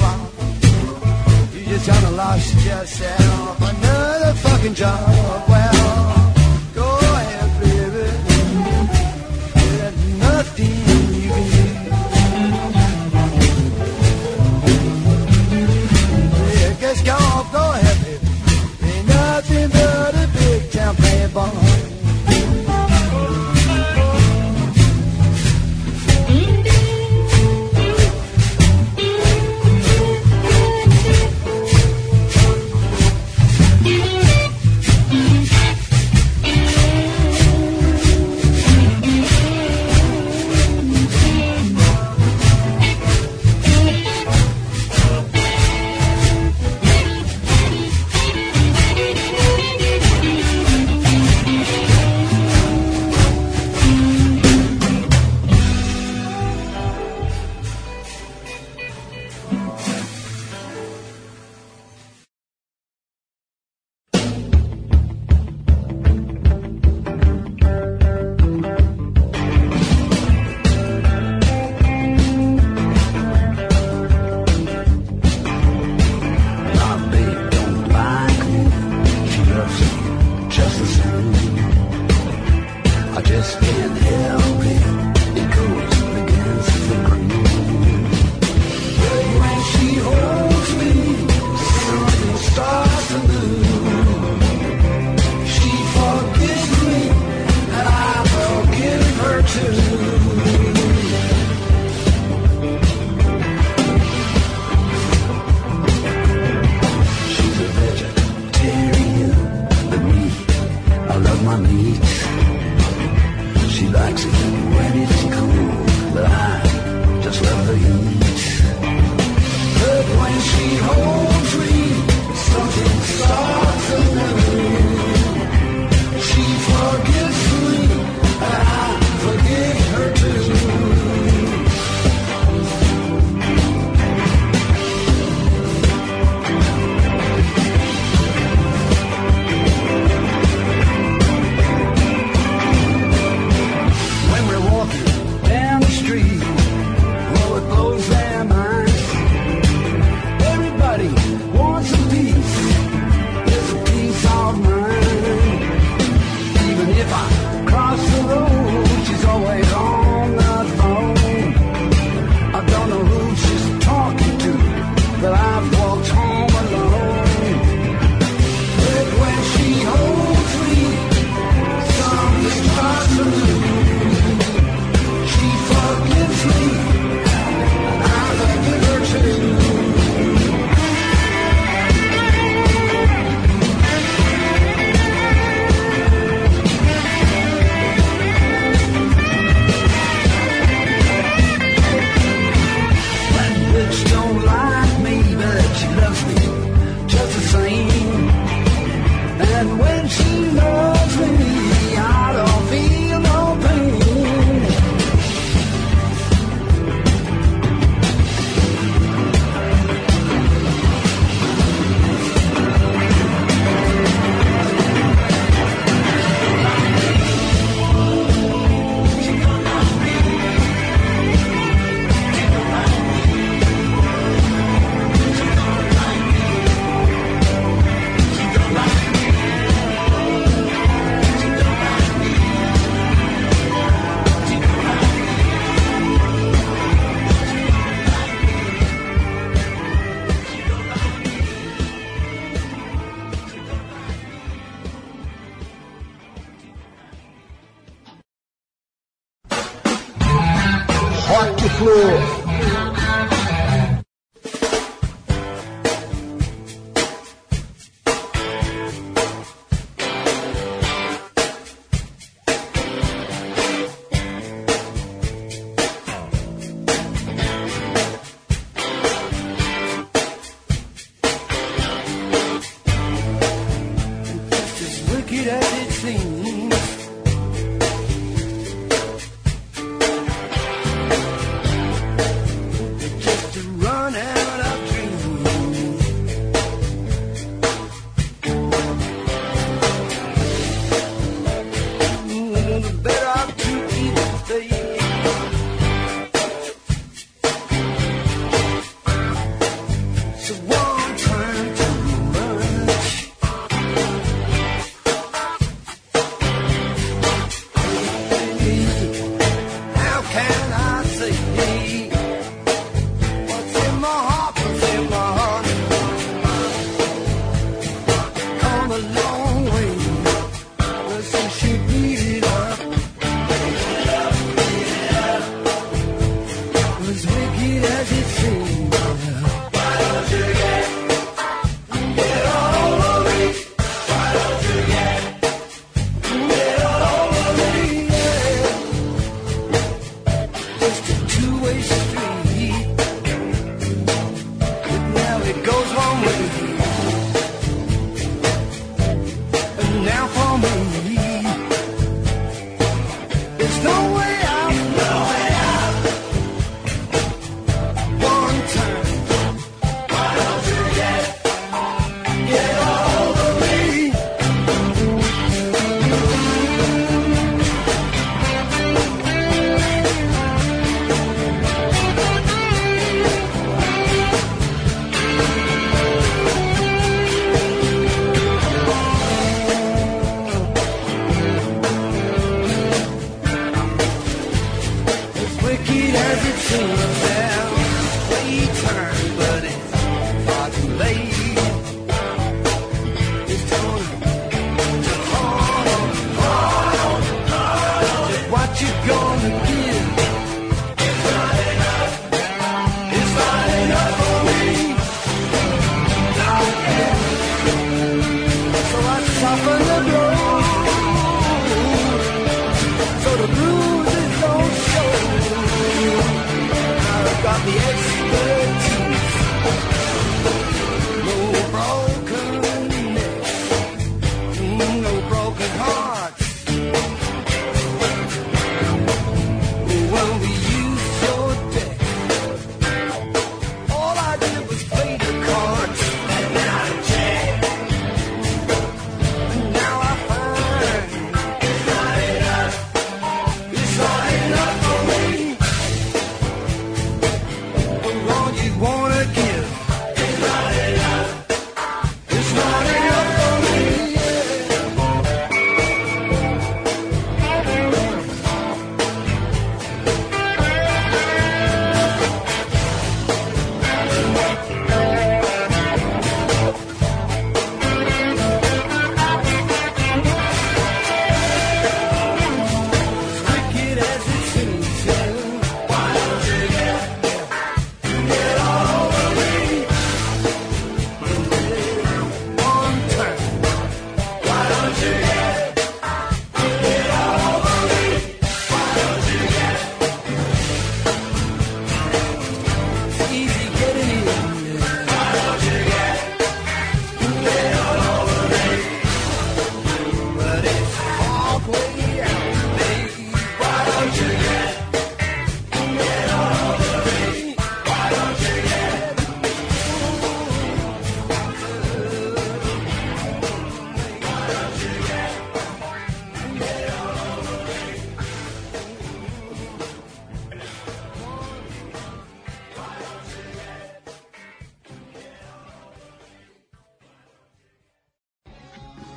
swap. You just done a lost yourself another fucking job. Well, go ahead, baby. There's nothing you can do. Yeah, just go, go ahead, baby. Ain't nothing but a big town playboy.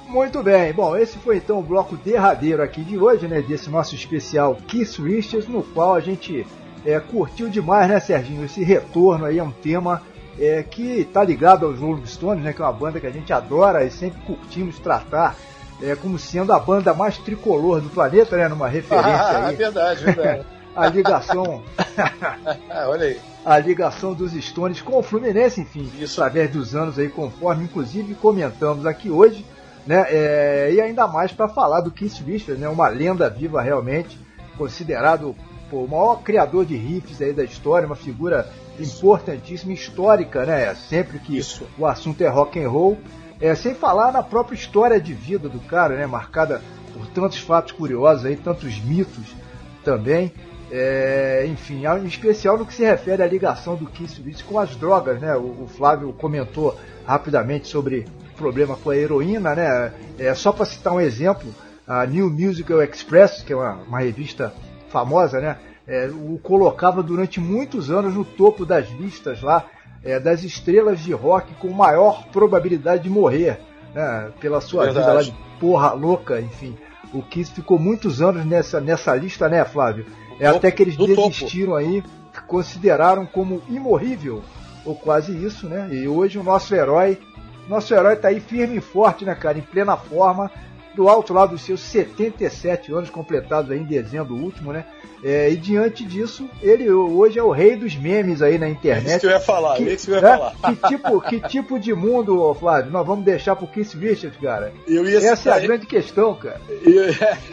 Muito bem, bom, esse foi então o bloco derradeiro aqui de hoje, né, desse nosso especial Keith Richards, no qual a gente é, curtiu demais, né, Serginho, esse retorno aí a um tema é, que tá ligado aos Rolling Stones, né, que é uma banda que a gente adora e sempre curtimos tratar é, como sendo a banda mais tricolor do planeta, né, numa referência ah, aí. É verdade, é verdade. A ligação... Olha aí. A ligação dos Stones com o Fluminense, enfim, Isso. através dos anos aí, conforme inclusive comentamos aqui hoje, né, é, e ainda mais para falar do Keith Richards, né, uma lenda viva realmente, considerado pô, o maior criador de riffs aí da história, uma figura importantíssima, histórica, né, sempre que Isso. o assunto é rock and roll, é, sem falar na própria história de vida do cara, né, marcada por tantos fatos curiosos aí, tantos mitos também. É, enfim, em especial no que se refere à ligação do Keith Richards com as drogas, né? O, o Flávio comentou rapidamente sobre o problema com a heroína, né? É, só para citar um exemplo, a New Musical Express, que é uma, uma revista famosa, né? É, o colocava durante muitos anos no topo das listas lá é, das estrelas de rock com maior probabilidade de morrer, né? Pela sua Verdade. vida lá de porra louca, enfim. O Keith ficou muitos anos nessa, nessa lista, né, Flávio? É até que eles desistiram topo. aí, consideraram como imorrível, ou quase isso, né? E hoje o nosso herói, nosso herói tá aí firme e forte, né, cara? Em plena forma, do alto lá dos seus setenta e sete anos, completados aí em dezembro último, né? É, e diante disso, ele hoje é o rei dos memes aí na internet. É isso que eu ia falar, que, é isso que eu ia né? falar. Que tipo, que tipo de mundo, Flávio, nós vamos deixar pro Keith Richards, cara? Eu ia essa citar, é a grande questão, cara. Eu,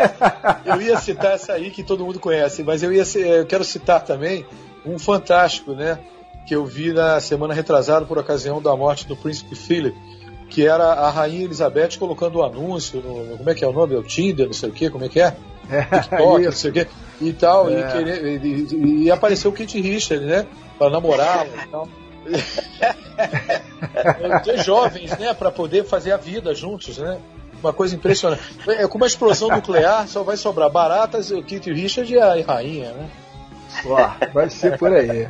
eu ia citar essa aí que todo mundo conhece, mas eu, ia, eu quero citar também um fantástico, né? Que eu vi na semana retrasada por ocasião da morte do príncipe Philip, que era a rainha Elizabeth colocando o um anúncio no, no, como é que é o nome? É o Tinder, não sei o que, como é que é? TikTok, não sei o que, e tal, é. e, querer, e, e, e apareceu o Keith Richards, né? Pra namorar e tal. Dois jovens, né? Pra poder fazer a vida juntos, né? Uma coisa impressionante. É, com uma explosão nuclear, só vai sobrar baratas, o Keith Richards e a rainha, né? Uau, vai ser por aí.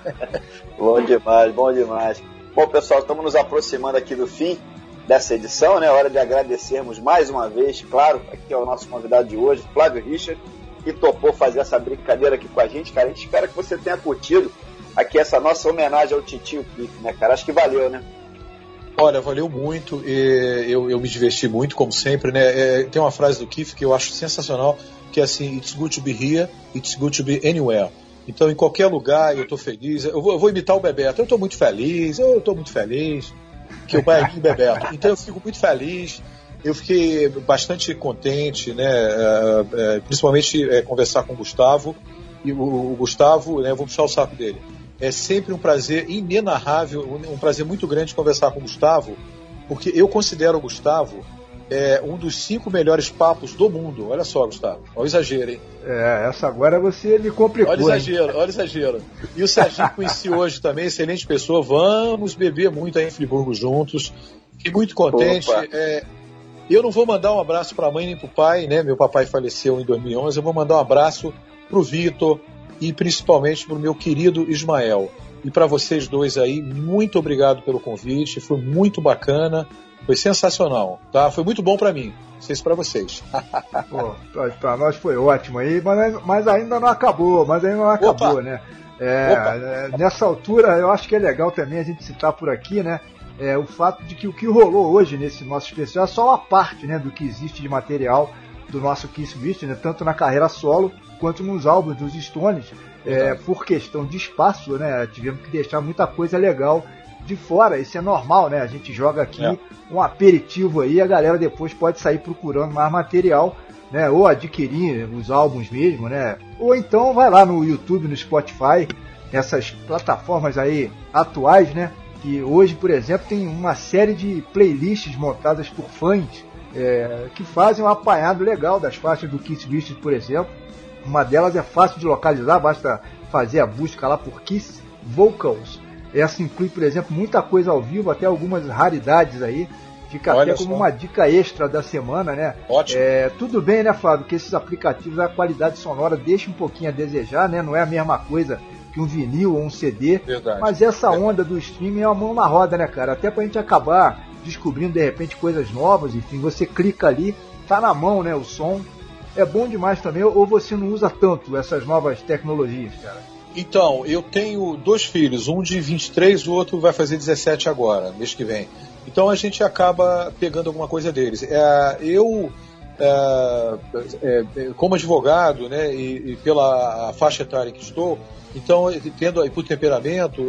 Bom demais, bom demais. Bom, pessoal, estamos nos aproximando aqui do fim dessa edição, né? Hora de agradecermos mais uma vez, claro, aqui é o nosso convidado de hoje, Flávio Richards, que topou fazer essa brincadeira aqui com a gente, cara. A gente espera que você tenha curtido aqui essa nossa homenagem ao Titio Keith, né, cara? Acho que valeu, né? Olha, valeu muito, eu, eu me diverti muito, como sempre, né? Tem uma frase do Keith que eu acho sensacional, que é assim: it's good to be here, it's good to be anywhere. Então, em qualquer lugar, eu tô feliz. Eu vou, eu vou imitar o Bebeto. Eu tô muito feliz, eu tô muito feliz. Que o pai é Bebeto. Então, eu fico muito feliz. Eu fiquei bastante contente, né? É, é, principalmente é, conversar com o Gustavo. E o, o Gustavo, né? Eu vou puxar o saco dele. É sempre um prazer inenarrável, um prazer muito grande conversar com o Gustavo, porque eu considero o Gustavo é, um dos cinco melhores papos do mundo. Olha só, Gustavo. Olha o exagero, hein? É, essa agora você me complicou. Olha o exagero, hein? Olha o exagero. E o Serginho conheci hoje também, excelente pessoa. Vamos beber muito aí em Friburgo juntos. Fiquei muito contente. É, eu não vou mandar um abraço para a mãe nem para o pai, né? Meu papai faleceu em dois mil e onze. Eu vou mandar um abraço para o Vitor e principalmente para o meu querido Ismael. E para vocês dois aí, muito obrigado pelo convite. Foi muito bacana. Foi sensacional, tá? Foi muito bom pra mim. Não sei se pra vocês. Pô, pra, pra nós foi ótimo aí, mas, mas ainda não acabou, mas ainda não acabou, Opa. né? É, é, nessa altura, eu acho que é legal também a gente citar por aqui, né? É, o fato de que o que rolou hoje nesse nosso especial é só uma parte, né, do que existe de material do nosso Keith Richards, né, tanto na carreira solo quanto nos álbuns dos Stones. É, por questão de espaço, né? Tivemos que deixar muita coisa legal de fora, isso é normal, né? A gente joga aqui é. um aperitivo aí, a galera depois pode sair procurando mais material, né? Ou adquirir os álbuns mesmo, né? Ou então vai lá no YouTube, no Spotify, essas plataformas aí atuais, né? Que hoje, por exemplo, tem uma série de playlists montadas por fãs é, que fazem um apanhado legal das faixas do Keith Richards, por exemplo. Uma delas é fácil de localizar, basta fazer a busca lá por Kiss Vocals. Essa inclui, por exemplo, muita coisa ao vivo, até algumas raridades aí. Fica Olha até como só. uma dica extra da semana, né? Ótimo. É, tudo bem, né, Flávio, que esses aplicativos, a qualidade sonora deixa um pouquinho a desejar, né? Não é a mesma coisa que um vinil ou um C D. Verdade. Mas essa onda do streaming é uma mão na roda, né, cara? Até pra gente acabar descobrindo de repente coisas novas, enfim, você clica ali, tá na mão, né, o som. É bom demais também, ou você não usa tanto essas novas tecnologias, cara? Então, eu tenho dois filhos, um de vinte e três, o outro vai fazer dezessete agora, mês que vem. Então a gente acaba pegando alguma coisa deles. É, eu, é, é, como advogado, né, e, e pela faixa etária que estou, então, tendo aí por temperamento,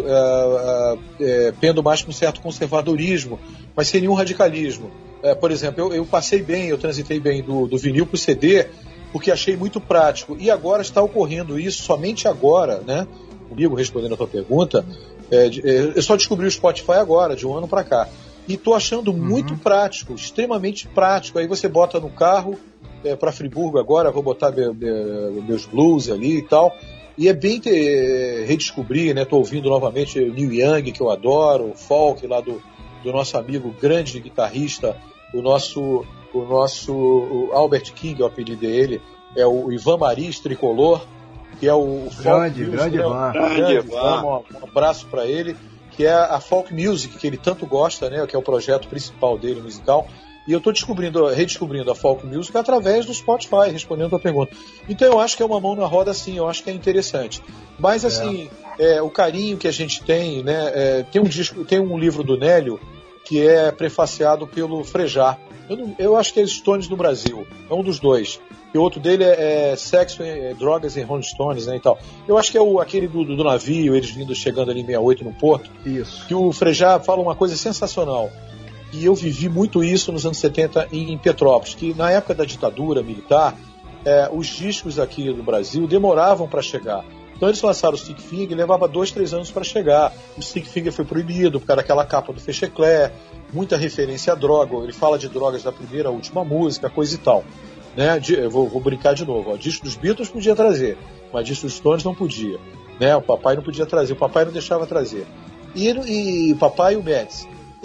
é, é, pendo mais com um certo conservadorismo, mas sem nenhum radicalismo. É, por exemplo, eu, eu passei bem, eu transitei bem do, do vinil para o C D, porque achei muito prático. E agora está ocorrendo isso, somente agora, né? Comigo, respondendo a tua pergunta, é, é, eu só descobri o Spotify agora, de um ano para cá. E estou achando muito uhum. prático, extremamente prático. Aí você bota no carro, é, para Friburgo agora, vou botar me, me, meus blues ali e tal. E é bem é, redescobrir, né? Estou ouvindo novamente o Neil Young, que eu adoro, o folk lá do, do nosso amigo grande guitarrista, o nosso... O nosso o Albert King, o apelido dele, é o Ivan Maris Tricolor, que é o grande, folk grande, music, Ivan. Grande, grande Ivan. Um, um abraço para ele, que é a folk music que ele tanto gosta, né, que é o projeto principal dele musical. E eu estou descobrindo, redescobrindo a folk music através do Spotify, respondendo a pergunta. Então eu acho que é uma mão na roda, sim, eu acho que é interessante. Mas assim, é. É, o carinho que a gente tem, né, é, tem um disco, tem um livro do Nélio que é prefaciado pelo Frejá. Eu, não, eu acho que é Stones no Brasil, é um dos dois. E o outro dele é, é Sexo, é, Drogas e Rolling Stones, né, e tal. Eu acho que é o, aquele do, do navio, eles vindo chegando ali em sessenta e oito no porto. Isso. Que o Frejá fala uma coisa sensacional. E eu vivi muito isso nos anos setenta em, em Petrópolis, que na época da ditadura militar, é, os discos aqui no Brasil demoravam para chegar. Então eles lançaram o Stick Finger e levava dois, três anos para chegar. O Stick Finger foi proibido por causa daquela capa do Fechecler, muita referência a droga. Ele fala de drogas da primeira à última música, coisa e tal. Né? Eu vou, vou brincar de novo. O disco dos Beatles podia trazer, mas disco dos Stones não podia. Né? O papai não podia trazer, o papai não deixava trazer. E, e o papai e o Médici.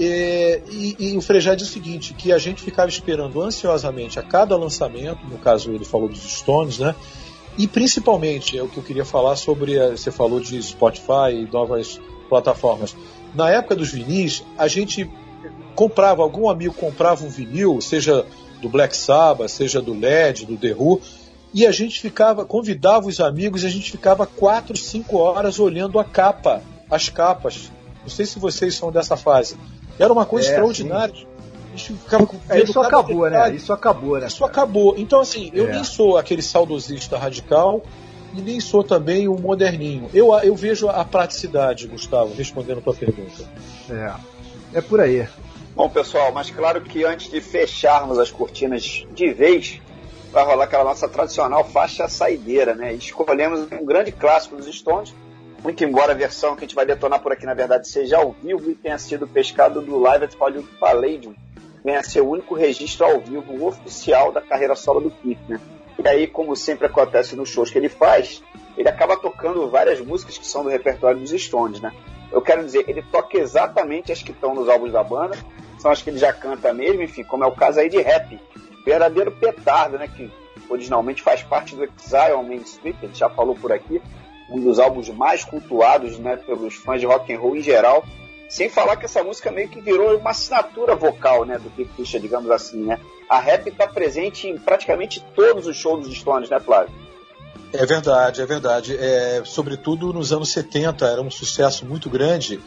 E, e, e o Frejá diz o seguinte, que a gente ficava esperando ansiosamente a cada lançamento, no caso ele falou dos Stones, né? E principalmente, é o que eu queria falar sobre, você falou de Spotify e novas plataformas. Na época dos vinis, a gente comprava, algum amigo comprava um vinil, seja do Black Sabbath, seja do Led, do The Who, e a gente ficava, convidava os amigos e a gente ficava quatro, cinco horas olhando a capa, as capas. Não sei se vocês são dessa fase. Era uma coisa é, extraordinária. Sim. Ficava é, isso acabou, detalhe. né? Isso acabou, né? Isso cara? acabou. Então, assim, eu é. nem sou aquele saudosista radical e nem sou também o moderninho. Eu, eu vejo a praticidade, Gustavo, respondendo a tua pergunta. É, é por aí. Bom, pessoal, mas claro que antes de fecharmos as cortinas de vez, vai rolar aquela nossa tradicional faixa saideira, né? Escolhemos um grande clássico dos Stones, muito embora a versão que a gente vai detonar por aqui, na verdade, seja ao vivo e tenha sido pescado do Live at Hollywood Palladium, venha a ser o único registro ao vivo oficial da carreira solo do Keith, né? E aí, como sempre acontece nos shows que ele faz, ele acaba tocando várias músicas que são do repertório dos Stones, né? Eu quero dizer, ele toca exatamente as que estão nos álbuns da banda, são as que ele já canta mesmo, enfim, como é o caso aí de Rap, verdadeiro petardo, né? Que originalmente faz parte do Exile on Main Street, a gente já falou por aqui, um dos álbuns mais cultuados, né, pelos fãs de rock and roll em geral. Sem falar que essa música meio que virou uma assinatura vocal, né, do Keith Richards, digamos assim, né? A Rap está presente em praticamente todos os shows dos Stones, né, Flávio? É verdade, é verdade. É, sobretudo nos anos setenta, era um sucesso muito grande.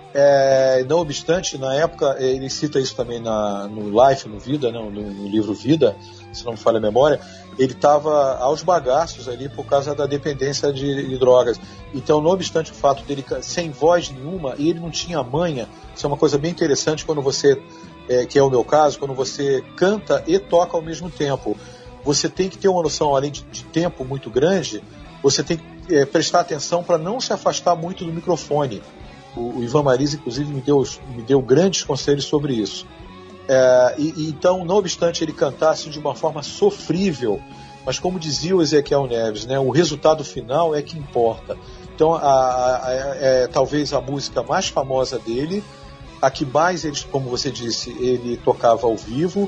É, não obstante, na época, ele cita isso também na, no Life, no Vida, né, no, no livro Vida, se não me falha a memória, ele estava aos bagaços ali por causa da dependência de, de drogas. Então, não obstante o fato dele sem voz nenhuma, e ele não tinha manha, isso é uma coisa bem interessante quando você, é, que é o meu caso, quando você canta e toca ao mesmo tempo. Você tem que ter uma noção, além de, de tempo muito grande, você tem que é, prestar atenção para não se afastar muito do microfone. O, o Ivan Maris, inclusive, me deu, me deu grandes conselhos sobre isso. É, e, e então, não obstante ele cantar assim, de uma forma sofrível, mas como dizia o Ezequiel Neves, né, o resultado final é que importa. Então, a, a, a, é, talvez a música mais famosa dele, a que mais, ele, como você disse, ele tocava ao vivo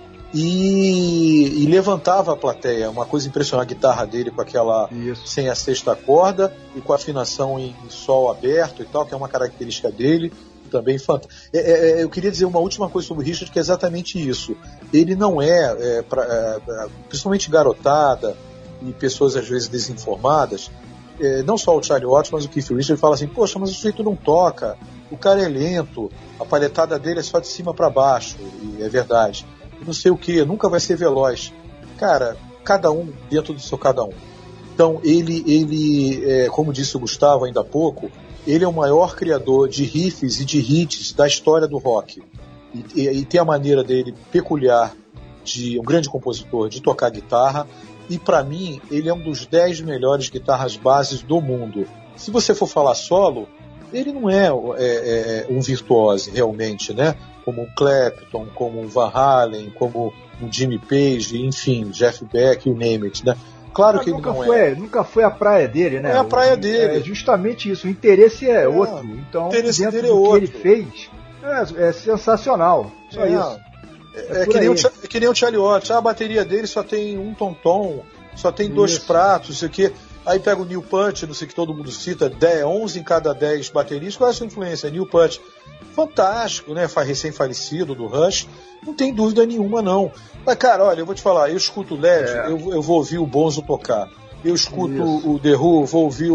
e, e levantava a plateia. Uma coisa impressionante, a guitarra dele com aquela, Isso. sem a sexta corda e com a afinação em, em sol aberto e tal, que é uma característica dele. também fantástico. É, é, eu queria dizer uma última coisa sobre o Richard, que é exatamente isso. Ele não é, é, pra, é principalmente garotada e pessoas às vezes desinformadas, é, não só o Charlie Watts, mas o Keith Richards, ele fala assim, poxa, mas o sujeito não toca, o cara é lento, a palhetada dele é só de cima para baixo, e é verdade. Não sei o que, nunca vai ser veloz. Cara, cada um dentro do seu cada um. Então, ele, ele é, como disse o Gustavo ainda há pouco, ele é o maior criador de riffs e de hits da história do rock. E, e, e tem a maneira dele peculiar, de um grande compositor, de tocar guitarra. E, para mim, ele é um dos dez melhores guitarras bases do mundo. Se você for falar solo, ele não é, é, é um virtuose, realmente, né? Como um Clapton, como um Van Halen, como um Jimmy Page, enfim, Jeff Beck, you name it, né? Claro que nunca ele não foi, é. Nunca foi a praia dele, né? É a praia dele. É justamente isso. O interesse é, é outro. Então, o interesse dentro dele do é que outro. ele fez, é, é sensacional. Só é, isso. É, é, que nem o, é que nem o Charlie Watts. A bateria dele só tem um tom-tom, só tem dois isso. pratos, não sei o quê. Aí pega o Neil Peart, não sei o que todo mundo cita, dez, onze em cada dez baterias. Qual é a sua influência? Neil Peart. Fantástico, né? Recém-falecido do Rush. Não tem dúvida nenhuma, não. Mas, cara, olha, eu vou te falar, eu escuto o Led, é. eu, eu vou ouvir o Bonzo tocar. Eu escuto Isso. o The Who, vou ouvir o,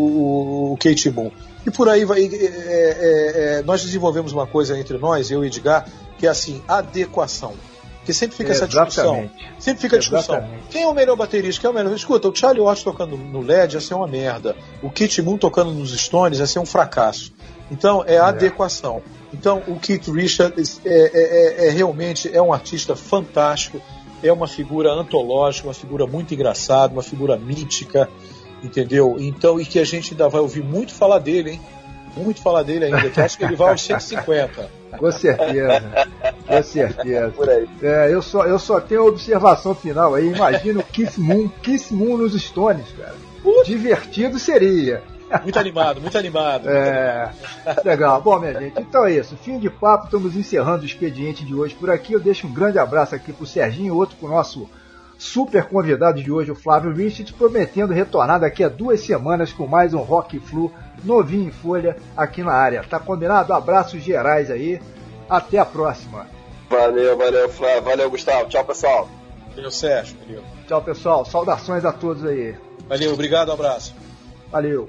o, o Kate Moon. E por aí vai. É, é, é, nós desenvolvemos uma coisa entre nós, eu e Edgar, que é assim, adequação. Porque sempre fica essa discussão. Sempre fica a discussão. Exatamente. Quem é o melhor baterista? Quem é o melhor? Escuta, o Charlie Watts tocando no L E D ia ser uma merda. O Kate Moon tocando nos Stones ia ser um fracasso. Então, é a é. adequação. Então, o Keith Richards é, é, é, é realmente é um artista fantástico. É uma figura antológica, uma figura muito engraçada, uma figura mítica, entendeu? Então, e que a gente ainda vai ouvir muito falar dele, hein? Muito falar dele ainda, que acho que ele vai aos cento e cinquenta. Com certeza, com certeza. Por aí. É, eu, só, eu só tenho observação final aí, imagina o Kiss Moon, Kiss Moon nos Stones, cara. Uh! Divertido seria. Muito animado, muito animado. É, legal. Bom, minha gente, então é isso. Fim de papo, estamos encerrando o expediente de hoje por aqui. Eu deixo um grande abraço aqui pro Serginho, outro pro nosso super convidado de hoje, o Flávio Richards, prometendo retornar daqui a duas semanas com mais um Rock Flu novinho em folha aqui na área. Tá combinado? Abraços gerais aí. Até a próxima. Valeu, valeu, Flávio. Valeu, Gustavo. Tchau, pessoal. Valeu, Sérgio. Valeu. Tchau, pessoal. Saudações a todos aí. Valeu, obrigado, um abraço. Valeu.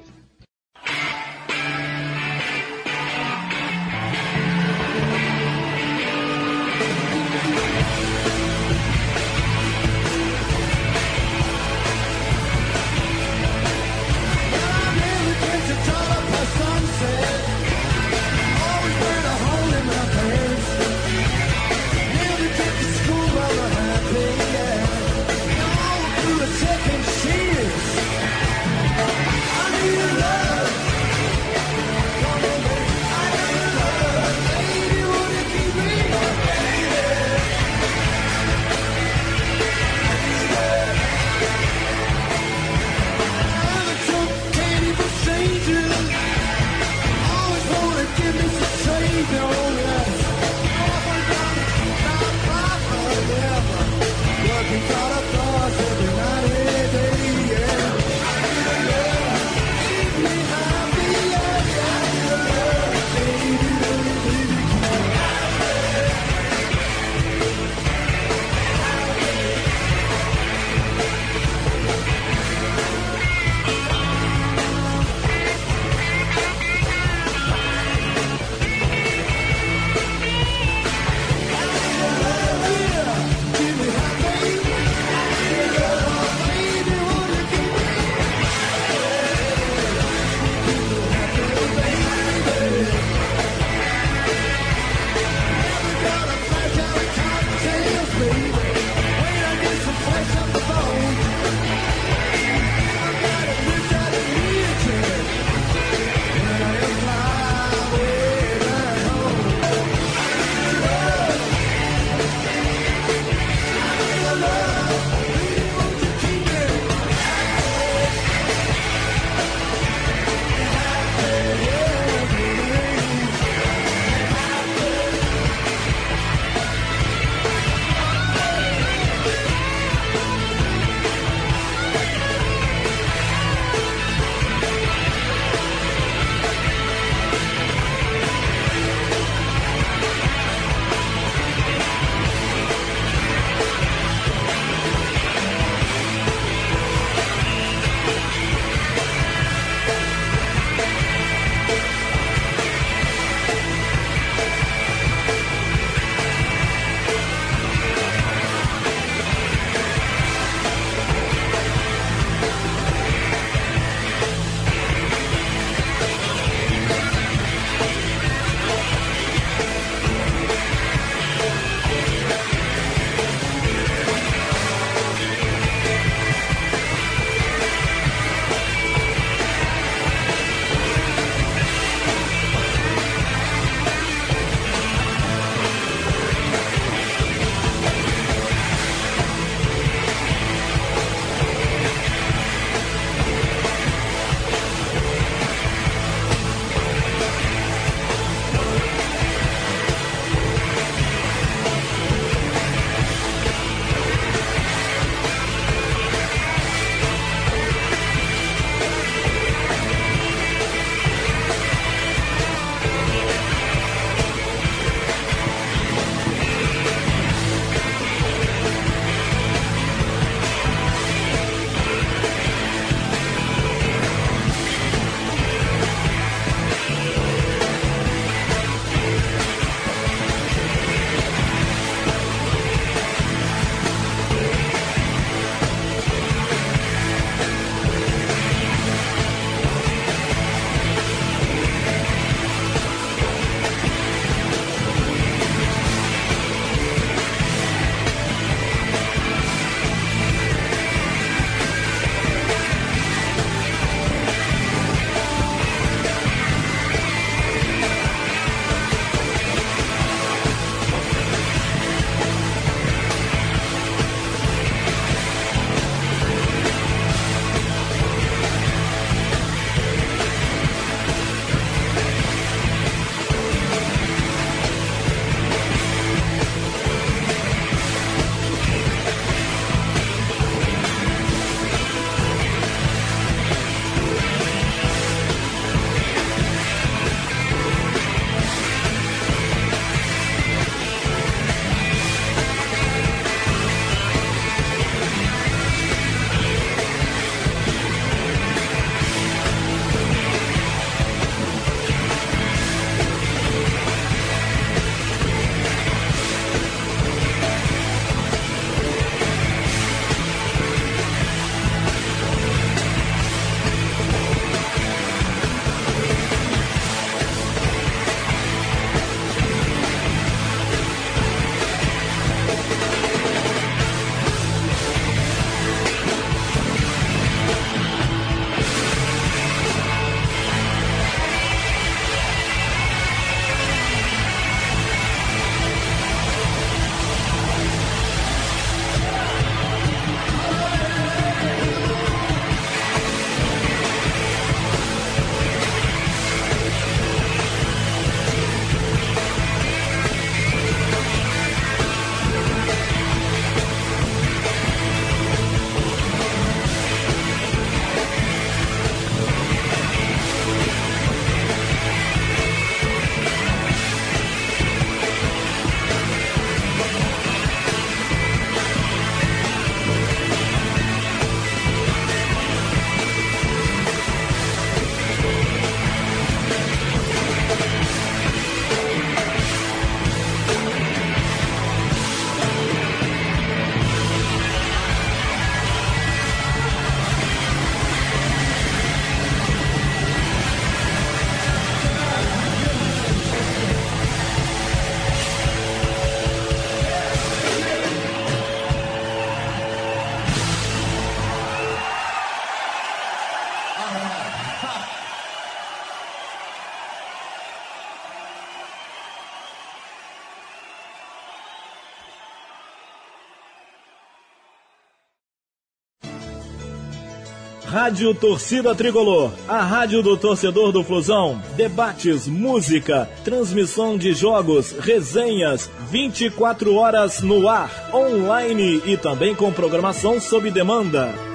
Rádio Torcida Tricolor, a rádio do torcedor do Flusão. Debates, música, transmissão de jogos, resenhas, vinte e quatro horas no ar, online e também com programação sob demanda.